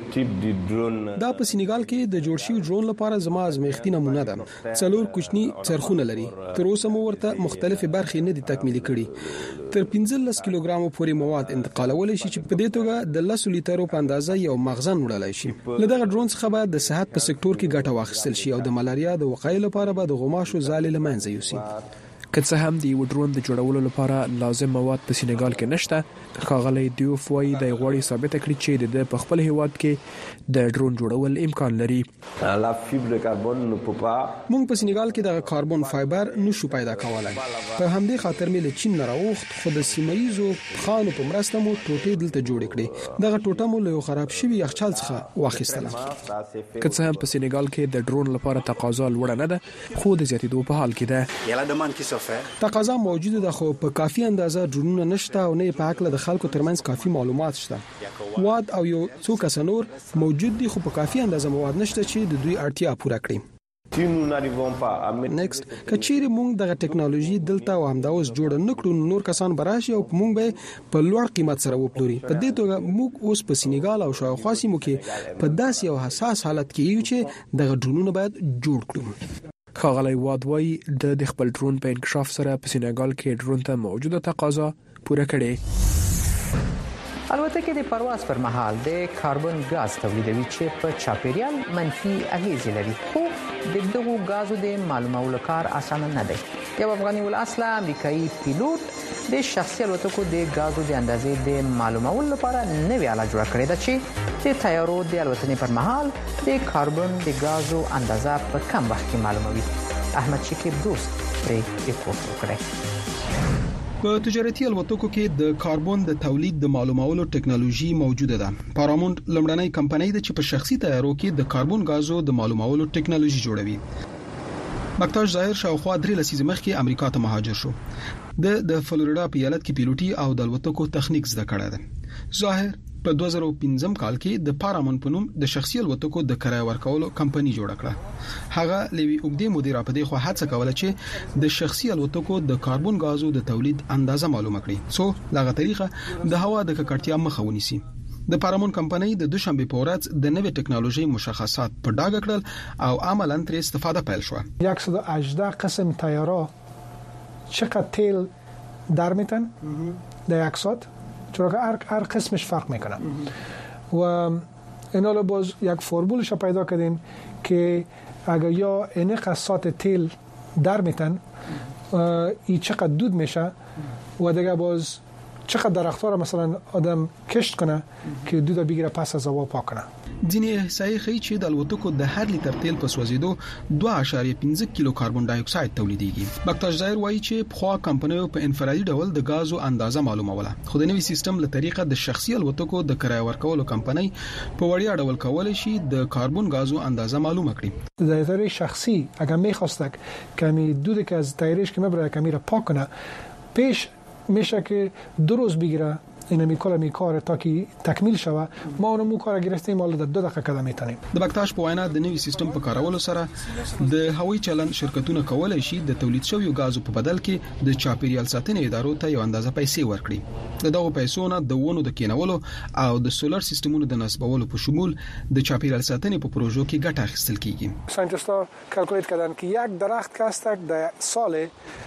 په سینیګال کې د جوړ شوی ډرون لپاره زما ازمیښتي نمونه ده. څلور کوچني څرخونه لري. تر اوسه مو ورته مختلفې برخې نه دي تکمیلي کړي. تر پنځلس کیلوګرامو پورې مواد انتقالول شي چې په دې توګه د لس لیټرو په اندازه یو مخزن وړلای شي. له دغه ډرون څخه به د صحت په سکتور کې ګټه واخیستل شي او د ملاریا د وقایې لپاره به د غوماشو ځالې له منځه یوسي. که څه هم د یو ډرون د جوړولو لپاره لازم مواد په سینیګال کې نشته، ښاغلی دیوف وایي د غوړي ثابت کړي چې د په خپل هیواد کې د ډرون جوړول امکان لري. مونږ په سینیګال کې د کاربن فایبر نشو پیدا کولای. په همدې خاطر مې له چین نه راوخت، خو د سیمایزو خانو په مرسته مو ټوټې دلته جوړ کړې. دغه ټوټه مو له خراب شوی یخچال څخه واخیستله. که څه هم په سینیګال کې د ډرون لپاره تقاضا لوړه نه ده، خو د زیاتېدو په حال کې ده. تقاضا موجوده ده، خو په کافي اندازه ډرونونه نشته او نه په حق له خلکو ترمنځ کافي معلومات شته. واد او یو څو کس نور موجود دي، خو په کافي اندازه مواد نشته چې د دوی اړتیا پوره کړي. نیکست کچېری مونږ دغه ټکنالوژي دلته او همدا اوس جوړ نه کړو، نور کسان براشي او مونږ به په لوړ قیمت سره وپلوري. په دې توګه مونږ اوس په سینیګال او شاوخوا سیمو کې په داسې یو حساس حالت کې یو چې دغه ډرونونه باید جوړ کړو. ښاغلی واد وایي د خپل ډرون په انکشاف سره په سینیګال کې ډرون ته موجوده تقاضا پوره کړي. البته د پرواز پر مهال د کاربن غاز تولیدوي چې په چاپیریال منفي اغیز لري، خو د دغو غازو د معلومولو کار اسانه نه دی. یو افغاني ول-اصله امریکایي پیلوټ د شخصي الوتکو د غازو د اندازې د معلومولو لپاره نوې آله جوړه کړې ده چې د طیارو د الوتنې پر مهال د کاربن د غازو اندازه په کم وخت کې معلوموي. احمد شکیب دوست پرې ریپورت وکړی. په تجارتي الوتکو کې د کاربن د تولید د معلومولو ټکنالوژي موجوده ده. پارامونت لمړنۍ کمپنۍ ده چې په شخصي تیارو کې د کاربن غازو د معلومولو ټکنالوژي جوړوي. بکتاش ظاهر شاوخوا درې لسیزې مخکې امریکا ته مهاجر شو. د د فلوریدا په ایالت کې پیلوټي او د الوتکو تخنیک زده کړی ده. ظاهر په دوه زره پنځم کال کې د پارامونت په نوم د شخصي الوتکو د کرایه ورکولو کمپنی جوړه کړه. هغه لوي اوګدې مدیر په دې خو هڅه کوله چې د شخصي الوتکو د کاربن غازو د تولید اندازه معلومه کړي، څو لغه طریقه د هوا د ککړتیا مخه ونیسي. د پارامون کمپنۍ د دوشنبه په ورځ د نوې ټکنالوژي مشخصات په ډاګه کړل او عملاً تر استفاده پیل شو. صد و هجده قسم طیاره چقدر تیل در میتن در یک ساعت، چون هر هر قسمش فرق میکنه و اینا رو باز یک فرمولش پیدا کردیم که اگر یا این قسمت تیل در میتن این چقدر دود میشه و دیگه باز چقدر درخت‌ها رو مثلا آدم کشت کنه که دود بگیره پس از هوا پاک کنه. ځینې احصایې ښیي چې د الوتکو د هر لیټر تیل په سوځیدو دوه اعشاریه پنځه کیلو کاربن ډای اکساید تولیدېږي. بکتاش ظاهر وایي چې په خوا کمپنیو په انفرادي ډول د غازو اندازه معلوموله، خو د نوي سیستم له طریقه د شخصي الوتکو د کرایه ورکولو کمپنۍ په وړیا ډول کولای شي د کاربن غازو اندازه معلومه کړي. در طریق شخصی اگر می‌خواست کمی دودی که از تایرش که میبره کمی را پاک کنه، پیش میشه که دو روز بگیره این میکاله میکاره تا که تکمیل شوه. ما اونمو کار گرفتیم حالا د دو دقیقه کده میتونیم. د بکتاش په وینا د نوي سیستم په کارولو سره د هوایي چلن شرکتونه کولای شي د تولید شویو غازو په بدل کې د چاپیریال ساتنې ادارو ته یو اندازه پیسې ورکړي. د دغه پیسو نه د ونو د کینولو او د سولر سیستمونو د نصبولو په شمول د چاپیریال ساتنې په پروژو کې ګټه اخیستل کیږي. ساینتیست‌ها کلکولیت کردن که یک درخت کاستک در سال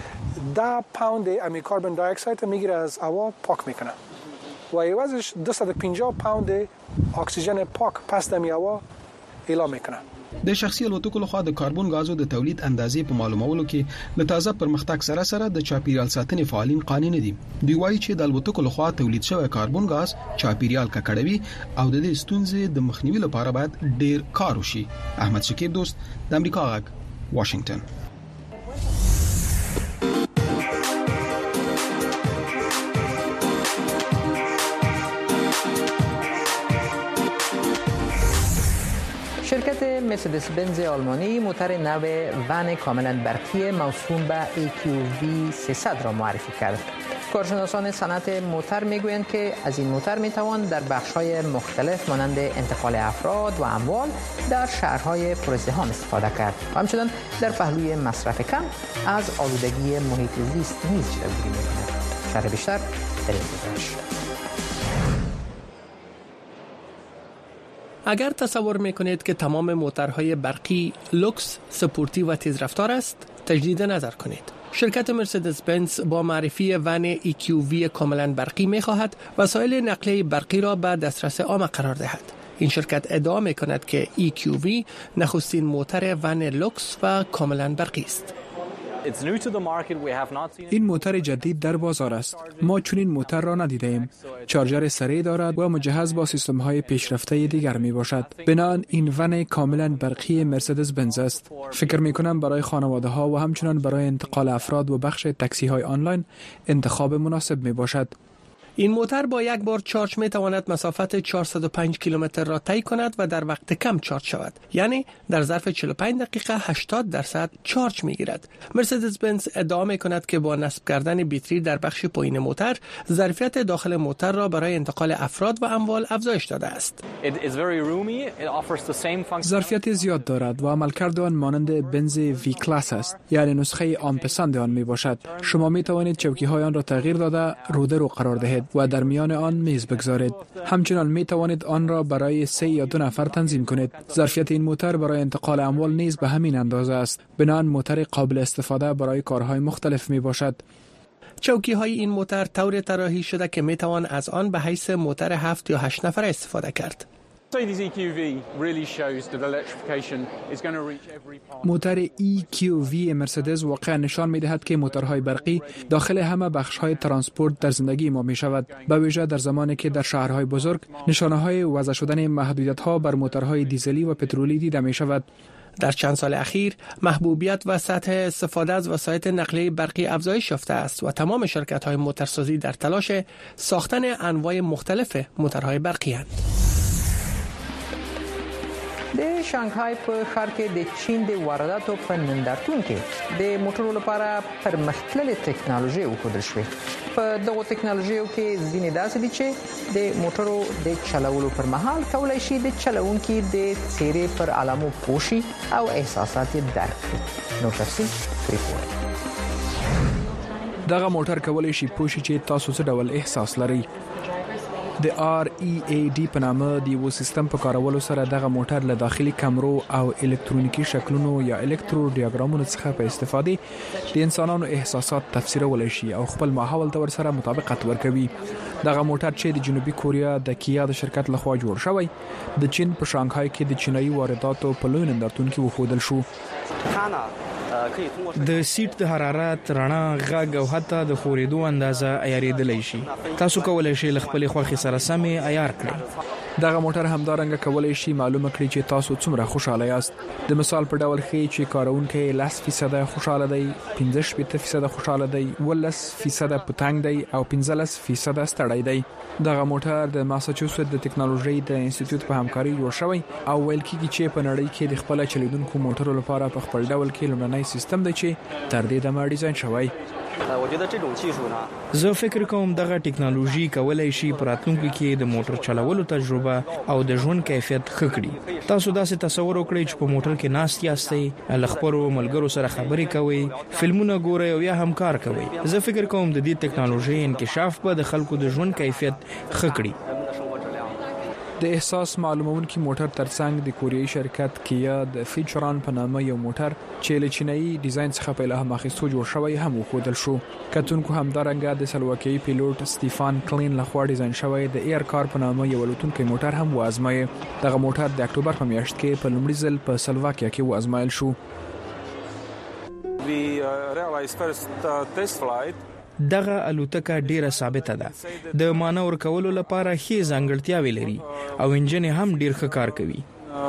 ده پوند امی کاربن دی اکساید میگیره از هوا پاک میکنه و عوضش دویست و پنجاه پوند اکسیژن پاک پس دمی هوا اعلام میکنه. د شخصي الوتکو لخوا د کاربن غازو د تولید اندازې په معلومولو کې له تازه پرمختګ سره سره د چاپیریال ساتنې فعالین قانوني دي. دوی وایي چې د الوتکو لخوا تولید شوی کاربن غاز چاپیریال ککړوي او د دې ستونزې د مخنیوي لپاره باید ډیر کار وشي. احمد شکیب دوست، د امریکا غږ، واشنگټن. شرکت مرسدس بنز آلمانی موتور نو ون کاملا برقی موسوم به ای کیو وی سیصد را معرفی کرد. کارشناسان صنعت موتر میگویند که از این موتر میتوان در بخش‌های مختلف مانند انتقال افراد و اموال در شهرهای پرازدحام استفاده کرد و همچنین در پهلوی مصرف کم از آلودگی محیط زیست نیز جلوگیری میکند. شرح بیشتر در این گزارش. اگر تصور میکنید که تمام موترهای برقی لوکس، سپورتی و تیزرفتار است، تجدید نظر کنید. شرکت مرسدس بنز با معرفی ون ای کیو وی کاملا برقی می‌خواهد وسایل نقلیه برقی را به دسترس عام قرار دهد. این شرکت ادعا می‌کند که ای کیو وی نخستین موتر ون لوکس و کاملا برقی است. این موتر جدید در بازار است. ما چنین موتر را ندیدیم. چارجر سریع دارد و مجهز با سیستم‌های پیشرفته دیگر می باشد. بنابراین این ون کاملا برقی مرسدس بنز است. فکر می کنم برای خانواده‌ها و همچنین برای انتقال افراد و بخش تاکسی‌های آنلاین انتخاب مناسب می باشد. این موتر با یک بار چارج می تواند مسافت چهارصد و پنج کیلومتر را طی کند و در وقت کم چارج شود. یعنی در ظرف چهل و پنج دقیقه هشتاد درصد چارج می گیرد. مرسدس بنز ادعا می کند که با نصب کردن باتری در بخش پایین موتر ظرفیت داخل موتر را برای انتقال افراد و اموال افزایش داده است. ظرفیت زیاد دارد و عملکرد آن مانند بنز وی کلاس است، یعنی نسخه عام پسند آن می باشد. شما می توانید چوکی‌های آن را تغییر داده روده رو قرار دهید و در میان آن میز بگذارید. همچنین می توانید آن را برای سه یا دو نفر تنظیم کنید. ظرفیت این موتر برای انتقال اموال نیز به همین اندازه است. بنابراین موتر قابل استفاده برای کارهای مختلف می باشد. چوکی های این موتر طور طراحی شده که می توان از آن به حیث موتر هفت یا هشت نفره استفاده کرد. موتر ای کیو وی مرسدس واقعا نشان می دهد که موترهای برقی داخل همه بخش‌های ترانسپورت در زندگی ما می شود، به ویژه در زمانی که در شهرهای بزرگ نشانه‌های وضع شدن محدودیت‌ها بر موترهای دیزلی و پترولی دیده می شود. در چند سال اخیر محبوبیت و سطح استفاده از وسایل نقلیه برقی افزایش یافته است و تمام شرکت‌های موترسازی در تلاش ساختن انواع مختلف موترهای برقی هستند. د شانګهای په ښار کې د چین د وارداتو په نندارتون کې د موټرو لپاره پرمختللې ټکنالوژي وښودل شوې. په دغو ټکنالوژیو کې ځینې داسې دي چې د موټرو د چلولو پر مهال کولای شي د چلوونکي د څیرې پر علامو پوه شي او احساسات یې درک کړي. نور تفصیل پرې پوهه. دغه موټر کولای شي پوه شي چې تاسو څه ډول احساس لرئ. د آر ای ای ډی په نامه د یو سیستم په کارولو سره دغه موټر له داخلي کمرو او الکترونیکی شکلونو یا الکترو ډیاګرامونو څخه په استفادې د انسانانو احساسات تفسیرولای شي او خپل ماحول ته ورسره مطابقت ورکوي. دغه موټر چې د جنوبي کوریا د کیا د شرکت لخوا جوړ شوی د چین په شانګهای کې د چینایي وارداتو په لوی نندارتون کې وښودل شو. د سیټ د حرارت، رڼا، غږ او حتی د خورېدو اندازه عیارېدلی شي. تاسو کولای شئ خپل خوښي سره سمې عیار کړئ. دغه موټر همدارنګه کولای شي معلومه کړي چې تاسو څومره خوشاله یاست. د مثال په ډول ښیي چې کارونکي لس فیصد خوشاله دی، پنځه شپږ فیصد خوشاله دی، ولس فیصد پتنګ دی او پنځلس فیصد ستړی دی. دغه موټر د ماساچوسټ د ټکنالوژي د انسټیټیوټ په همکاري جوړ شوی او ویل کېږي چې په نړۍ کې د خپل چلیدونکو موټرو لپاره په خپل ډول کې لومړنی سیستم دی چې تر دې دمه ډیزاین شوی. زه فکر کوم دغه ټکنالوژي کولای شي په راتلونکي کې د موټر چلولو تجربه او د ژوند کیفیت ښه کړي. تاسو داسې تصور وکړئ چې په موټر کې ناست یاستئ، له خپلو ملګرو سره خبرې کوئ، فلمونه ګورئ او یا هم کار کوئ. زه فکر کوم د دې ټکنالوژي انکشاف به د خلکو د ژوند کیفیت ښه کړي. د احساس معلومونکي موټر ترڅنګ د کوریایي شرکت کیا د فیچران په نامه یو موټر چې له چینایي ډیزاین څخه په الهام اخیستو جوړ شوی هم وښودل شو. کتونکو همدارنګه د سلواکیایي پیلوټ سټیفان کلین لخوا ډیزاین شوی د ایر کار په نامه یو الوتونکی موټر هم وازمایي. دغه موټر د اکتوبر په میاشت کې په لومړي ځل په سلواکیا کې وازمایل شو. دغه الوتکه ډیره ثابته ده. د مانور کولو لپاره ښه ځانګړتیاوې لري او انجن هم ډیر ښه کار کوي.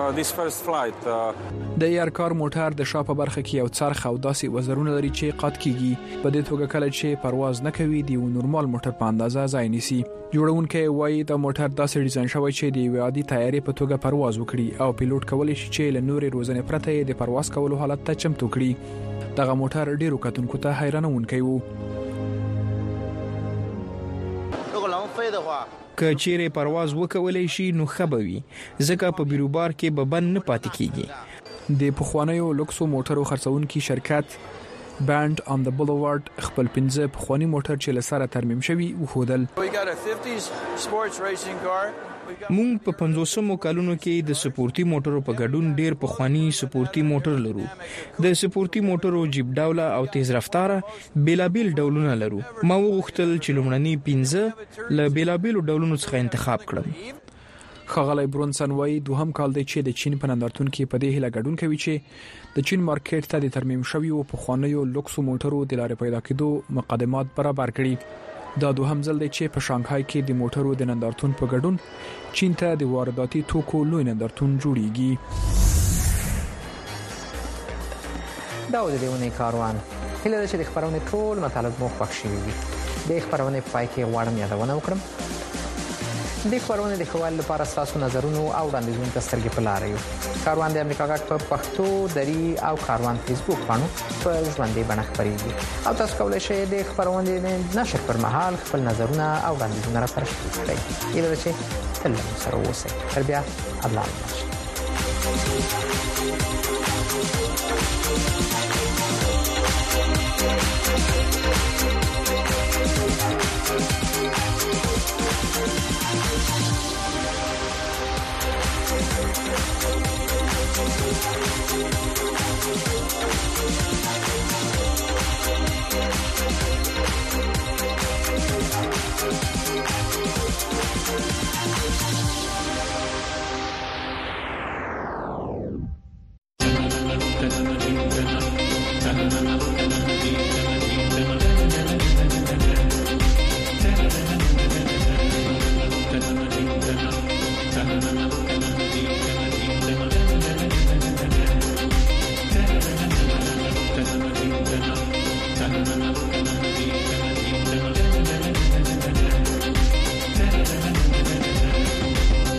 د ایر کار موټر د شاپه برخه کې یو څرخ او داسې وزرونه لري چې قات کیږي. په دې توګه کله چې پرواز نه کوي د یو نورمال موټر په اندازه ځای نیسي. جوړونکي وایي دا موټر داسې ډیزاین شوی چې د یو عادي طیارې په توګه پرواز وکړي او پیلوټ کولی شي چې له نورې روزنې پرته د پرواز کولو حالت ته چمتو کړي. دغه موټر ډیرو کتونکو ته حیرانونکی وو. که چیرې پرواز وکولای شي نو خبوي ځکه په بیروبار کې به بند نه پاتې کیږي. د پخوانیو لوکسو موټرو خرڅونکي شرکت بانډ آن د بولوارد خپل پنځه پخوانی موټر چې لسره ترمیم شوی وښودل. مونږ په پنځوسمو کلونو کې د سپورتي موټرو په ګډون ډیر پخوانی سپورتي موټر لرو. د سپورتي موټرو جیپ ډوله او تیز رفتاره بیلابیل ډولونه لرو. ما وغوښتل چې لومړني پنځه له بیلابیلو ډولونو څخه انتخاب کړم. خغلی برونسن وای دوهم کال دی چې د چین په نندارتون کې په دې هیله ګډون کوي چې د چین مارکیټ ته د ترمیم شوی او پخوانیو لوکسو موټرو د لارې پیدا کېدو مقدمات برابر کړي. دا دوهم ځل دی چې په شانګهای کې د موټرو د نندارتون په ګډون چین ته د وارداتي توکو لوی نندارتون جوړیږي. دا و د دې ونې کاروان هله ده چې د خبرونې ټول مطالب مو خوښ شوي وي. د خبرونې پای کې غواړم یادونه وکړم د خبرونې د خوال لپاره تاسو نظرونه او وړاندیزونه تسترګې په لار یو. کاروان د امریکا غږ په پښتو دری او کاروان فیسبوک باندې په ژوندۍ بڼه خبرېږي او تاسو کولای شئ د خبرونې نشر پر مهال خپل نظرونه او وړاندیزونه راپور کړئ. ایله چې تل سره اوسئ. تر بیا الله حافظ. Thank you.